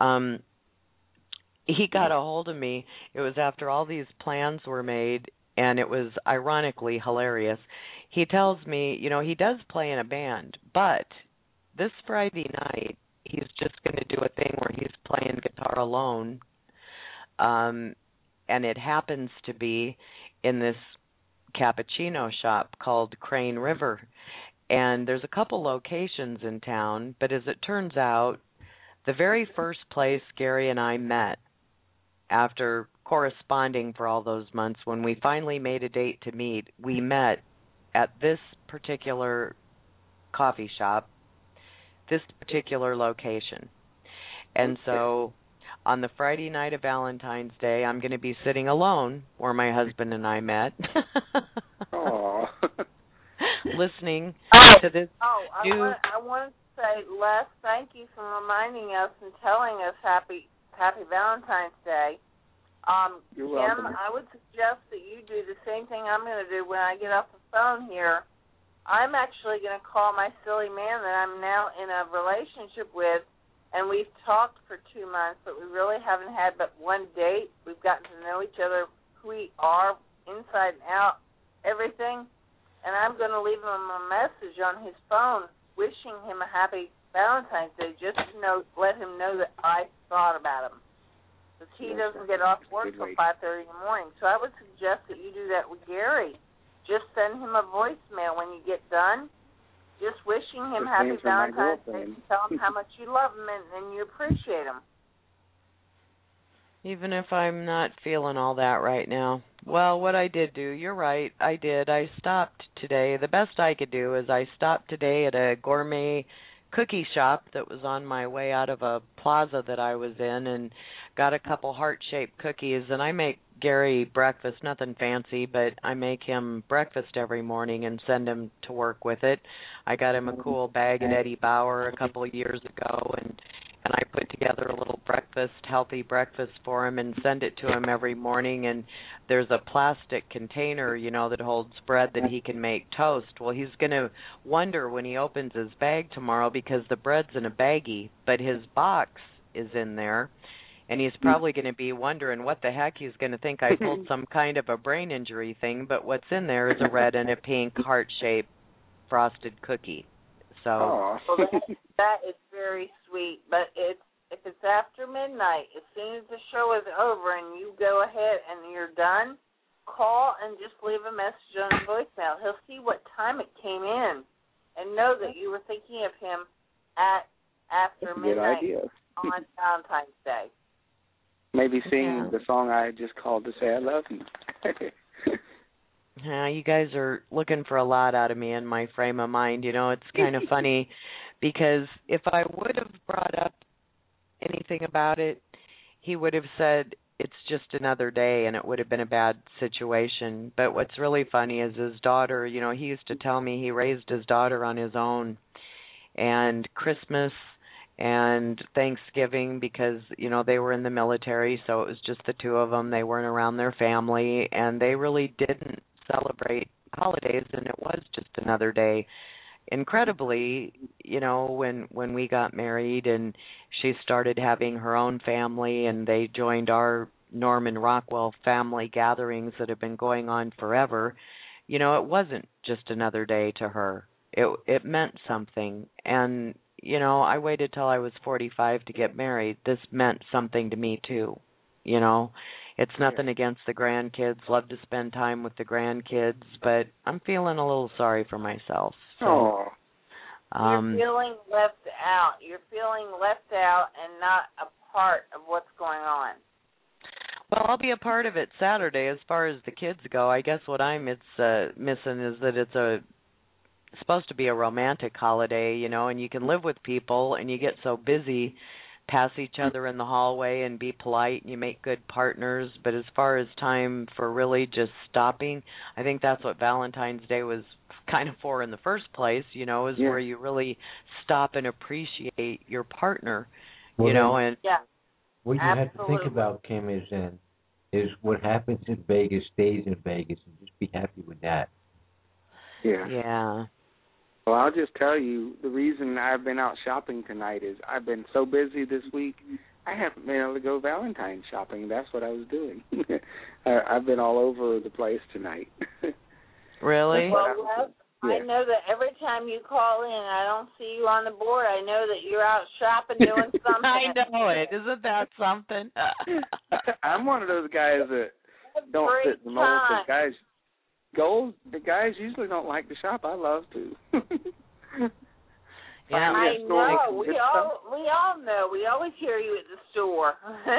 He got a hold of me. It was after all these plans were made, and it was ironically hilarious. He tells me, you know, he does play in a band, but this Friday night he's just going to do a thing where he's playing guitar alone, and it happens to be in this cappuccino shop called Crane River, and there's a couple locations in town, but as it turns out, the very first place Gary and I met after corresponding for all those months, when we finally made a date to meet, we met at this particular coffee shop, this particular location. And so on the Friday night of Valentine's Day, I'm going to be sitting alone where my husband and I met. Listening to this new... I want to say, Les, thank you for reminding us and telling us Happy Valentine's Day. You're Kim, welcome. I would suggest that you do the same thing I'm going to do when I get off the phone here. I'm actually going to call my silly man that I'm now in a relationship with and we've talked for 2 months, but we really haven't had but one date. We've gotten to know each other, who we are, inside and out, everything. And I'm going to leave him a message on his phone wishing him a happy Valentine's Day, just to let him know that I thought about him. Because he doesn't get off work till 5:30 in the morning. So I would suggest that you do that with Gary. Just send him a voicemail when you get done, just wishing him happy Valentine's Day, and tell him how much you love him and you appreciate him. Even if I'm not feeling all that right now. Well, what I did do, you're right, I did. I stopped today. The best I could do is I stopped today at a gourmet cookie shop that was on my way out of a plaza that I was in and got a couple heart-shaped cookies. And I make Gary breakfast, nothing fancy, but I make him breakfast every morning and send him to work with it. I got him a cool bag at Eddie Bauer a couple of years ago, and I put together a little breakfast, healthy breakfast for him and send it to him every morning. And there's a plastic container, that holds bread that he can make toast. Well, he's going to wonder when he opens his bag tomorrow because the bread's in a baggie, but his box is in there. And he's probably going to be wondering what the heck he's going to think I pulled some kind of a brain injury thing. But what's in there is a red and a pink heart-shaped frosted cookie. So that is very sweet. But if it's after midnight, as soon as the show is over and you go ahead and you're done, call and just leave a message on his voicemail. He'll see what time it came in and know that you were thinking of him after midnight on Valentine's Day. Maybe sing the song I just called to say I love him. You guys are looking for a lot out of me in my frame of mind. It's kind of funny because if I would have brought up anything about it, he would have said it's just another day and it would have been a bad situation. But what's really funny is his daughter, he used to tell me he raised his daughter on his own. And Christmas and Thanksgiving, because, they were in the military, so it was just the two of them. They weren't around their family, and they really didn't celebrate holidays, and it was just another day. Incredibly, when we got married and she started having her own family and they joined our Norman Rockwell family gatherings that have been going on forever, it wasn't just another day to her. It meant something. And, I waited till I was 45 to get married. This meant something to me, too. It's nothing against the grandkids. Love to spend time with the grandkids, but I'm feeling a little sorry for myself. So, you're feeling left out. You're feeling left out and not a part of what's going on. Well, I'll be a part of it Saturday as far as the kids go. I guess what I'm missing is that it's supposed to be a romantic holiday, and you can live with people and you get so busy, pass each other in the hallway and be polite and you make good partners. But as far as time for really just stopping, I think that's what Valentine's Day was kind of for in the first place, is where you really stop and appreciate your partner, What you have to think about, Kim, is what happens in Vegas stays in Vegas, and just be happy with that. Yeah. Well, I'll just tell you, the reason I've been out shopping tonight is I've been so busy this week, I haven't been able to go Valentine's shopping. That's what I was doing. I've been all over the place tonight. Really? Well, I know that every time you call in, I don't see you on the board. I know that you're out shopping doing something. I know it. Isn't that something? I'm one of those guys that don't fit the mold. The guys usually don't like to shop. I love to. I know. We all know. We always hear you at the store.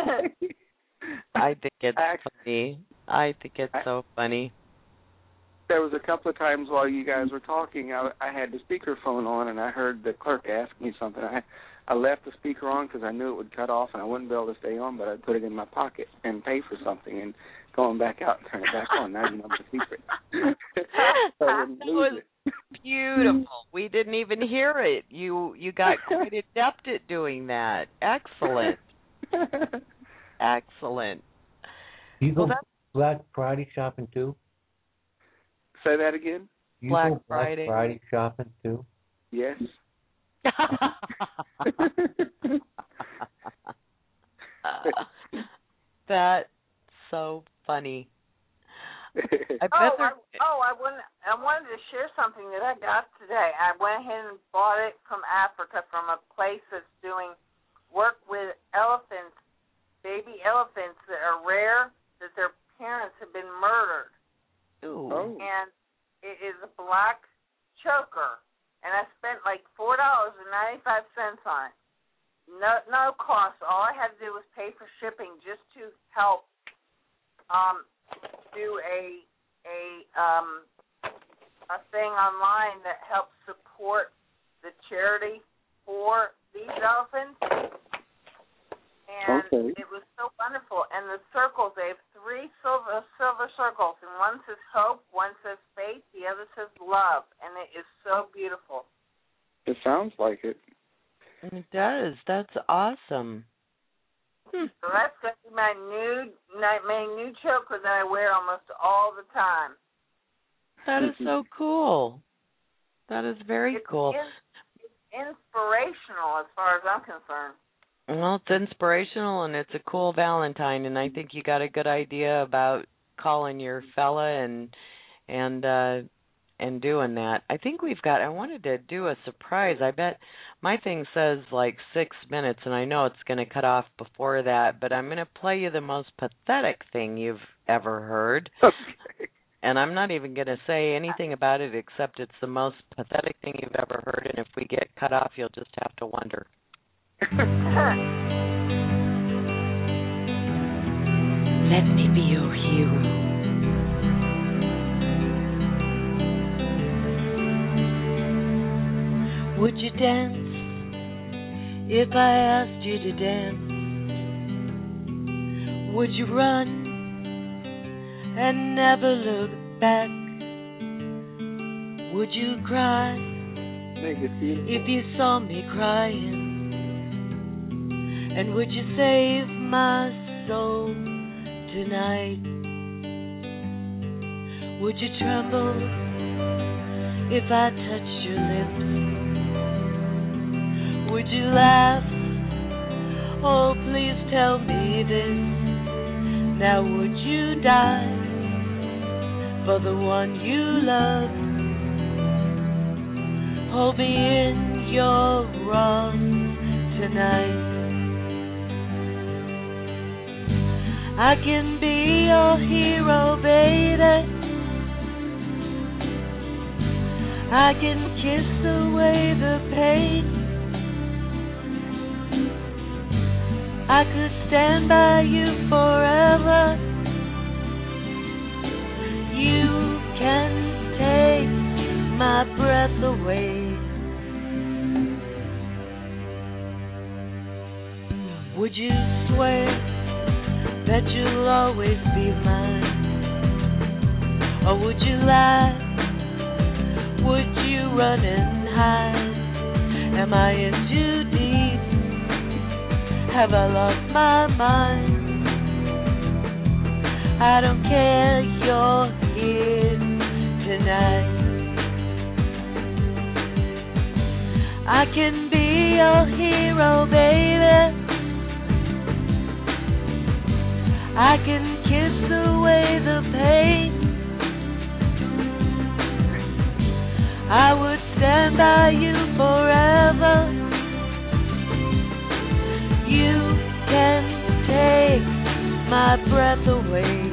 I think it's funny. I think it's so funny. There was a couple of times while you guys were talking, I had the speakerphone on, and I heard the clerk ask me something. I left the speaker on because I knew it would cut off and I wouldn't be able to stay on, but I'd put it in my pocket and pay for something and going back out and turn it back on. Now you know the secret. So that was beautiful. We didn't even hear it. You got quite adept at doing that. Excellent. Excellent. You go Black Friday shopping too? Say that again? You go Black Friday shopping too? Yes. That's so funny. I wanted to share something that I got today. I went ahead and bought it from Africa, from a place that's doing work with elephants, baby elephants that are rare, that their parents have been murdered. Ooh. And it is a black choker. And I spent like $4.95 on it. No cost. All I had to do was pay for shipping just to help do a thing online that helps support the charity for these elephants. And it was so wonderful. And the circles, they have 3 silver circles, and one says hope, one says faith, the other says love, and it is so beautiful. It sounds like it. It does. That's awesome. So that's going to be my new choker that I wear almost all the time. That is so cool. That is very cool. It's inspirational as far as I'm concerned. Well, it's inspirational, and it's a cool Valentine, and I think you got a good idea about calling your fella and doing that. I think I wanted to do a surprise. I bet my thing says like 6 minutes, and I know it's going to cut off before that, but I'm going to play you the most pathetic thing you've ever heard. Okay. And I'm not even going to say anything about it except it's the most pathetic thing you've ever heard, and if we get cut off, you'll just have to wonder. Let me be your hero. Would you dance if I asked you to dance? Would you run and never look back? Would you cry if you saw me crying? And would you save my soul tonight? Would you tremble if I touched your lips? Would you laugh? Oh, please tell me this. Now would you die for the one you love? Hold me in your arms tonight. I can be your hero, baby. I can kiss away the pain. I could stand by you forever. You can take my breath away. Would you swear that you'll always be mine? Or would you lie? Would you run and hide? Am I in too deep? Have I lost my mind? I don't care, you're here tonight. I can be your hero, baby. I can kiss away the pain. I would stand by you forever. You can take my breath away.